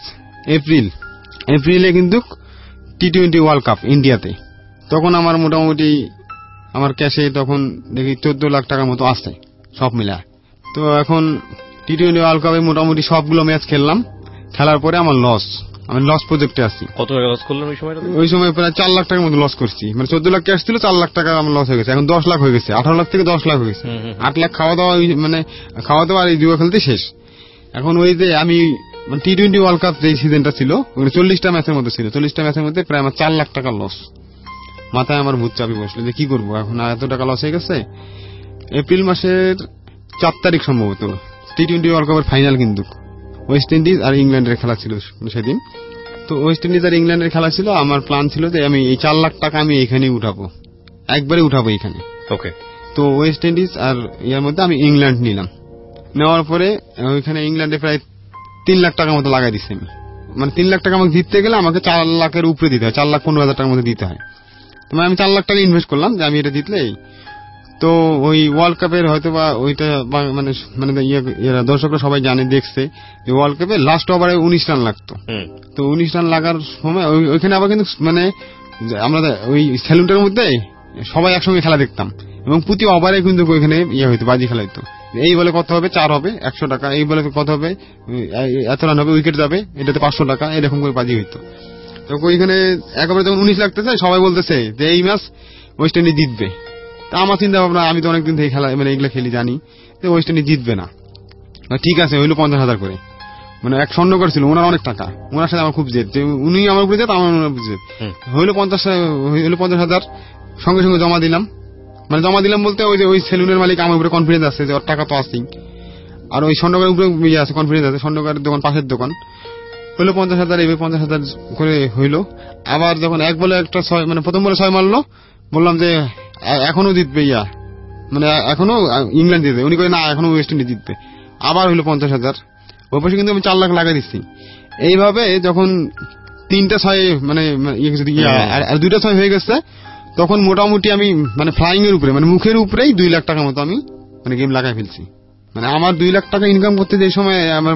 এপ্রিলে কিন্তু T20 ওয়ার্ল্ড কাপ ইন্ডিয়াতে। তখন আমার মোটামুটি আমার ক্যাশে তখন দেখি 14 লাখ টাকার মতো আসছে সব মিলা। তো এখন T20 ওয়ার্ল্ড কাপে মোটামুটি সবগুলো ম্যাচ খেললাম, খেলার পরে আমার আমি লস প্রজেক্টে আসছি। কত টাকা লস করলেন ওই সময়? ওই সময় প্রায় 4 লাখ টাকার মতো লস করছি। মানে 14 লাখ ক্যাশ ছিল, 4 লাখ টাকা আমার লস হয়ে গেছে। এখন 10 লাখ হয়ে গেছে, 18 লাখ থেকে 10 লাখ হয়ে গেছে। 8 লাখ খাওয়া দাওয়া, মানে খাওয়া দাওয়া আর এই জুয়া খেলতে শেষ। এখন ওই যে আমি T20 ওয়ার্ল্ড কাপ যে সিজনটা ছিল 40টা ম্যাচের মধ্যে ছিল, 40টা ম্যাচের মধ্যে প্রায় আমার 4 লাখ টাকা লস। মাথায় আমার ভূত চাপি বসলো যে কি করবো এখন, এত টাকা লস হয়ে গেছে। এপ্রিল মাসের 4 তারিখ সম্ভবত T20 ওয়ার্ল্ড কাপের ফাইনাল, কিন্তু ওয়েস্ট ইন্ডিজ আর ইংল্যান্ডের খেলা ছিল সেদিন। তো ওয়েস্ট ইন্ডিজ আর ইংল্যান্ডের খেলা ছিল। আমার প্ল্যান ছিল যে আমি এই 4 লাখ টাকা আমি এখানেই উঠাবো, একবারে উঠাবো এখানে। ওকে। তো ওয়েস্ট ইন্ডিজ আর ইয়ার মধ্যে আমি ইংল্যান্ড নিলাম। নেওয়ার পরে ওইখানে ইংল্যান্ডে প্রায় 3 লাখ টাকার মতো লাগাই দিচ্ছি আমি। মানে 3 লাখ টাকা আমাকে জিততে গেলে আমাকে 4 লাখের উপরে দিতে হয়, 4,15,000 টাকার মধ্যে দিতে হয়। তো আমি 4 লাখ টাকা ইনভেস্ট করলাম যে আমি এটা জিতলেই তো ওই ওয়ার্ল্ড কাপের হয়তো বা ওইটা মানে দর্শকরা সবাই জানে, দেখছে যে ওয়ার্ল্ড কাপে লাস্ট ওভারে 19 রান লাগতো। তো 19 রান লাগার সময় ওইখানে আবার কিন্তু মানে আমরা ওই সেলুনটার মধ্যে সবাই একসঙ্গে খেলা দেখতাম, এবং প্রতি ওভারে কিন্তু ওইখানে হইতো, বাজি খেলা হইতো। এই বলে কত হবে, 4 হবে 100 টাকা, এই বলে কত হবে, এত রান হবে, উইকেট যাবে, এটাতে 500 টাকা, এরকম করে বাজি হইতো। তো ওইখানে একেবারে যখন 19 লাগতেছে সবাই বলতেছে যে এই ম্যাচ ওয়েস্ট ইন্ডিজ জিতবে। তা আমার চিন্তা ভাবনা, আমি তো অনেকদিন থেকে খেলা মানে এগুলো খেলি, জানি যে ওয়েস্ট ইন্ডিজ জিতবে না। ঠিক আছে, হইলো 50,000 করে। মানে এক স্বর্ণকার ছিল, ওনার অনেক টাকা, ওনার সাথে আমার খুব জেদ, যে উনি আমার উপরে জেদ, আমার উপরে জেদ। হইলো 50,000 সঙ্গে সঙ্গে জমা দিলাম। মানে জমা দিলাম বলতে ওই যে ওই সেলুনের মালিক আমার উপরে কনফিডেন্স আছে যে ওর টাকা তো আসছেই, আর ওই স্বর্ণকারের উপরে আছে কনফিডেন্স আছে, স্বর্ণকারের দোকান পাশের দোকান। হইলো 50,000, এইভাবে 50,000 করে হইলো। আবার যখন এক বলে একটা 6 মানে প্রথম বলে 6 মারলো, বললাম যে এখনো জিতবে মানে এখনো ইংল্যান্ড জিতবে, উনি কই না এখনো ওয়েস্ট ইন্ডিজ জিতবে। আবার হইলো 50,000, ওই পাশে কিন্তু আমি 4 লাখ লাগাই দিচ্ছি। এইভাবে যখন 3টা 6 মানে আর 2টা 6 হয়ে গেছে, তখন মোটামুটি আমি মানে ফ্লাইং এর উপরে মানে মুখের উপরেই 2 লাখ টাকার মতো আমি মানে গেম লাগাই ফেলছি। মানে আমার 2 লাখ টাকা ইনকাম করতে যে সময় আমার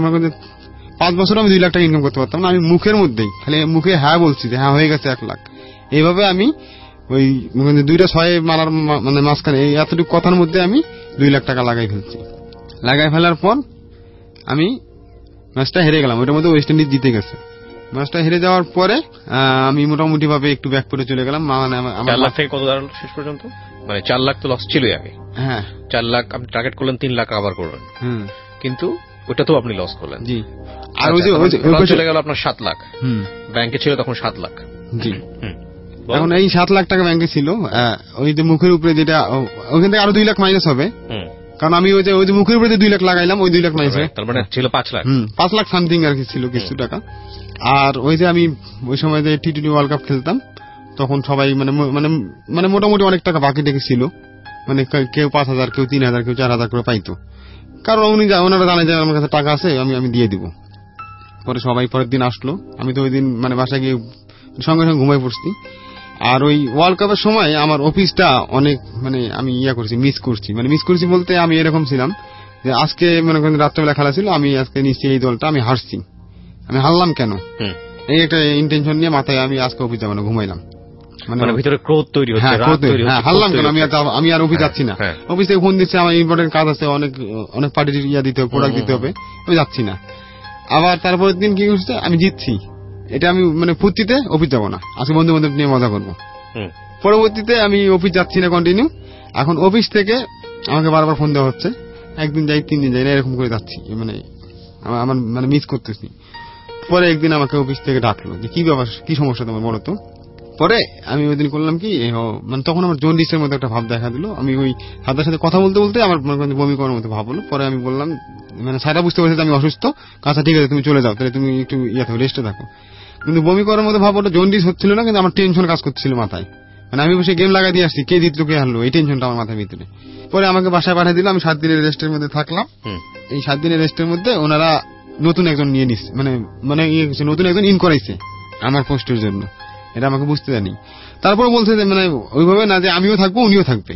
5 বছর আমি 2 লাখ টাকা ইনকাম করতে পারতাম না, আমি মুখের মধ্যেই খালি মুখে হ্যাঁ বলছি যে হ্যাঁ হয়ে গেছে 1 লাখ। এইভাবে আমি ওই 2টা 6 মারার মানে মাঝখানে এই এতটুকু কথার মধ্যে আমি 2 লাখ টাকা লাগাই ফেলছি। লাগাই ফেলার পর আমি ম্যাচটা হেরে গেলাম, ওইটার মধ্যে ওয়েস্ট ইন্ডিজ জিতে গেছে। ম্যাচটা হেরে যাওয়ার পরে আমি মোটামুটি ভাবে একটু ব্যাক করে চলে গেলাম। মানে 4 লাখ থেকে কত দাঁড়ালো শেষ পর্যন্ত? মানে 4 লাখ তো লস ছিলই আগে। হ্যাঁ, 4 লাখ আপনি টার্গেট করলেন, 3 লাখ আবার করলেন, কিন্তু ওটা তো আপনি লস করলেন। জি। আর ওই যে চলে গেল আপনার 7 লাখ, ব্যাংকে ছিল তখন 7 লাখ। জি। এখন এই 7 লাখ টাকা ব্যাংকে ছিল, ওই যে মুখের উপরে যেটা ওখান থেকে আরো 2 লাখ মাইনাস হবে, কারণ আমি ওই যে মুখের উপরে 2 লাখ লাগাইলাম, ওই 2 লাখ মাইনাস হবে, তার মানে ছিল 5 লাখ। 5 লাখ সামথিং আর কি ছিল কিছু টাকা। আর ওই যে আমি ওই সময় যে টি-20 ওয়ার্ল্ড কাপ খেলতাম, তখন সবাই মানে মোটামুটি অনেক টাকা বাকি টেকে ছিল, মানে কেউ 5,000, কেউ 3,000, কেউ 4,000 করে পাইতো, কারণ ওনারা জানে যে আমার কাছে টাকা আছে, আমি দিয়ে দিব। পরে সবাই পরের দিন আসলো, আমি তো ওই দিন মানে বাসায় গিয়ে সঙ্গে সঙ্গে ঘুমাই পড়ছি। আর ওই ওয়ার্ল্ড কাপের সময় আমার অফিসটা অনেক মানে আমি মিস করছি বলতে আমি এরকম ছিলাম যে আজকে মনে করেন রাত্রেবেলা খেলা ছিল, আমি আজকে নিশ্চয়ই এই দলটা আমি হারছি, আমি হারলাম কেন, এই একটা ইন্টেনশন নিয়ে মাথায় আমি আজকে অফিস যাবো না, ঘুমাইলাম। মানে ভিতরে ক্রোধ তৈরি হচ্ছে, হারলাম কেন, আমি আর অফিস যাচ্ছি না। অফিস থেকে ফোন দিচ্ছে, আমার ইম্পর্টেন্ট কাজ আছে, অনেক পার্টির দিতে হবে, প্রোডাক্ট দিতে হবে, আমি যাচ্ছি না। আবার তারপরের দিন কি করছে, আমি জিতছি, এটা আমি মানে ফুর্তিতে অফিস যাবো না, আজকে বন্ধু বান্ধব নিয়ে মজা করবো। পরবর্তীতে আমি অফিস যাচ্ছি না কন্টিনিউ, এখন অফিস থেকে আমাকে বারবার ফোন দেওয়া হচ্ছে, একদিন যাই 3 দিন যাই না, এরকম করে যাচ্ছি, মানে আমার মানে মিস করতেছি। পরে একদিন আমাকে অফিস থেকে ডাকলো যে কি ব্যাপার, কি সমস্যা তোমার বলো তো। পরে আমি ওই দিন করলাম কি, মানে তখন আমার জন্ডিসের মধ্যে একটা ভাব দেখা দিল, আমি ওই সাদার সাথে কথা বলতে বলতে আমার বমি করার মতো ভাব হলো। পরে আমি বললাম, মানে সারা বুঝতে পারছি আমি অসুস্থ, আচ্ছা ঠিক আছে তুমি চলে যাও, তাহলে তুমি একটু রেস্টে থাকো। কিন্তু বমি করার মতো ভাব ওটা জন্ডিস হচ্ছিল না, কিন্তু আমার টেনশন কাজ করছিল মাথায়, মানে আমি বসে গেম লাগাই দিয়ে আসছি, কে জিতলো কে হারলো, এই টেনশনটা আমার মাথার ভিতরে। পরে আমাকে বাসায় পাঠিয়ে দিল, আমি 7 দিনের রেস্টের মধ্যে থাকলাম। এই 7 দিনের রেস্টের মধ্যে ওনারা নতুন একজন নিয়ে নিচ্ছে, মানে নতুন একজন ইন করাইছে আমার পোস্টের জন্য, এটা আমাকে বুঝতে জানি। তারপর বলছে যে মানে ওইভাবে না যে আমিও থাকবো উনিও থাকবে,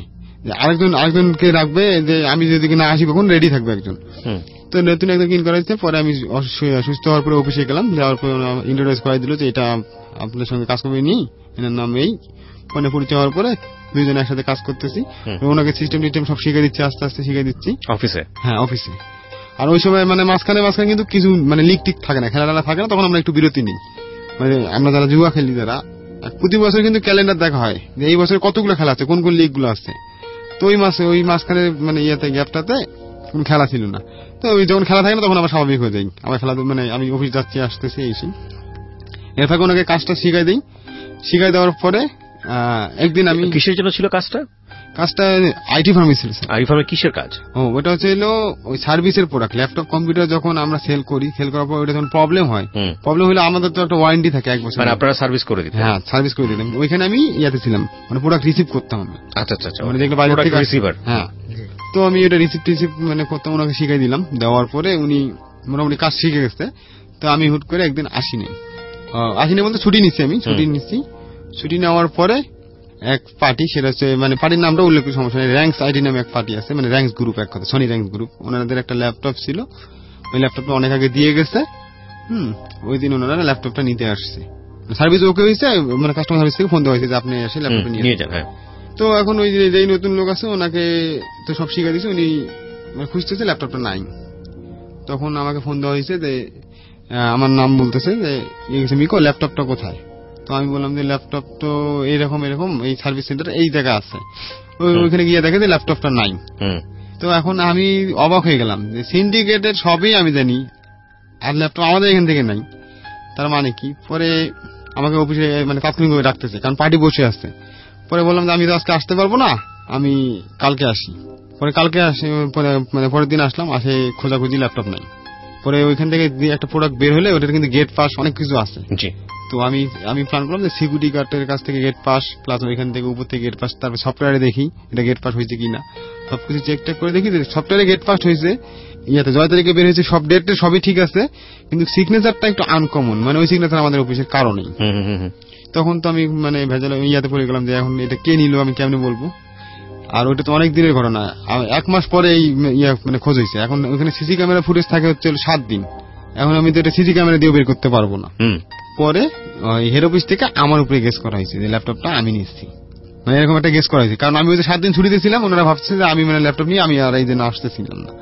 আরেকজনকে রাখবে, যে আমি যদি না আসি কখন রেডি থাকবে একজন। তো নতুন একজন ইন করাইছে। পরে আমি সুস্থ হওয়ার পরে অফিসে গেলাম, যাওয়ার পরে ইন্ট্রোডিউস করাই দিল যে এটা আপনার সঙ্গে কাজ করবে নি, এনার নাম এই। মানে পরিচয় হওয়ার পরে দুইজন একসাথে কাজ করতেছি, ওনাকে সিস্টেম সব শিখে দিচ্ছি, আস্তে আস্তে শিখে দিচ্ছি অফিসে। হ্যাঁ অফিসে। আর ওই সময় মানে মাঝখানে কিন্তু কিছু মানে লিগ টিক থাকে না, খেলাটা থাকে না, তখন আমরা একটু বিরতি নিই। মানে আমরা যারা জুয়া খেলি, যারা প্রতি বছর কিন্তু ক্যালেন্ডার দেখা হয় যে এই বছর কতগুলো খেলা আছে, কোন কোন লিগ গুলো আছে। তো ওই মাঝখানে মানে গ্যাপটাতে কোন খেলা ছিল না, তো ওই যখন খেলা থাকে না তখন আবার স্বাভাবিক হয়ে যাই, আমার খেলা মানে আমি অফিস যাচ্ছি আসতেছি এসে এর ফাঁকে ওনাকে কাজটা শিখাই দিই। শিখাই দেওয়ার পরে একদিন আমি, কিসের জন্য ছিল কাজটা আইটি ফার্মে ছিল। আইটি ফার্মে কিসের কাজ? ওটা হচ্ছে ওই সার্ভিসের প্রোডাক্ট, ল্যাপটপ কম্পিউটার যখন আমরা সেল করার পর ওটা যখন প্রবলেম হলে আমাদের তো একটা ওয়ারেন্টি থাকে 1 বছর, মানে আপনারা সার্ভিস করে দিতেন? হ্যাঁ সার্ভিস করে দিতাম। ওইখানে আমি ছিলাম, মানে প্রোডাক্ট রিসিভ করতাম আমি। আচ্ছা, মানে যেগুলো বাইরে থেকে রিসিভার। হ্যাঁ, তো আমি এটা রিসিভ মানে করতাম, ওনাকে শিখাই দিলাম। দেওয়ার পরে উনি মোটামুটি কাজ শিখে গেছে। তো আমি হুট করে একদিন আসিনি বলতে ছুটি নিচ্ছি, আমি ছুটি নেওয়ার পরে এক পার্টি, সেটা হচ্ছে মানে পার্টির নামটা উল্লেখ করে সমস্যা নেই, র্যাঙ্কস আইডি নামে এক পার্টি আছে, মানে র্যাঙ্কস গ্রুপ, এক কথা সনি র্যাঙ্কস গ্রুপ। ওনাদের একটা ল্যাপটপ ছিল, ওই ল্যাপটপটা অনেক আগে দিয়ে গেছে। ওই দিন ওনারা ল্যাপটপটা নিতে আসছে, সার্ভিস ওকে হয়েছে, মানে কাস্টমার সার্ভিস থেকে ফোন দেওয়া হয়েছে যে আপনি এসে ল্যাপটপটা নিয়ে যান। তো এখন ওই যেই নতুন লোক আছে ওনাকে তো সব শিখা দিয়েছে, উনি খুঁজতেছে ল্যাপটপটা নাই। তখন আমাকে ফোন দেওয়া হয়েছে যে আমার নাম বলতেছে যে মিকো ল্যাপটপটা কোথায়। তো আমি বললাম যে ল্যাপটপ তো এরকম এই সার্ভিস সেন্টার এই জায়গা আছে। ওইখানে গিয়ে দেখে যে ল্যাপটপটা নাই। তো এখন আমি অবাক হয়ে গেলাম যে সিন্ডিকেটের সবই আমি জানি, আর ল্যাপটপ আমাদের এখান থেকে নাই, তার মানে কি? পরে আমাকে অফিসে মানে তাৎক্ষণিকভাবে ডাকতেছে, কারণ পার্টি বসে আসছে। পরে বললাম যে আমি তো আজকে আসতে পারবো না, আমি কালকে আসি। পরে কালকে আসি, মানে পরের দিন আসলাম, আসে খোঁজাখুঁজি ল্যাপটপ নাই। পরে ওইখান থেকে একটা প্রোডাক্ট বের হলে ওটার কিন্তু গেট পাস অনেক কিছু আছে। তো আমি প্ল্যান করলাম যে সিকিউরিটি গার্ডের কাছ থেকে গেট পাস, প্লাস ওইখান থেকে উপর থেকে গেট পাস, তারপর সফটওয়্যারে দেখি এটা গেট পাস হয়েছে কিনা, সবকিছু চেক করে দেখি যে সফটওয়্যারে গেট পাস হয়েছে, জয় তারিখে বের হয়েছে, সব ডেট সবই ঠিক আছে, কিন্তু সিগনেচারটা একটু আনকমন, মানে ওই সিগনেচার আমাদের অফিসের কারণেই। তখন তো আমি মানে ভেজাল পড়ে গেলাম যে এখন এটা কে নিল, আমি কেমনে বলবো। আর ওইটা তো অনেক দিনের ঘটনা, 1 মাস পরে এই মানে খোঁজ হয়েছে। এখন ওখানে সিসি ক্যামেরা ফুটেজ থাকে হচ্ছে 7 দিন, এখন আমি তো এটা সিসি ক্যামেরা দিয়ে বের করতে পারবো না। পরে হেড অফিস থেকে আমার উপরে গেস করা হয়েছে যে ল্যাপটপটা আমি নিচ্ছি, মানে এরকম একটা গেস করা হয়েছে, কারণ আমি ওই 7 দিন ছুটিতে ছিলাম, ওনারা ভাবছে যে আমি মানে ল্যাপটপ নিয়ে আমি আর এই দিন আসতেছিলাম না।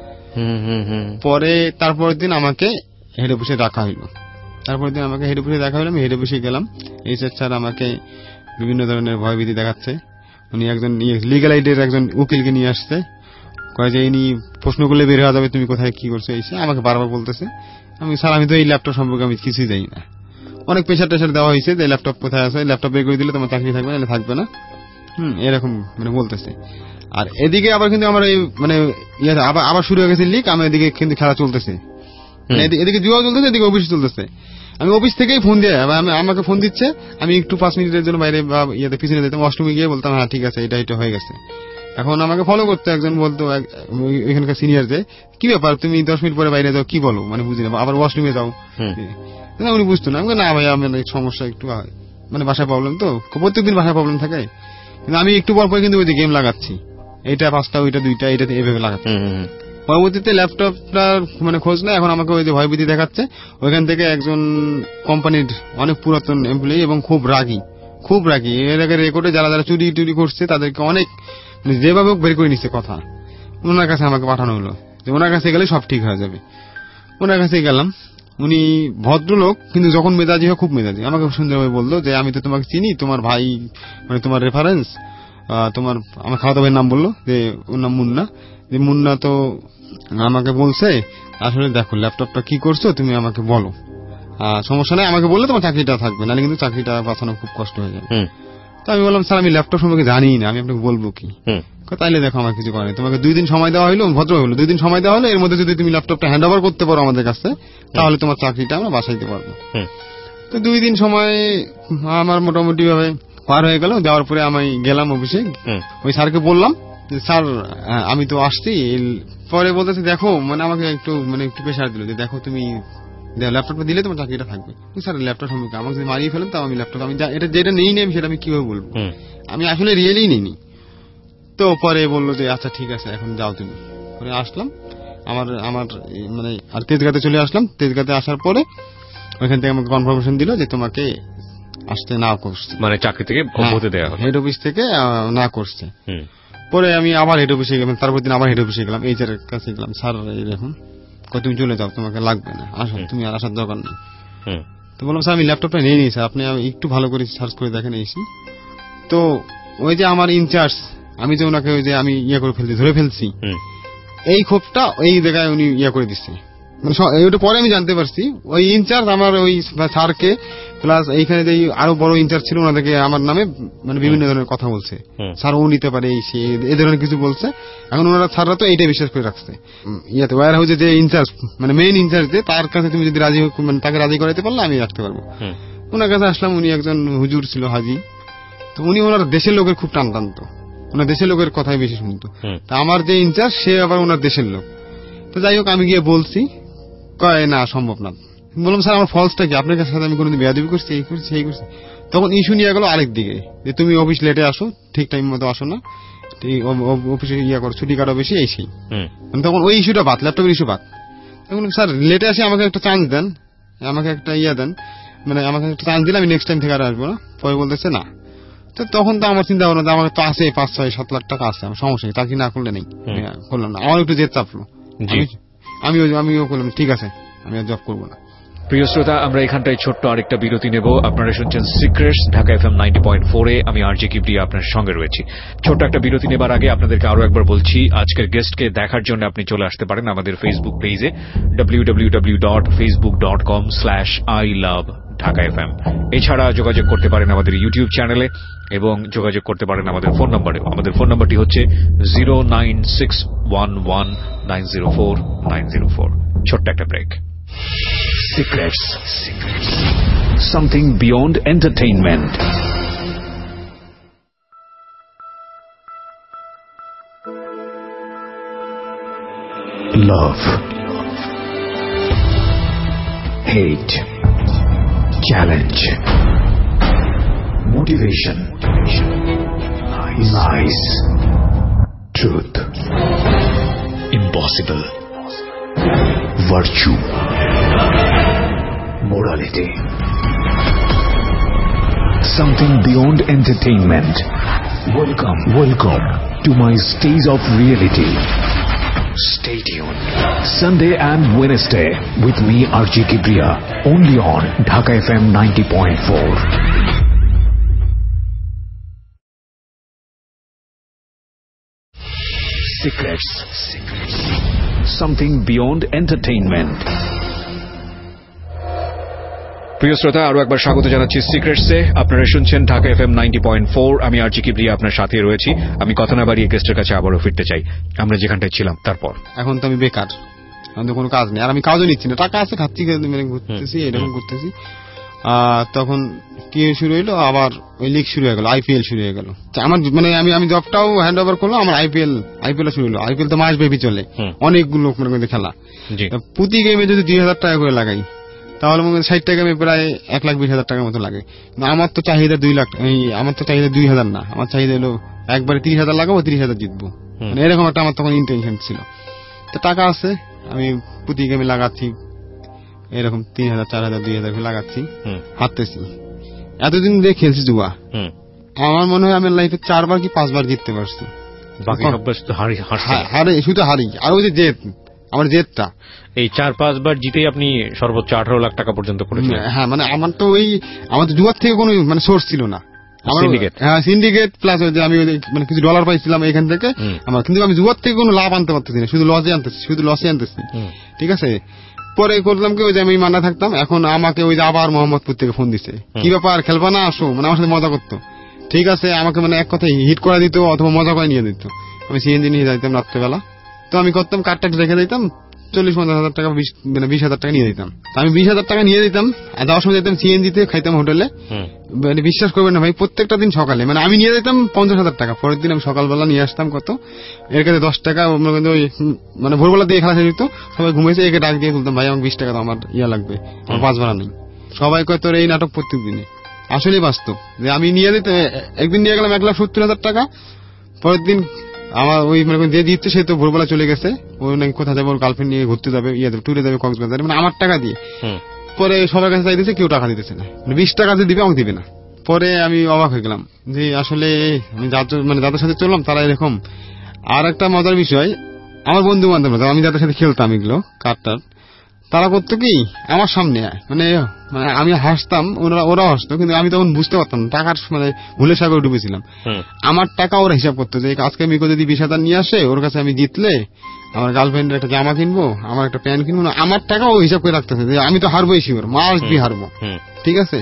পরে তারপরের দিন আমাকে হেড অফিসে রাখা হইলো। তারপরের দিন আমাকে হেড অফিসে দেখা হলো, আমি হেড অফিসে গেলাম। এইচআর স্যার আমাকে বিভিন্ন ধরনের ভয়ভীতি দেখাচ্ছে। উনি একজন লিগ্যাল এইডের একজন উকিলকে নিয়ে আসছে, কয় যে ইনি প্রশ্ন করলে বের হওয়া যাবে, তুমি কোথায় কি করছো, এসে আমাকে বারবার বলতেছে। আমি স্যার আমি তো এই ল্যাপটপ সম্পর্কে আমি কিছুই জানি না। অনেক প্রেশার টেশার দেওয়া হয়েছে যে ল্যাপটপ কোথায় আছে, ল্যাপটপ বের করে দিলে তোমার চাকরি থাকবে না, থাকবে না, এরকম মানে বলতেছে। আর এদিকে আবার কিন্তু আমার এই মানে আবার শুরু হয়ে গেছে লিক, আমার এদিকে কিন্তু খেলা চলতেছে, এদিকে জুয়া চলতেছে, এদিকে অফিস চলতেছে। আমি অফিস থেকেই ফোন দিয়ে আমাকে ফোন দিচ্ছে, আমি একটু 5 মিনিটের জন্য বাইরে বা পিছনে যেতাম, ওয়াশরুমে গিয়ে বলতাম হ্যাঁ ঠিক আছে এটা হয়ে গেছে। এখন আমাকে ফলো করতে একজন বলতো এখানকার সিনিয়র, যে কি ব্যাপার তুমি 10 মিনিট পরে বাইরে যাও, কি বলো, মানে বুঝি না, আবার ওয়াশরুমে যাও, উনি বুঝতো না। আমি না ভাই আমার সমস্যা একটু মানে বাসায় প্রবলেম, তো প্রত্যেকদিন বাসায় প্রবলেম থাকে, কিন্তু আমি একটু পর পর কিন্তু ওই যে গেম লাগাচ্ছি, এইটা 5টা ওইটা 2টা, এটা এভাবে লাগাচ্ছি। পরবর্তীতে ল্যাপটপটার মানে খোঁজ নেই, এখন আমাকে ওই যে ভয়ভীতি দেখাচ্ছে, ওইখান থেকে একজন কোম্পানির অনেক পুরাতন এমপ্লয়ি এবং খুব রাগী এর আগে রেকর্ডে যারা চুরি টুরি করছে তাদেরকে অনেক মানে যেভাবে বের করে নিচ্ছে কথা, ওনার কাছে আমাকে পাঠানো হলো যে ওনার কাছে গেলে সব ঠিক হয়ে যাবে। ওনার কাছে গেলাম, উনি ভদ্রলোক কিন্তু যখন মেজাজি হয় খুব মেজাজি, আমাকে সুন্দরভাবে বললো যে আমি তো তোমাকে চিনি, তোমার ভাই মানে তোমার রেফারেন্স, তোমার আমার খালাতো ভাইয়ের নাম বললো, যে ওর নাম মুন্না, যে মুন্না তো আমাকে বলছে আসলে দেখো ল্যাপটপটা কি করছো তুমি আমাকে বলো, সমস্যা নাই, আমাকে বললে তোমার চাকরিটা থাকবে, নাহলে কিন্তু চাকরিটা বাঁচানো খুব কষ্ট হয়ে যাবে। তো আমি বললাম স্যার আমি ল্যাপটপ সম্পর্কে জানি না, আমি আপনাকে বলবো কি, তাইলে দেখো আমার কিছু করে, তোমাকে 2 দিন সময় দেওয়া হলো, ভদ্র হলো 2 দিন সময় দেওয়া হলো, এর মধ্যে যদি তুমি ল্যাপটপটা হ্যান্ড ওভার করতে পারো আমাদের কাছে, তাহলে তোমার চাকরিটা আমরা বাঁচাইতে পারবো। তো 2 দিন সময় আমার মোটামুটি ভাবে পার হয়ে গেল। যাওয়ার পরে আমি গেলাম অফিসে, ওই স্যারকে বললাম যে স্যার আমি তো আসছি, পরে বলতেছে দেখো মানে আমাকে একটু প্রেশার দিল যে দেখো তুমি ল্যাপটপটা দিলে তোমার চাকরিটা থাকবে। স্যার ল্যাপটপ সম্পর্কে আমাকে যদি মারিয়ে ফেলেন তাও আমি ল্যাপটপ আমি এটা যেটা নেই আমি সেটা আমি কিভাবে বলবো, আমি আসলে রিয়েলি নিইনি। তো পরে বললো যে আচ্ছা ঠিক আছে এখন যাও তুমি। পরে আসলাম আমার মানে আর তেজগাঁতে চলে আসলাম। তেজগাঁতে আসার পরে ওইখান থেকে আমাকে কনফার্মেশন দিল যে তোমাকে আসতে না করছে, মানে চাকরি থেকে অব্যাহতি দেওয়া হবে, হেড অফিস থেকে না করছে। পরে আমি আবার হেড অফিসে গেলাম, তারপর দিন আবার হেড অফিসে গেলাম, এইচআর এর কাছে গেলাম, স্যার এরকম তুমি চলে যাও, তোমাকে লাগবে না, আসো, তুমি আর আসার দরকার নেই। তো বললাম স্যার আমি ল্যাপটপটা নিয়ে নিয়েছি, আপনি একটু ভালো করে সার্চ করে দেখেন এসি। তো ওই যে আমার ইনচার্জ, আমি যে ওনাকে ওই যে আমি করে ফেলছি, ধরে ফেলছি, এই ক্ষোভটা এই জায়গায় উনি করে দিচ্ছে। মানে ওইটা পরে আমি জানতে পারছি ওই ইনচার্জ আমার ওই স্যারকে প্লাস এইখানে যে আরো বড় ইনচার্জ ছিল ওনাদেরকে আমার নামে মানে বিভিন্ন ধরনের কথা বলছে, স্যার ও নিতে পারে এই ধরনের কিছু বলছে। এখন ওনারা স্যাররা তো এইটাই বিশ্বাস করে রাখছে। ওয়ার হাউসে যে ইনচার্জ মানে মেইন ইনচার্জ, যে তার কাছে তুমি যদি রাজি মানে তাকে রাজি করাতে পারলে আমি রাখতে পারবো। ওনার কাছে আসলাম, উনি একজন হুজুর ছিল, হাজি। তো উনি ওনার দেশের লোকের খুব টানতো, ওনার দেশের লোকের কথাই বেশি শুনতো। তা আমার যে ইনচার্জ সে আবার ওনার দেশের লোক। তো যাই হোক আমি গিয়ে বলছি, কয় না সম্ভব না। বললাম স্যার আমার ফলসটা কি, আপনার কাছে আমি কোনোদিন বেয়াদবি করছি, এই করছি এই করছি। তখন ইস্যু নিয়ে গেল আরেক দিকে, যে তুমি অফিস লেটে আসো, ঠিক টাইম মতো আসো না, অফিসে করো, ছুটি কাটো বেশি, এই সেই। তখন ওই ইস্যুটা বাদ, ল্যাপটপের ইস্যু বাদ। তখন স্যার লেটে আসে আমাকে একটা চান্স দেন, আমাকে একটা দেন, মানে আমাকে একটা চান্স দিলে আমি নেক্সট টাইম থেকে আর আসবো না। পরে বলতেছে না। তো তখন তো আমার চিন্তা ভাবনা, আমার তো আছে 5-6-7 লাখ টাকা আছে, আমার সমস্যা নেই, চাকরি না করলে নেই, করলাম না। আমার একটু জেদ চাপলো, আমিও করলাম ঠিক আছে আমি আর জব করবো না। প্রিয় শ্রোতা, আমরা এখানটায় ছোট্ট আরেকটা বিরতি নেব। আপনারা শুনছেন সিক্রেটস, ঢাকা এফএম 90.4-এ। আমি আরজে কিবরিয়া আপনার সঙ্গে রয়েছি। ছোট্ট একটা বিরতি নেবার আগে আপনাদেরকে আরো একবার বলছি, আজকের গেস্টকে দেখার জন্য আপনি চলে আসতে পারেন আমাদের ফেসবুক পেজে www.facebook.com/ilovedhakafm। এছাড়া যোগাযোগ করতে পারেন আমাদের ইউটিউব চ্যানেলে এবং যোগাযোগ করতে পারেন আমাদের ফোন নম্বরেও। আমাদের ফোন নম্বরটি হচ্ছে 09611904904। ছোট্ট একটা break. Secrets. Something beyond entertainment. Love. Hate. Challenge. Motivation. Lies. Truth. Impossible. Virtue. Morality. Something beyond entertainment. Welcome to my stage of reality. Stay tuned. Sunday and Wednesday with me RJ Kibriya, only on Dhaka FM 90.4. Secrets. Something beyond entertainment. প্রিয় শ্রোতা, আরো একবার স্বাগত জানাচ্ছি সিক্রেটসে। আপনারা শুনছেন Dhaka FM 90.4। আমি আরজি কিবরিয়া আপনার সাথে রয়েছি। আমি কথা না বাড়িয়ে গেস্টের কাছে আবারও ফিরতে চাই আমরা যেখানটায় ছিলাম। তারপর এখন তো আমি বেকার, আমাদের কোনো কাজ নেই, আর আমি কাজও নিচ্ছি না, টাকা আছে খাচ্ছি, ঘুরতেছি, এরকম করতেছি। তখন কি শুরু হইলো, আবার ওই লিগ শুরু হয়ে গেল, IPL শুরু হয়ে গেল। আমার মানে আমি জবটাও হ্যান্ড ওভার করলাম, আমার IPL শুরু হলো। IPL তো মাস ব্যাপী চলে, অনেকগুলো খেলা। প্রতি গেমে যদি 2,000 টাকা করে লাগাই, তাহলে মনে 60টা গেমে প্রায় 1,20,000 টাকার মতো লাগে। আমার তো চাহিদা 2 লাখ, আমার তো চাহিদা 2,000 না, আমার চাহিদা হলো একবারে 30,000 লাগাবো, 30,000 জিতবো, মানে এরকম একটা আমার তখন ইন্টেনশন ছিল। তো টাকা আছে, আমি প্রতি গেমে লাগাচ্ছি এরকম 3,000, 4,000, 2,000 করে লাগাচ্ছি, হারতেছি। এতদিন দিয়ে খেলছি জুয়া, আমার মনে হয় আমি লাইফে 4 বার কি 5 বার জিততে পারছি, বাকি সব হারে, শুধু হারি। আর ওই যে জেদ, আমার জেদটা, এই 4-5 বার জিতেই আপনি সর্বোচ্চ 18 লাখ টাকা পর্যন্ত করেছিলেন। হ্যাঁ, মানে আমার তো জুয়ার থেকে কোনো মানে সোর্স ছিল না, সিন্ডিকেট প্লাস আমি মানে কিছু ডলার পাইছিলাম এখান থেকে আমার, কিন্তু আমি জুয়ার থেকে কোনো লাভ আনতে পারতেছি না, শুধু লসে আনতেছি। ঠিক আছে, পরে করলাম কি, ওই যে আমি মানা থাকতাম, এখন আমাকে ওই যে আবার মোহাম্মদপুর থেকে ফোন দিছে, কি ব্যাপার খেলবা না, আসো, মানে আমার সাথে মজা করতো। ঠিক আছে, আমাকে মানে এক কথায় হিট করে দিত অথবা মজা করে নিয়ে দিত। আমি সিএনজি নিয়ে যাইতাম রাত্রেবেলা, তো আমি করতাম কার্ডটা রেখে দিতাম, 40-50,000 টাকা, 20,000 টাকা নিয়ে দিতাম। আমি 20,000 টাকা নিয়ে দিতাম, আর যাওয়ার সময় যেতাম সিএনজিতে, খাইতাম হোটেলে। মানে বিশ্বাস করবেন না ভাই, প্রত্যেকটা দিন সকালে মানে আমি নিয়ে যেতাম 50,000 টাকা, পরের দিন আমি সকালবেলা নিয়ে আসতাম কত, এর কাছে 10 টাকা, মানে ভোরবেলা দিয়ে খেলা শেষ হতো, সবাই ঘুমিয়েছে, একে ডাক দিয়ে বলতাম, ভাই আমার 20 টাকা দাও, আমার লাগবে, আমার 5 ভাড়া নেই। সবাই কয় তোর এই নাটক প্রত্যেক দিনে, আসলে বাস্তব যে আমি নিয়ে যেতে, একদিন নিয়ে গেলাম 1,70,000 টাকা, পরের দিন আমার ওই মানে যে দিচ্ছে সে তো ভোরবেলা চলে গেছে, ওই নাকি কোথায় যাবে, ওর গার্লফ্রেন্ড নিয়ে ঘুরতে যাবে, ট্যুরে যাবে কক্সবাজারে, মানে আমার টাকা দিয়ে। পরে সবার কাছে চাইতেছে, কেউ টাকা দিতেছে না, মানে 20 টাকা যে দিবে আমাকে দিবে না। পরে আমি অবাক হয়ে গেলাম যে আসলে আমি যাদের সাথে চললাম তারা এরকম। আর একটা মজার বিষয়, আমার বন্ধু বান্ধব, আমি যাদের সাথে খেলতাম এগুলো কার্ডটার, তারা করতো কি আমার সামনে মানে আমি হাসতাম, ওরা হাসতো, কিন্তু আমি তখন বুঝতে পারতাম টাকার মানে ভুলে সাগরে ডুবেছিলাম। আমার টাকা ওরা হিসাব করতো যে আজকে মিকো যদি 20,000 নিয়ে আসে, ওর কাছে আমি জিতলে আমার গার্লফ্রেন্ডের একটা জামা কিনবো, আমার একটা প্যান্ট কিনবো, না আমার টাকা ও হিসাব করে রাখতেছে যে আমি তো হারবোই শিওর, মাস দিয়ে হারবো। ঠিক আছে,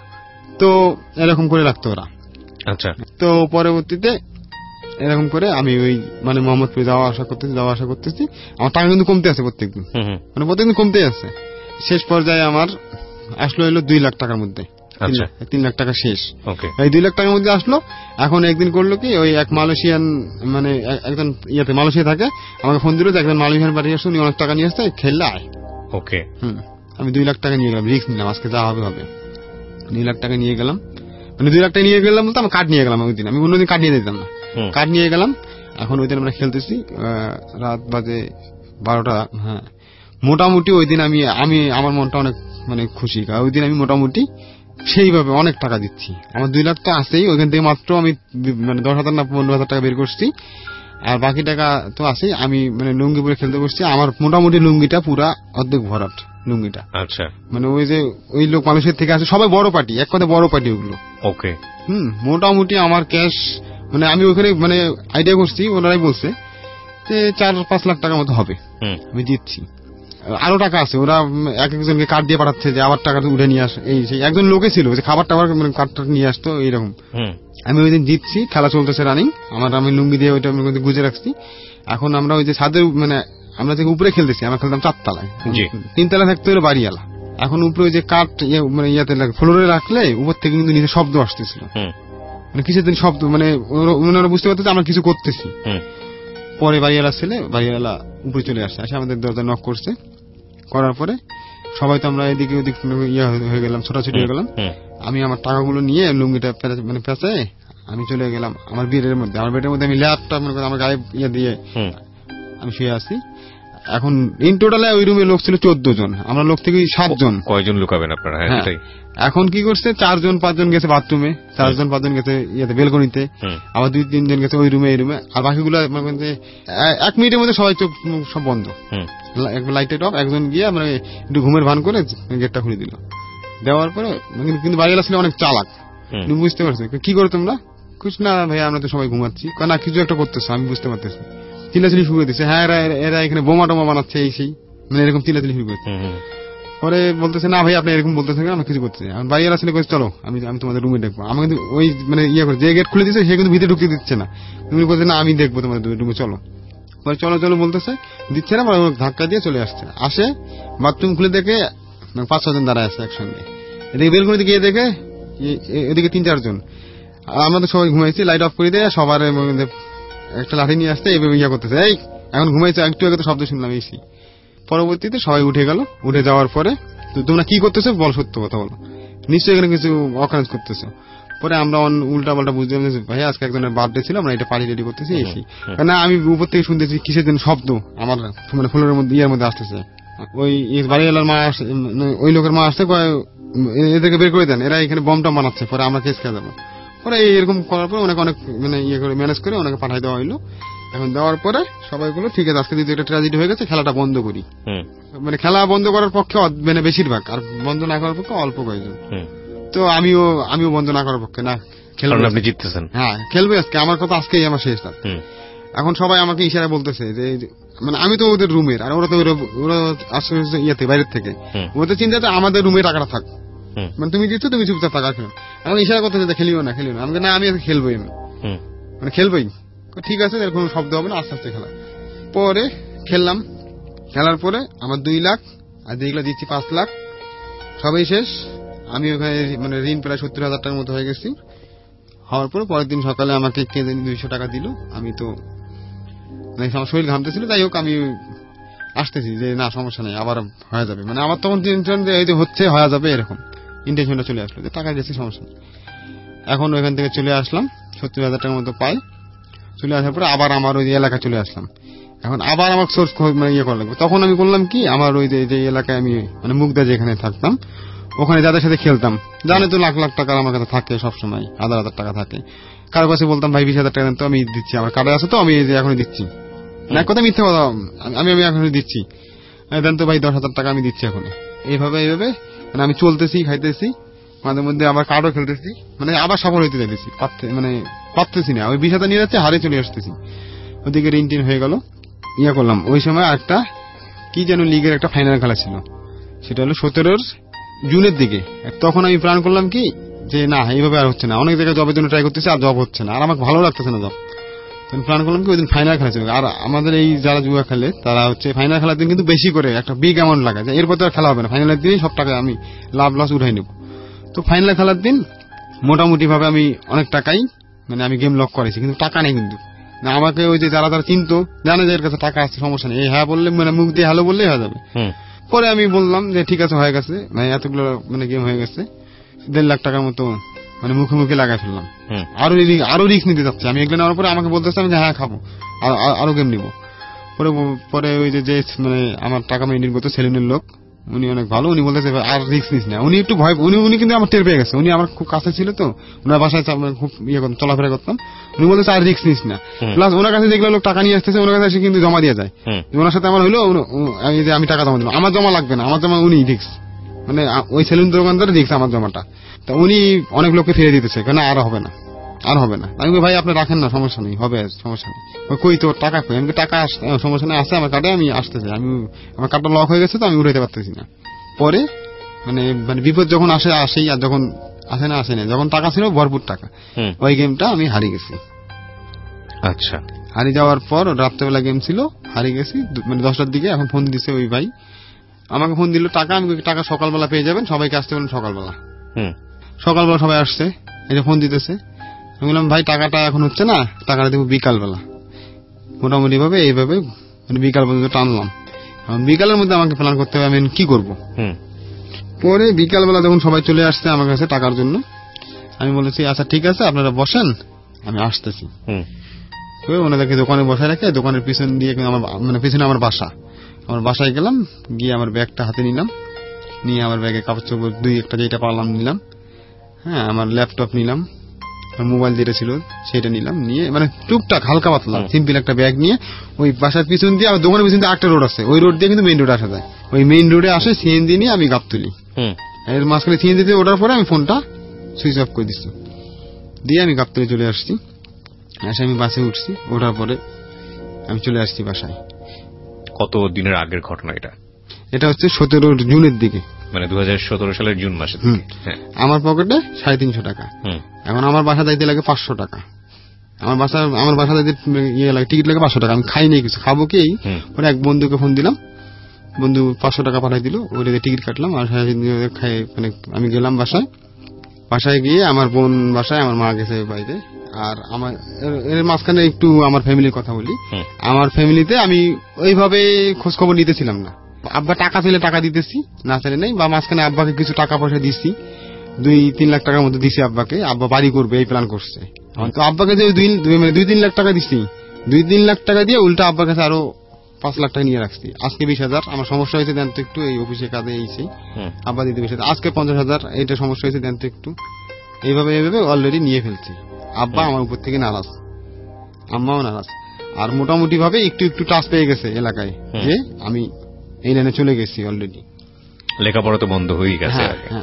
তো এরকম করে রাখতো ওরা। আচ্ছা, তো পরবর্তীতে এরকম করে আমি ওই মানে মোহাম্মদপুরে যাওয়া আসা করতেছি, আমার টাকা কিন্তু কমতে আছে প্রত্যেকদিন, মানে প্রত্যেকদিন কমতে আছে। শেষ পর্যায়ে আমার আসলো হলো 2 লাখ টাকার মধ্যে, 3 লাখ টাকা শেষ। এই 2 লাখ টাকার মধ্যে আসলো। এখন একদিন করলো কি, ওই এক মালয়েশিয়ান মানে একজন মালয়েশিয়া থাকে, আমাকে ফোন দিল যে একজন মালয়েশিয়ান বাড়ি আসছে, উনি অনেক টাকা নিয়ে আসছে, খেললে আয়। ওকে, আমি 2 লাখ টাকা নিয়ে গেলাম, রিস্ক নিলাম, আজকে যা হবে। 2 লাখ টাকা নিয়ে গেলাম, মানে 2 লাখ টাকা নিয়ে গেলাম বলতে আমার কার্ড নিয়ে গেলাম ওই দিন, আমি অন্যদিন কার্ড নিয়ে দিতাম না, কার্ড নিয়ে গেলাম। এখন ওই দিন আমরা খেলতেছি, রাত বাজে 12টা। হ্যাঁ, মোটামুটি ওই দিন আমি আমার মনটা অনেক মানে খুশি, ওই দিন আমি মোটামুটি সেইভাবে অনেক টাকা দিচ্ছি। আমার 2 লাখ তো আছেই, ওইখান থেকে মাত্র আমি মানে 10,000 না 15,000 টাকা বের করছি, আর বাকি টাকা তো আছেই। আমি মানে লুঙ্গি পরে খেলতে বসছি, আমার মোটামুটি লুঙ্গিটা পুরা অর্ধেক ভরাট লুঙ্গিটা। আচ্ছা, মানে ওই যে ওই লোক মানুষের থেকে আছে, সবাই বড় পার্টি, এক কথা বড় পার্টি ওগুলো। ওকে, মোটামুটি আমার ক্যাশ মানে আমি ওখানে মানে আইডিয়া করছি, ওনারাই বলছে যে 4-5 লাখ টাকার মতো হবে, আমি জিতছি। আরো টাকা আছে, ওরা এক একজনকে কার্ড দিয়ে পাঠাচ্ছে যে আবার টাকা উঠে নিয়ে আসে। এই সেই একজন লোকে ছিল যে খাবার টাবার মানে কার্ডটা নিয়ে আসতো এইরকম। আমি ওই দিন জিতছি, খেলা চলতেছে রানিং, আমি লুঙ্গি দিয়ে ওইটা গুজে রাখছি। এখন আমরা ওই যে ছাদের মানে আমরা যে উপরে খেলতেছি, আমরা খেলতাম 4 তলায়, 3 তলায় থাকতে হলো বাড়িওয়ালা। এখন উপরে ওই যে কাঠ মানে ইয়াতে ফ্লোরে রাখলে উপর থেকে কিন্তু নিচে শব্দ আসতেছিল, মানে কিছু দিন শব্দ, মানে ওনারা বুঝতে পারতেছে আমরা কিছু করতেছি। পরে বাড়িওয়ালা উপরে চলে আসছে, আসে আমাদের দরজা নক করছে, করার পরে সবাই তো আমরা এদিকে ওদিক হয়ে গেলাম, ছোটাছুটি হয়ে গেলাম। আমি আমার টাকাগুলো নিয়ে লুঙ্গিটা মানে পেঁচায় আমি চলে গেলাম আমার বেডের মধ্যে। আমার বেডের মধ্যে আমি ল্যাপটা আমার গায়ে দিয়ে আমি শুয়ে আছি। এখন ইন টোটালে ওই রুমে লোক ছিল 14 জন, আমরা লোক থেকে 7 জন। কয়জন লুকাবেন আপনারা? এখন কি করছে, 4-5 জন গেছে বাথরুমে, 4-5 জন গেছে বেলকনিতে, আবার 2-3 জন গেছে ওই রুমে এই রুমে, আর বাকিগুলো 1 মিনিটের মধ্যে সবাই চোখ সব বন্ধ, লাইটেড অফ। একজন গিয়ে আমরা একটু ঘুমের ভান করে গেটটা খুলে দিল। দেওয়ার পরে কিন্তু বাড়িওয়ালা ছিল অনেক চালাক, বুঝতে পারছি। কি করো তোমরা? কিছু না ভাই, আমরা তো সবাই ঘুমাচ্ছি। না, কিছু একটা করতেছো, আমি বুঝতে পারতেছি। চিল্লাচিল্লি শুরু করে দিচ্ছে, হ্যাঁ এরা এখানে বোমা টোমা বানাচ্ছে, এই সেই মানে এরকম চিল্লাচিল্লি শুরু করেছে। পরে বলতেছে না ভাই আপনি এরকম বলতেছেন কেন, আমি কিছু করতেছি। আমার বাড়িওয়ালা ছেলে কইছে চলো আমি তোমাদের রুমে দেখবো। আমাকে কিন্তু ওই মানে করে যে গেট খুলে দিচ্ছে সে কিন্তু ভিতরে ঢুকতে দিচ্ছে না। তুমি বলছে না আমি দেখবো তোমাদের রুমে চলো। পরে চলো চলো বলতেছে, দিচ্ছে না, পরে ধাক্কা দিয়ে চলে আসে বাথরুম খুলে দেখে 5-6 জন দাঁড়ায় আছে একসঙ্গে। এদিকে বেলকনিতে গিয়ে দেখে এদিকে 3-4 জন। আমরা তো সবাই ঘুমাইছি, লাইট অফ করে দিয়ে সবার একটা লাঠি নিয়ে আসতে এইভাবে করতেছে, এই এখন ঘুমাইছে, একটু আগে তো শব্দ শুনলাম এসি। পরবর্তীতে সবাই উঠে গেল। উঠে যাওয়ার পরে তোমরা কি করতেছো বল, সত্য কথা বলো, নিশ্চয়ই এখানে কিছু অকারেন্স করতেছো। পরে আমরা উল্টা পাল্টা বুঝলাম যে ভাই আজকে একজনের বার্থডে ছিল, আমরা এটা পার্টি রেডি করতেছি এসি। না আমি উপর থেকে শুনতেছি কিসের জন্য শব্দ আমার মানে ফুলের মধ্যে ইয়ের মধ্যে আসতেছে। ওই বাড়িওয়ালার মা আসছে, ওই লোকের মা আসছে, এদেরকে বের করে দেন, এরা এখানে বমটা বানাচ্ছে, পরে আমরা কেস খেয়ে যাবো। পরে এরকম করার পরে অনেক মানে করে ম্যানেজ করে ওনাকে পাঠাই দেওয়া হইলো। এখন দেওয়ার পরে সবাই বললো ঠিক আছে আজকে যদি একটা ট্র্যাজেডি হয়ে গেছে খেলাটা বন্ধ করি। মানে খেলা বন্ধ করার পক্ষে মানে বেশিরভাগ, আর বন্ধ না করার পক্ষে অল্প কয়েকজন। তো আমিও বন্ধ না করার পক্ষে, না খেলবো, আপনি জিততেছেন, হ্যাঁ খেলবে আজকে, আমার কথা আজকেই আমার শেষ রাত। এখন সবাই আমাকে ইশারা বলতেছে যে মানে আমি তো ওদের রুমের, আর ওরা তো ওরা আসছে ইয়েতে বাইরের থেকে, ওদের চিন্তাতে আমাদের রুমে টাকাটা থাক, মানে তুমি দিচ্ছ তুমি চুপচাপ টাকা খেলো। আমাকে ইশারা করতেছে খেলিও না খেলিও না, আমাকে না আমি খেলবোই, মানে খেলবোই, ঠিক আছে এর কোনো শব্দ হবে না, আস্তে আস্তে খেলা। পরে খেললাম, খেলার পরে আমার 2 লাখ আর যেগুলো দিচ্ছি 5 লাখ সবাই শেষ। আমি ওখানে মানে ঋণ প্রায় 70,000 টাকার মতো হয়ে গেছি। হওয়ার পরে পরের দিন সকালে আমাকে কে জানি 200 টাকা দিল। আমি তো মানে আমার শরীর ঘামতেছিল, যাই হোক আমি আসতেছি যে না সমস্যা নেই আবার হয়ে যাবে, মানে আমার তখন টেনশন যে এই যে হচ্ছে হয়ে যাবে এরকম ইন্টেনশনটা চলে আসলো যে টাকা দিয়েছি সমস্যা নেই। এখন ওইখান থেকে চলে আসলাম, 70,000 টাকার মতো পাই। চলে আসার পরে আবার আমার ওই এলাকা চলে আসলাম। এখন আবার আমার সোর্স মানে করা লাগবে। তখন আমি করলাম কি, আমার ওই যে এলাকায় আমি মানে মুগদা যেখানে থাকতাম ওখানে যাদের সাথে খেলতাম, জানে তো লাখ লাখ টাকা আমার কাছে থাকে, সবসময় 1000 টাকা থাকে। কারো কাছে বলতাম ভাই 20,000 টাকা দেন তো, আমি দিচ্ছি, আমার কার্ডে আছে তো আমি এখনই দিচ্ছি, না কথা মিথ্যে কথা, আমি এখনই দিচ্ছি, দেন তো ভাই 10,000 টাকা আমি দিচ্ছি এখন। এইভাবে মানে আমি চলতেছি, খাইতেছি, মাঝে মধ্যে আবার কার্ডও খেলতেছি, মানে আবার সফল হইতে যাইতেছি, মানে পারতেছি না, ওই 20,000 নিয়ে যাচ্ছে, হারে চলে আসতেছি। ওদিকে ঋণ টিন হয়ে গেল। করলাম ওই সময় একটা কি যেন লিগের একটা ফাইনাল খেলা ছিল, সেটা হলো 17 জুনের দিকে। তখন আমি প্ল্যান করলাম কি যে না এইভাবে আর হচ্ছে না, অনেক জায়গায় জবের জন্য ট্রাই করতেছি আর জব হচ্ছে না, আর আমার ভালো লাগতেছে না জব। তখন প্ল্যান করলাম কি ওই দিন ফাইনাল খেলা ছিল, আর আমাদের এই যারা জুয়া খেলে তারা হচ্ছে ফাইনাল খেলার দিন কিন্তু বেশি করে একটা বিগ অ্যামাউন্ট লাগায়, এরপর তো আর খেলা হবে না, ফাইনালের দিনই সব টাকা আমি লাভ লস উঠাই নেব। তো ফাইনাল খেলার দিন মোটামুটি ভাবে আমি অনেক টাকাই মানে আমি গেম লক করেছি, কিন্তু টাকা নেই কিন্তু না। আমাকে ওই যে যারা চিনতো জানে যে এর কাছে টাকা আছে, সমস্যা নেই, হ্যাঁ বললে মানে মুখ দিয়ে হ্যালো বললেই হয়ে যাবে। পরে আমি বললাম যে ঠিক আছে হয়ে গেছে, মানে এতগুলো মানে গেম হয়ে গেছে, 1.5 লাখ টাকার মতো মানে মুখে মুখে লাগাই ফেললাম। আরো রিস্ক নিতে যাচ্ছে আমি, এগুলো নেওয়ার পরে আমাকে বলতেছে আমি হ্যাঁ খাবো, আরো গেম নিবো। পরে ওই যে মানে আমার টাকা মেনটেন করতো সেলুনের লোক, উনি অনেক ভালো, উনি বলতেছে আর রিস্ক নিস না। উনি একটু ভয়, উনি কিন্তু আমার টের পেয়ে গেছে, উনি আমার খুব কাছে ছিল তো, ওনার বাসায় খুব চলাফেরা করতাম। উনি বলতেছে আর রিস্ক নিস না, প্লাস ওনার কাছে যেগুলো লোক টাকা নিয়ে আসতেছে ওনার কাছে কিন্তু জমা দিয়ে যায়। ওনার সাথে আমার হইলো আমি টাকা জমা দিলাম, আমার জমা লাগবে না, আমার জমা উনি রিস্ক, মানে ওই সেলুন দোকানদার রিস্ক আমার জমাটা। তা উনি অনেক লোককে ফিরে দিতেছে, কেন আর হবে না। আমি ভাই আপনি রাখেন না, সমস্যা নেই, হবে সমস্যা নেই। কই তোর টাকা কই? আমি টাকা সমস্যা নেই, আছে আমার কার্ডে, আমি আসতেছি, আমার কার্ডটা লক হয়ে গেছে তো আমি উঠাইতে পারতেছি না। পরে মানে বিপদ যখন আসেই, আর যখন আসে না, যখন টাকা ছিল ভরপুর টাকা, ওই গেমটা আমি হারিয়ে গেছি। আচ্ছা, হারিয়ে যাওয়ার পর রাত্রেবেলা গেম ছিল, হারিয়ে গেছি মানে 10টার দিকে। এখন ফোন দিছে ওই ভাই, আমাকে ফোন দিল টাকা, আমি টাকা সকালবেলা পেয়ে যাবেন, সবাইকে আসতে বলেন সকালবেলা। সকালবেলা সবাই আসছে, এই যে ফোন দিতেছে। আমি বললাম ভাই টাকাটা এখন হচ্ছে না, টাকাটা দেবো বিকালবেলা। মোটামুটি ভাবে এইভাবে মানে বিকাল পর্যন্ত টানলাম। বিকালের মধ্যে আমাকে প্ল্যান করতে হবে আমি কি করবো। পরে বিকালবেলা যখন সবাই চলে আসছে আমার কাছে টাকার জন্য, আমি বলেছি আচ্ছা ঠিক আছে আপনারা বসেন, আমি আসতেছি। ওনাদেরকে দোকানে বসায় রেখে দোকানের পিছন দিয়ে আমার মানে পিছনে আমার বাসায় গেলাম, গিয়ে আমার ব্যাগটা হাতে নিলাম, নিয়ে আমার ব্যাগে কাপড় চোপড় 2-1টা যেটা পারলাম নিলাম, হ্যাঁ আমার ল্যাপটপ নিলাম, মোবাইল যেটা ছিল সেটা নিলাম, নিয়ে মানে টুকটাক হালকা পাতলা সিম্পল একটা ব্যাগ নিয়ে ওই বাসার পিছন দিয়ে, আমার দোকানের পিছন দিয়ে একটা রোড আছে, ওই রোড দিয়ে কিন্তু মেইন রোডে আসা যায়, ওই মেইন রোডে আসে সিএনজি নিয়ে আমি গাবতলি। এর মাঝখানে সিএনজিতে ওঠার পরে আমি ফোনটা সুইচ অফ করে দিচ্ছি, দিয়ে আমি গাবতলি চলে আসছি। এসে আমি বাসে উঠছি, ওঠার পরে আমি চলে আসছি বাসায়। কত দিনের আগের ঘটনা এটা? এটা হচ্ছে 17 জুনের দিকে, মানে 2017 সালের জুন মাসে। আমার পকেটে 350 টাকা। এখন আমার বাসা যাইতে লাগে 500 টাকা। আমার বাসা যাইতে ইয়ে লাগে, টিকিট লাগে 500 টাকা। আমি খাই নাই কিছু, খাবো কি? পরে এক বন্ধুকে ফোন দিলাম, বন্ধু 500 টাকা পাঠাই দিল, ওইটাতে টিকিট কাটলাম আর মানে আমি গেলাম বাসায় গিয়ে আমার বোন বাসায়, আমার মা গেছে বাইরে। আর আমার এর মাঝখানে একটু আমার ফ্যামিলির কথা বলি। আমার ফ্যামিলিতে আমি ওইভাবে খোঁজ খবর নিতেছিলাম না। আব্বা টাকা চাইলে টাকা দিতেছি, না চাইলে নেই। বা মাঝখানে আব্বাকে কিছু টাকা পয়সা দিচ্ছি, 2-3 লাখ টাকার মতো দিছি আব্বাকে। আব্বা বাড়ি করবে এই প্ল্যান করছে। তো আব্বাকে যে 2-3 লাখ টাকা দিচ্ছি, 2-3 লাখ টাকা দিয়ে উল্টা আব্বার কাছে আরো 5 লাখ টাকা নিয়ে রাখছি। আজকে 20,000 আমার সমস্যা হয়েছে, দেন তো একটু, এই অফিসে কাজে এইছি, আব্বা দিতে 20,000। আজকে 50,000 এইটা সমস্যা হয়েছে, দেন তো একটু। এইভাবে অলরেডি নিয়ে ফেলছি। আব্বা আমার উপর থেকে নারাজ, আম্মাও নারাজ। আর মোটামুটি ভাবে একটু একটু টাচ পেয়ে গেছে এলাকায় যে আমি এই লাইনে চলে গেছি অলরেডি। লেখাপড়া তো বন্ধ হয়ে গেছে।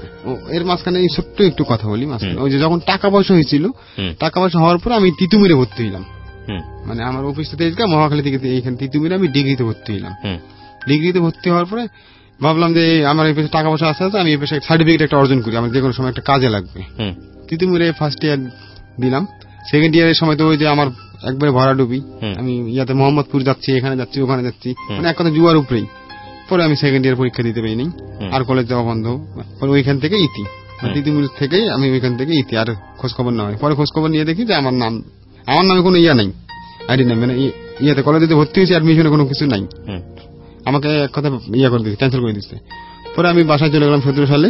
এর মাঝখানে ছোট্ট একটু কথা বলি। মাঝখানে ওই যে যখন টাকা পয়সা হয়েছিল, টাকা পয়সা হওয়ার পর আমি তিতুমিরে ভর্তি হইলাম। মানে আমার অফিস থেকে মহাখালী থেকে এইখানে তিতুমিরে আমি ডিগ্রিতে ভর্তি হইলাম। ডিগ্রিতে ভর্তি হওয়ার পরে ভাবলাম যে আমার এই পেশে টাকা পয়সা আছে, আমি এই পেশে সার্টিফিকেট একটা অর্জন করি, আমার যে কোনো সময় একটা কাজে লাগবে। তিতুমিরে ফার্স্ট ইয়ার দিলাম। সেকেন্ড ইয়ারের সময় তো ওই যে আমার একবারে ভরা ডুবি, আমি ইয়াতে মোহাম্মদপুর যাচ্ছি, এখানে যাচ্ছি, ওখানে যাচ্ছি, মানে এক কথা জুয়ার উপরেই। পরে আমি সেকেন্ড ইয়ার পরীক্ষা দিতে পারিনি, আর কলেজ যাওয়া বন্ধ। পরে ওইখান থেকে তিতুমির থেকেই আমি ওইখান থেকে আর খোঁজ খবর না হয়। পরে খোঁজ খবর নিয়ে দেখি যে আমার নামে কোনো ইয়া নাই, আইডি নাই, মানে ইয়াতে কলেজে ভর্তি হয়েছে, অ্যাডমিশনে কোনো কিছু নাই। আমাকে এক কথা ইয়া করে দিচ্ছে, ক্যান্সেল করে দিচ্ছে। পরে আমি বাসায় চলে গেলাম 17 সালে।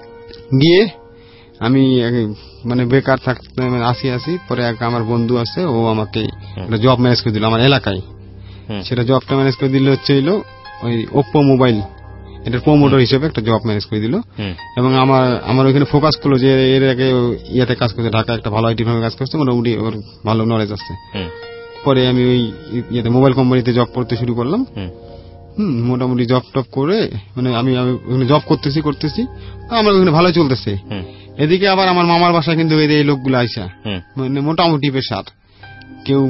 গিয়ে আমি মানে বেকার থাকতে আসি। পরে আমার বন্ধু আছে, ও আমাকে একটা জব ম্যানেজ করে দিল আমার এলাকায়। সেটা জবটা ম্যানেজ করে দিল হচ্ছে ওই ওপ্পো মোবাইল, এটার প্রমোটর হিসেবে একটা জব ম্যানেজ করে দিল। এবং আমার ওইখানে ফোকাস করলো যে এর আগে ইয়াতে কাজ করছে, ঢাকা একটা ভালো আইটি ফার্মে কাজ করছে, মোটামুটি ওর ভালো নলেজ আছে। পরে আমি ওই ইয়াতে মোবাইল কোম্পানিতে জব করতে শুরু করলাম। মোটামুটি জব টপ করে, মানে আমি ওখানে জব করতেছি, আমার ওখানে ভালো চলতেছে। এদিকে আবার আমার মামার বাসায় কিন্তু এই লোকগুলো আইসা, মানে মোটামুটি পেশার কেউ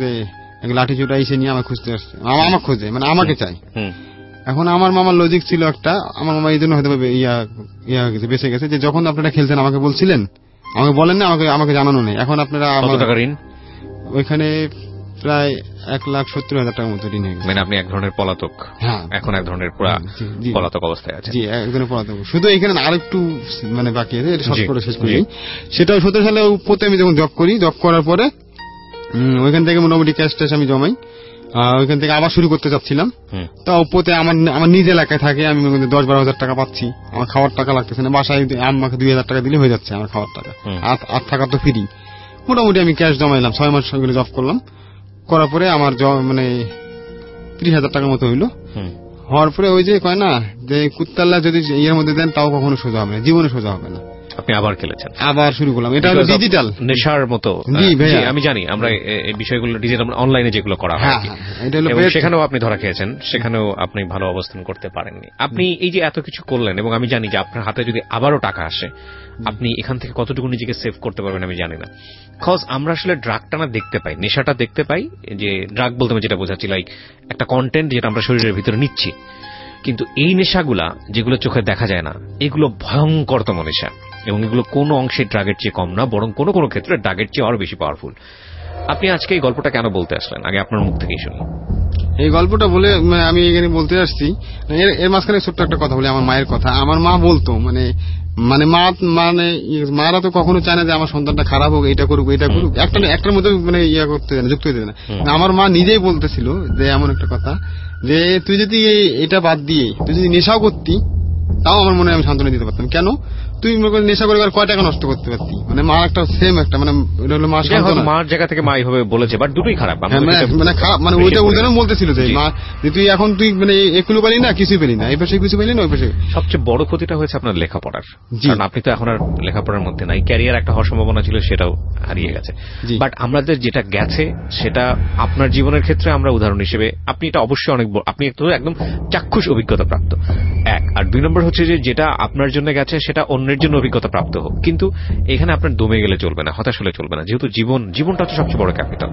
লাঠি চোটা এসে নিয়ে আমার খুঁজতে আসছে, আমার খোঁজে, মানে আমাকে চাই। এখন আমার মামার লজিক ছিল একটা, আমার মামা এই জন্য হয়তো বেঁচে গেছে যে যখন আপনারা খেলছেন আমাকে বলছিলেন, আমাকে বলেন না, আমাকে জানানো নেই। এখন আপনারা ওইখানে প্রায় 1,70,000 টাকার মতো ঋণ হয়ে গেছে। মানে আপনি এক ধরনের পলাতক, এখন এক ধরনের পলাতক অবস্থায় আছে। জি, এক ধরনের পলাতক। শুধু এখানে আরেকটু মানে বাকি আছে, এটা শর্ট করে শেষ করি। সেটা 17 সালে উপতে আমি যখন জব করার পরে ওইখান থেকে মোটামুটি ক্যাশ ট্যাশ আমি জমাই। ওইখান থেকে আবার শুরু করতে চাচ্ছিলাম। তা উপতে আমার নিজ এলাকায় থাকে, আমি 10-12 টাকা পাচ্ছি, আমার খাওয়ার টাকা লাগতেছে না। বাসায় আমাকে 2,000 টাকা দিলে হয়ে যাচ্ছে আমার খাওয়ার টাকা, আর থাকা তো ফ্রি। মোটামুটি আমি ক্যাশ জমাইলাম, 6 মাস সঙ্গে জব করলাম। করার পরে আমার মানে 30,000 টাকার মতো হইলো। হওয়ার পরে ওই যে কয় না যে কুত্তাল্লা যদি ইয়ের মধ্যে দেন তাও কখনো সোজা হবে না, জীবনে সোজা হবে না। আপনি আবার খেলেছেন, আবার শুরু করলাম। এটা হলো ডিজিটাল নেশার মতো। আমি জানি, আমরা এই বিষয়গুলো ডিজিটাল অনলাইনে যেগুলো করা হয়, সেখানেও আপনি ধরা খেয়েছেন, সেখানেও আপনি ভালো অবস্থান করতে পারেননি। আপনি এই যে এত কিছু করলেন, এবং আমি জানি যে আপনার হাতে যদি আবারও টাকা আসে, আপনি এখান থেকে কতটুকু নিজেকে সেভ করতে পারবেন আমি জানি না। কজ আমরা আসলে ড্রাগটা না দেখতে পাই, নেশাটা দেখতে পাই। যে ড্রাগ বলতে আমি যেটা বোঝাচ্ছি, লাইক একটা কন্টেন্ট যেটা আমরা শরীরের ভিতরে নিচ্ছি, কিন্তু এই নেশাগুলা যেগুলো চোখে দেখা যায় না, এগুলো ভয়ঙ্করতম নেশা, এবং এগুলো কোনো অংশে ড্রাগের চেয়ে কম না, বরং কোনো কোনো ক্ষেত্রে ড্রাগের চেয়ে আরো বেশি পাওয়ারফুল। আপনি আজকে এই গল্পটা কেন বলতে আসলেন, আগে আপনার মুখ থেকেই শুনি। এই গল্পটা বলে আমি এখানে বলতে আসছি, এর মাঝখানে ছোট্ট একটা কথা বলি, আমার মায়ের কথা। আমার মা বলতো, মারা তো কখনো চায় না যে আমার সন্তানটা খারাপ হোক, এটা করুক একটার মধ্যে মানে ইয়া করতে যুক্ত হয়ে যাবে না। আমার মা নিজেই বলতেছিল যে এমন একটা কথা যে তুই যদি এটা বাদ দিয়ে তুই যদি নেশাও করতি, তাও আমার মনে হয় আমি সান্ত্বনা দিতে পারতাম। কেন, তুই নেশা করে কয় টাকা নষ্ট করতে পারতি। মানে মা একটা সেম একটা মানে এটা হলো মার জায়গা থেকে মা এইভাবে বলেছে, বাট দুটোই খারাপ। মানে খারাপ, মানে ওইটা উদাহরণ বলতেছিল যে মা তুই এখন তুই মানে এগুলো পারি না, কিছুই পারি না, এই পাশে কিছু পারি না, ওই পাশে। সবচেয়ে বড় ক্ষতিটা হয়েছে আপনার লেখাপড়ার, কারণ আপনি তো এখন আর লেখাপড়ার মধ্যে নাই। ক্যারিয়ার একটা হওয়ার সম্ভাবনা ছিল, সেটাও হারিয়ে গেছে। বাট আমাদের যেটা গেছে সেটা আপনার জীবনের ক্ষেত্রে আমরা উদাহরণ হিসেবে, আপনি এটা অবশ্যই অনেক, আপনি একদম চাক্ষুষ অভিজ্ঞতা প্রাপ্ত, এক। আর 2 নম্বর হচ্ছে যে যেটা আপনার জন্য গেছে সেটা অন্যের জন্য অভিজ্ঞতা প্রাপ্ত হোক, কিন্তু এখানে আপনার দমে গেলে চলবে না, হতাশ হলে চলবে না, যেহেতু জীবনটা হচ্ছে সবচেয়ে বড় ক্যাপিটাল।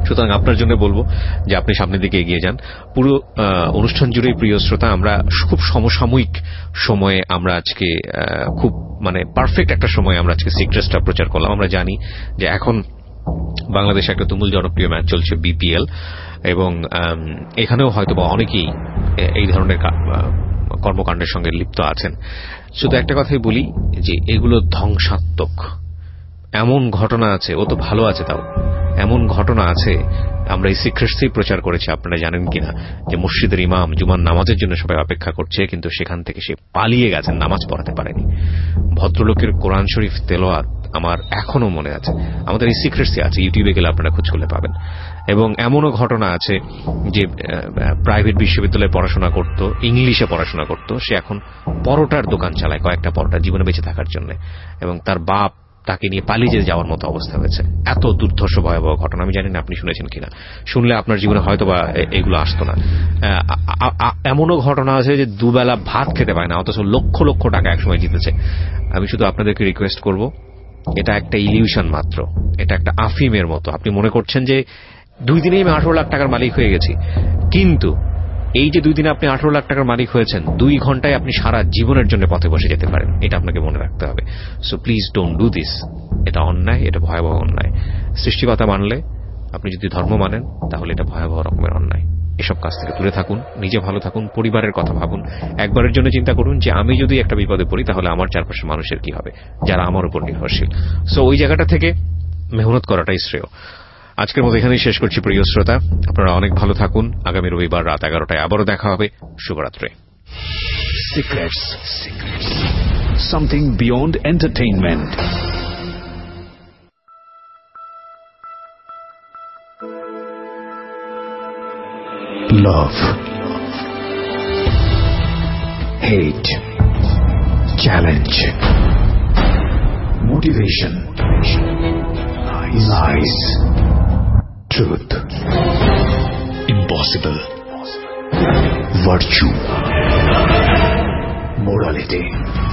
সুতরাং আপনার জন্য বলবো যে আপনি সামনের দিকে এগিয়ে যান। পুরো অনুষ্ঠান জুড়েই প্রিয় শ্রোতা, আমরা খুব সমসাময়িক সময়ে আমরা আজকে খুব পারফেক্ট একটা সময় আমরা আজকে সিক্রেটসটা প্রচার করলাম। আমরা জানি যে এখন বাংলাদেশে একটা তুমুল জনপ্রিয় ম্যাচ চলছে বিপিএল, এবং এখানেও হয়তো বা অনেকেই এই ধরনের কর্মকাণ্ডের সঙ্গে লিপ্ত আছেন। শুধু একটা কথাই বলি যে এগুলো ধ্বংসাত্মক। এমন ঘটনা আছে, ও তো ভালো আছে, তাও এমন ঘটনা আছে। আমরা এই সিক্রেটসই প্রচার করেছি, আপনারা জানেন কিনা, যে মসজিদের ইমাম জুমার নামাজের জন্য সবাই অপেক্ষা করছে, কিন্তু সেখান থেকে সে পালিয়ে গেছেন, নামাজ পড়াতে পারেনি। ভদ্রলোকের কোরআন শরীফ তেলাওয়াত আমার এখনো মনে আছে। আমাদের এই সিক্রেটসই আছে, ইউটিউবে গেলে আপনারা খোঁজ করলে পাবেন। এবং এমনও ঘটনা আছে যে প্রাইভেট বিশ্ববিদ্যালয়ে পড়াশোনা করত, ইংলিশে পড়াশোনা করত, সে এখন পরোটার দোকান চালায়, কয়েকটা পরোটা, জীবনে বেঁচে থাকার জন্য, এবং তার বাপ তাকে নিয়ে পালিয়ে যাওয়ার মতো অবস্থা হয়েছে। এত দুর্ধর্ষ ভয়াবহ ঘটনা। আমি জানি না আপনি শুনেছেন কিনা, শুনলে আপনার জীবনে হয়তো বা এগুলো আসতো না। এমনও ঘটনা আছে যে দুবেলা ভাত খেতে পায় না, অথচ লক্ষ লক্ষ টাকা একসময় জিতেছে। আমি শুধু আপনাদেরকে রিকোয়েস্ট করব, এটা একটা ইলিউশন মাত্র, এটা একটা আফিমের মতো। আপনি মনে করছেন যে 2 দিনেই আমি 18 লাখ টাকার মালিক হয়ে গেছি, কিন্তু এই যে 2 দিনে আপনি 18 লাখ টাকার মালিক হয়েছেন, 2 ঘন্টায় আপনি সারা জীবনের জন্য পথে বসে যেতে পারেন। এটা আপনাকে মনে রাখতে হবে। So please don't do this. এটা অন্যায়, এটা ভয়াবহ অন্যায়। সৃষ্টিকর্তা মানলে, আপনি যদি ধর্ম মানেন, তাহলে এটা ভয়াবহ রকমের অন্যায়। এসব কাজ থেকে দূরে থাকুন, নিজে ভালো থাকুন, পরিবারের কথা ভাবুন। একবারের জন্য চিন্তা করুন যে আমি যদি একটা বিপদে পড়ি, তাহলে আমার চারপাশের মানুষের কি হবে, যারা আমার উপর নির্ভরশীল। সো ওই জায়গাটা থেকে মেহনত করাটাই শ্রেয়। আজকের মতো এখানেই শেষ করছি প্রিয় শ্রোতা। আপনারা অনেক ভালো থাকুন। আগামী রবিবার রাত 11টায় আবারও দেখা হবে। শুভরাত্রি। Secrets. Something beyond entertainment. Love, hate, challenge, motivation, lies, truth, impossible, virtue, morality.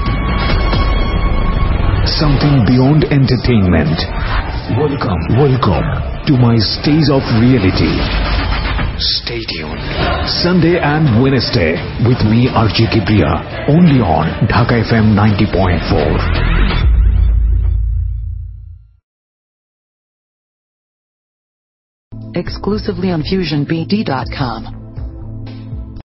Something beyond entertainment. Welcome to my stage of reality. Stay tuned. Sunday and Wednesday with me, RJ Kibriya, only on Dhaka FM 90.4. Exclusively on FusionBD.com.